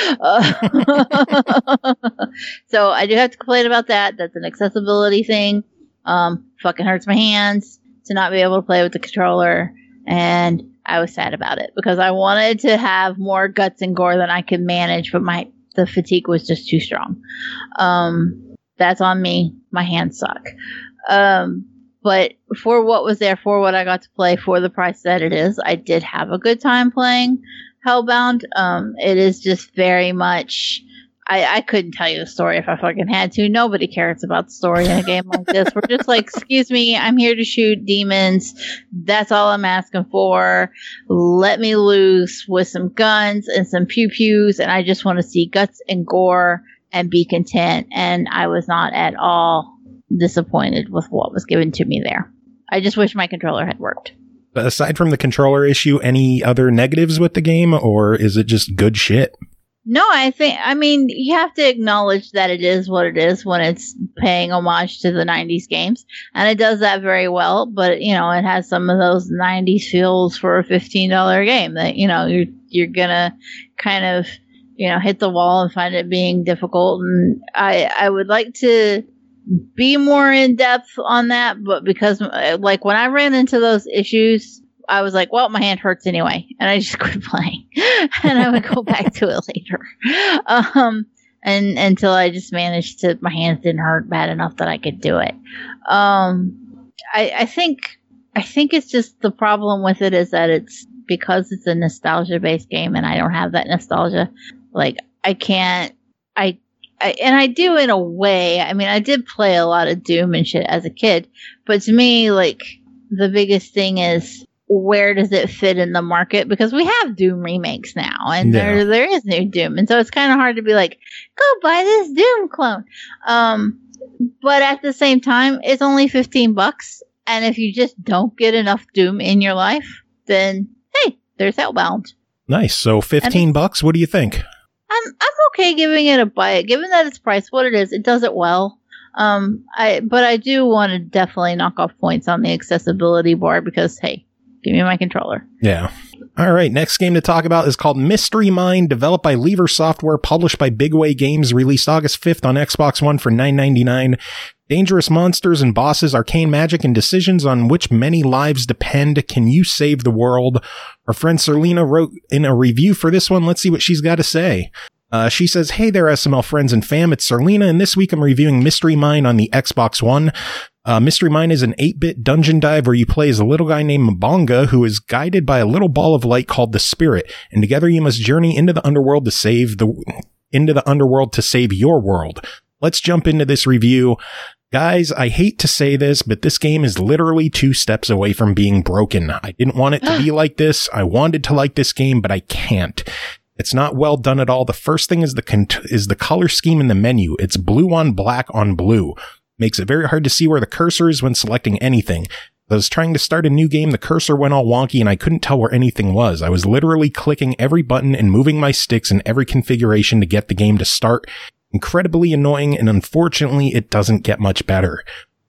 Uh, so I do have to complain about that. That's an accessibility thing. Um, fucking hurts my hands to not be able to play with the controller, and I was sad about it because I wanted to have more guts and gore than I could manage, but my the fatigue was just too strong. Um, that's on me. My hands suck. Um, but for what was there, for what I got to play, for the price that it is, I did have a good time playing Hellbound. Um, it is just very much... I, I couldn't tell you the story if I fucking had to. Nobody cares about the story in a game like this. We're just like, excuse me, I'm here to shoot demons. That's all I'm asking for. Let me loose with some guns and some pew-pews, and I just want to see guts and gore and be content. And I was not at all disappointed with what was given to me there. I just wish my controller had worked. But aside from the controller issue, any other negatives with the game, or is it just good shit? No, I think, I mean, you have to acknowledge that it is what it is when it's paying homage to the nineties games. And it does that very well, but, you know, it has some of those nineties feels for a fifteen dollars game that, you know, you're, you're gonna kind of, you know, hit the wall and find it being difficult. And I, I would like to be more in depth on that, but because, like, when I ran into those issues, I was like, well, my hand hurts anyway. And I just quit playing. And I would go back to it later. Um, and until I just managed to, my hands didn't hurt bad enough that I could do it. Um, I, I think, I think it's just the problem with it is that it's because it's a nostalgia based game and I don't have that nostalgia. Like, I can't, I, I, and I do in a way. I mean, I did play a lot of Doom and shit as a kid, but to me, like, the biggest thing is, where does it fit in the market? Because we have Doom remakes now, and yeah. there there is new Doom, and so it's kind of hard to be like, go buy this Doom clone. Um, but at the same time, it's only fifteen bucks, and if you just don't get enough Doom in your life, then hey, there's Hellbound. Nice. So fifteen bucks. What do you think? I'm I'm okay giving it a buy it, given that it's priced what it is. It does it well. Um, I but I do want to definitely knock off points on the accessibility bar because hey. Give me my controller. Yeah. All right. Next game to talk about is called Mystery Mine, developed by Lever Software, published by Big Way Games, released August fifth on Xbox One for nine ninety-nine. Dangerous monsters and bosses, arcane magic, and decisions on which many lives depend. Can you save the world? Our friend Serlina wrote in a review for this one. Let's see what she's got to say. Uh, she says, hey there, S M L friends and fam. It's Serlina, and this week I'm reviewing Mystery Mine on the Xbox One. Uh, Mystery Mine is an eight-bit dungeon dive where you play as a little guy named Mbonga who is guided by a little ball of light called the Spirit, and together you must journey into the underworld to save the into the underworld to save your world. Let's jump into this review. Guys, I hate to say this, but this game is literally two steps away from being broken. I didn't want it to be like this. I wanted to like this game, but I can't. It's not well done at all. The first thing is the con- is the color scheme in the menu. It's blue on black on blue. Makes it very hard to see where the cursor is when selecting anything. I was trying to start a new game, the cursor went all wonky, and I couldn't tell where anything was. I was literally clicking every button and moving my sticks in every configuration to get the game to start. Incredibly annoying, and unfortunately, it doesn't get much better.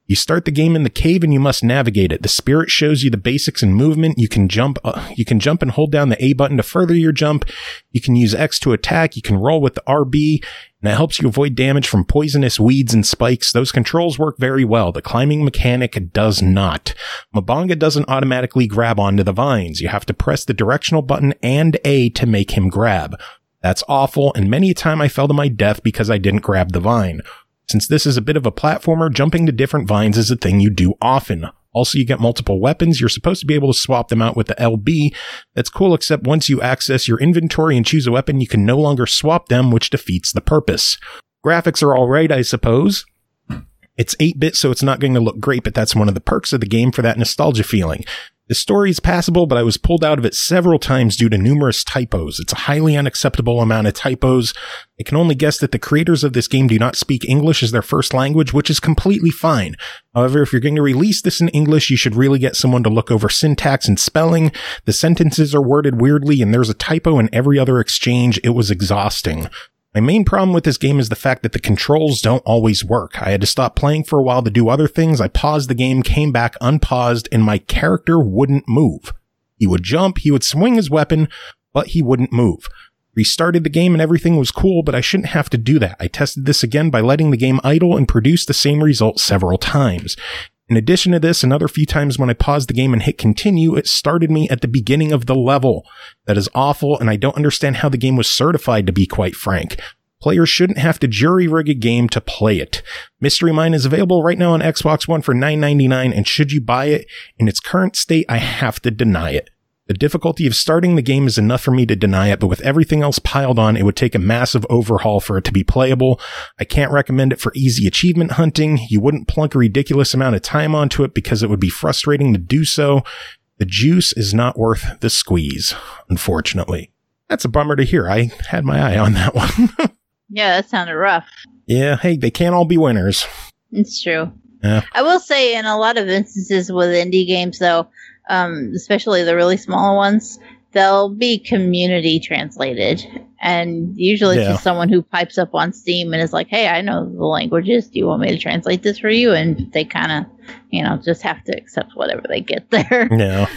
You start the game in the cave and you must navigate it. The spirit shows you the basics in movement. You can jump, uh, you can jump and hold down the A button to further your jump. You can use X to attack. You can roll with the R B, and that helps you avoid damage from poisonous weeds and spikes. Those controls work very well. The climbing mechanic does not. Mabanga doesn't automatically grab onto the vines. You have to press the directional button and A to make him grab. That's awful, and many a time I fell to my death because I didn't grab the vine. Since this is a bit of a platformer, jumping to different vines is a thing you do often. Also, you get multiple weapons. You're supposed to be able to swap them out with the L B. That's cool, except once you access your inventory and choose a weapon, you can no longer swap them, which defeats the purpose. Graphics are alright, I suppose. It's eight bit, so it's not going to look great, but that's one of the perks of the game for that nostalgia feeling. The story is passable, but I was pulled out of it several times due to numerous typos. It's a highly unacceptable amount of typos. I can only guess that the creators of this game do not speak English as their first language, which is completely fine. However, if you're going to release this in English, you should really get someone to look over syntax and spelling. The sentences are worded weirdly, and there's a typo in every other exchange. It was exhausting. My main problem with this game is the fact that the controls don't always work. I had to stop playing for a while to do other things. I paused the game, came back, unpaused, and my character wouldn't move. He would jump, he would swing his weapon, but he wouldn't move. Restarted the game and everything was cool, but I shouldn't have to do that. I tested this again by letting the game idle and produced the same result several times. In addition to this, another few times when I paused the game and hit continue, it started me at the beginning of the level. That is awful, and I don't understand how the game was certified, to be quite frank. Players shouldn't have to jury-rig a game to play it. Mystery Mine is available right now on Xbox One for nine ninety-nine, and should you buy it in its current state, I have to deny it. The difficulty of starting the game is enough for me to deny it, but with everything else piled on, it would take a massive overhaul for it to be playable. I can't recommend it for easy achievement hunting. You wouldn't plunk a ridiculous amount of time onto it because it would be frustrating to do so. The juice is not worth the squeeze, unfortunately. That's a bummer to hear. I had my eye on that one. Yeah, that sounded rough. Yeah, hey, they can't all be winners. It's true. Yeah. I will say in a lot of instances with indie games, though, um, especially the really small ones, they'll be community translated. And usually it's Yeah. just someone who pipes up on Steam and is like, hey, I know the languages. Do you want me to translate this for you? And they kind of, you know, just have to accept whatever they get there. Yeah.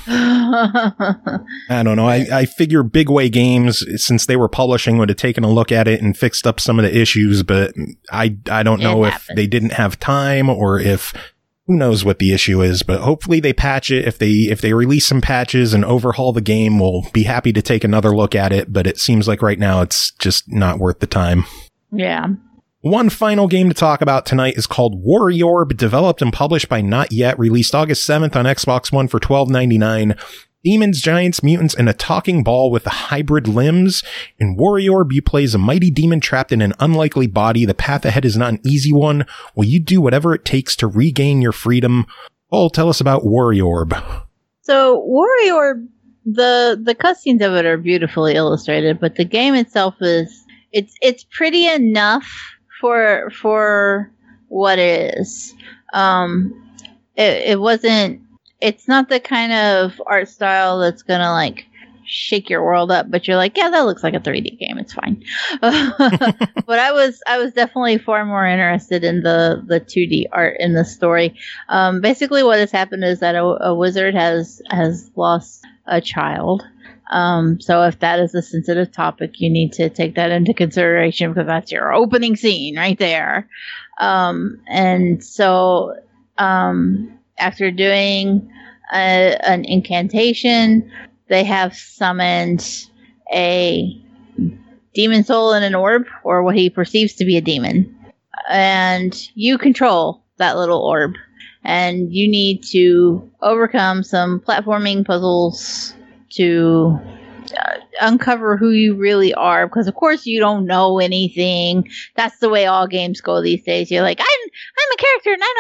I don't know. I, I figure Big Way Games, since they were publishing, would have taken a look at it and fixed up some of the issues, but I, I don't know It if happens. they didn't have time or if who knows what the issue is, but hopefully they patch it. If they, if they release some patches and overhaul the game, we'll be happy to take another look at it, but it seems like right now it's just not worth the time. Yeah. One final game to talk about tonight is called Warriorb, developed and published by Not Yet, released August seventh on Xbox One for twelve ninety-nine. Demons, giants, mutants, and a talking ball with hybrid limbs. In Warriorb, you play as a mighty demon trapped in an unlikely body. The path ahead is not an easy one. Will you do whatever it takes to regain your freedom? Oh, tell us about Warriorb. So Warrior, the the cutscenes of it are beautifully illustrated, but the game itself is it's it's pretty enough for for what it is. Um, it it wasn't. It's not the kind of art style that's gonna like shake your world up, but you're like, yeah, that looks like a three D game. It's fine. But I was I was definitely far more interested in the the two D art in the story. Um, basically, what has happened is that a, a wizard has has lost a child. Um, so if that is a sensitive topic, you need to take that into consideration because that's your opening scene right there. Um, and so um, after doing a, an incantation, they have summoned a demon soul in an orb, or what he perceives to be a demon. And you control that little orb. And you need to overcome some platforming puzzles to uh, uncover who you really are. Because, of course, you don't know anything. That's the way all games go these days. You're like, I'm, I'm a character and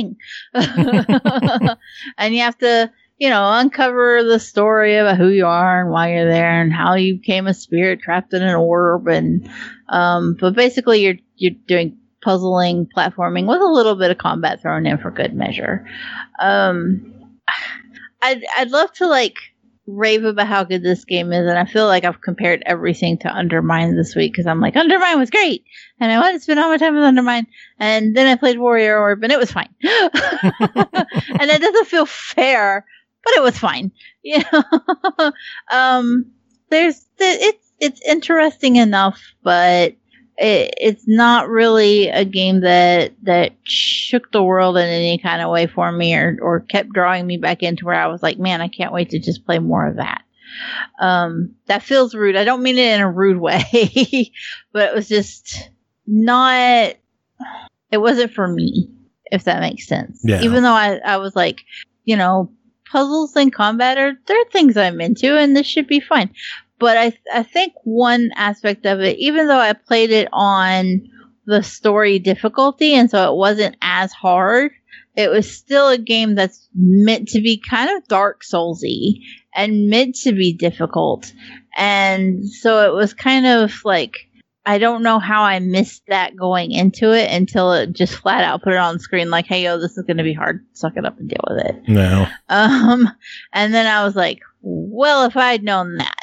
I know nothing. And you have to, you know, uncover the story about who you are and why you're there and how you became a spirit trapped in an orb. And um, but basically, you're you're doing puzzling, platforming with a little bit of combat thrown in for good measure. Um, I'd I'd love to like rave about how good this game is, and I feel like I've compared everything to Undermine this week because I'm like, Undermine was great, and I wanted to spend all my time with Undermine, and then I played Warrior Orb, and it was fine. And it doesn't feel fair, but it was fine. You know, um, there's it's it's interesting enough, but it, it's not really a game that that shook the world in any kind of way for me, or or kept drawing me back into where I was like, man, I can't wait to just play more of that. Um, that feels rude. I don't mean it in a rude way, but it was just not. It wasn't for me, if that makes sense. Yeah. Even though I I was like, you know, puzzles and combat are they're things I'm into, and this should be fine. But I, th- I think one aspect of it, even though I played it on the story difficulty, and so it wasn't as hard, it was still a game that's meant to be kind of Dark Soulsy and meant to be difficult. And so it was kind of like, I don't know how I missed that going into it until it just flat out put it on screen like, hey, yo, this is going to be hard. Suck it up and deal with it. No. Um, and then I was like, well, if I'd known that,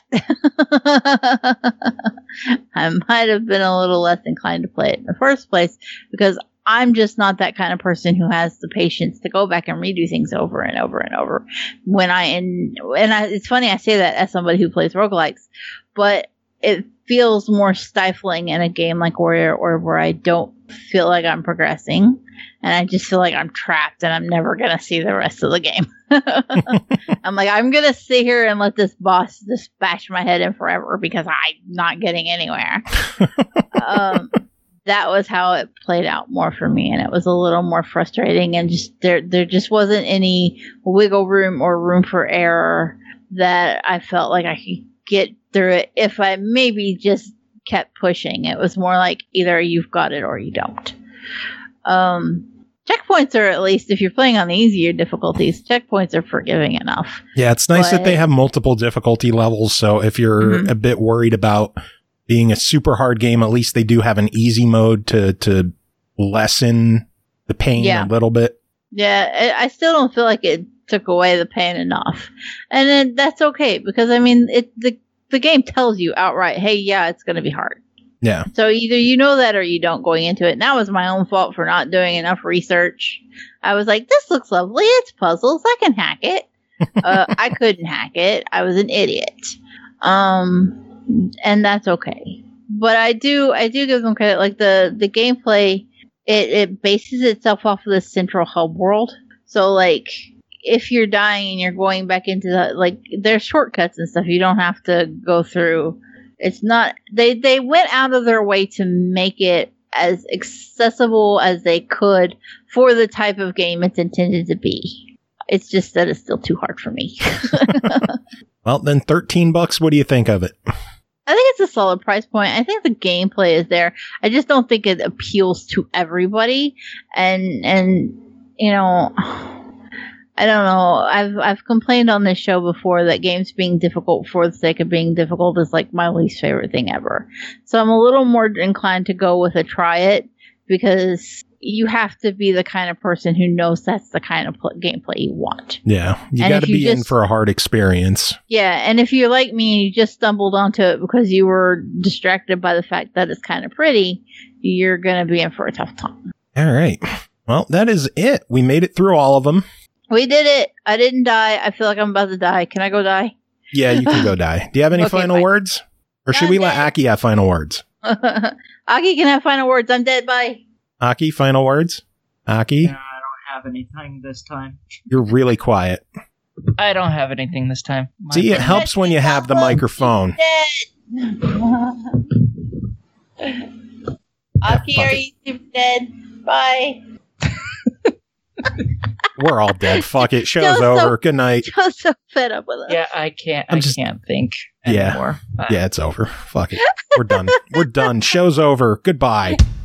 I might have been a little less inclined to play it in the first place, because I'm just not that kind of person who has the patience to go back and redo things over and over and over. When I, and, and I, it's funny I say that as somebody who plays roguelikes, but it feels more stifling in a game like Warrior Orb where I don't feel like I'm progressing, and I just feel like I'm trapped and I'm never going to see the rest of the game. I'm like, I'm going to sit here and let this boss just bash my head in forever because I'm not getting anywhere. um, that was how it played out more for me, and it was a little more frustrating, and just there there just wasn't any wiggle room or room for error that I felt like I could get through it if I maybe just kept pushing. It was more like either you've got it or you don't. Um, checkpoints are, at least if you're playing on the easier difficulties, checkpoints are forgiving enough. Yeah, it's nice but, that they have multiple difficulty levels, so if you're mm-hmm. a bit worried about being a super hard game, at least they do have an easy mode to to lessen the pain yeah. a little bit. Yeah, I still don't feel like it took away the pain enough, and then that's okay, because I mean, it the the game tells you outright, hey, yeah, it's going to be hard. Yeah. So either you know that or you don't going into it. And that was my own fault for not doing enough research. I was like, this looks lovely. It's puzzles. I can hack it. uh, I couldn't hack it. I was an idiot. Um, and that's okay. But I do, I do give them credit. Like the, the gameplay, it, it bases itself off of the central hub world. So like, if you're dying and you're going back into the, like, there's shortcuts and stuff. You don't have to go through. It's not, they, they went out of their way to make it as accessible as they could for the type of game it's intended to be. It's just that it's still too hard for me. Well, then thirteen bucks. What do you think of it? I think it's a solid price point. I think the gameplay is there. I just don't think it appeals to everybody. And, and, you know, I don't know. I've I've complained on this show before that games being difficult for the sake of being difficult is like my least favorite thing ever. So I'm a little more inclined to go with a try it, because you have to be the kind of person who knows that's the kind of pl- gameplay you want. Yeah, you got to be just, in for a hard experience. Yeah, and if you're like me and you just stumbled onto it because you were distracted by the fact that it's kind of pretty, you're going to be in for a tough time. All right. Well, that is it. We made it through all of them. We did it. I didn't die. I feel like I'm about to die. Can I go die? Yeah, you can go die. Do you have any okay, final fine. words? Or should I'm we dead. let Aki have final words? Aki can have final words. I'm dead. Bye. Aki, final words? Aki? No, I don't have anything this time. You're really quiet. I don't have anything this time. My See, it helps when you have the microphone. Aki, yeah, are you super dead? Bye. We're all dead. Fuck it. Show's Joe's over. So, Good night. Joe's so fed up with us. Yeah, I can't. I'm I just, can't think anymore. Yeah, yeah, it's over. Fuck it. We're done. We're done. Show's over. Goodbye.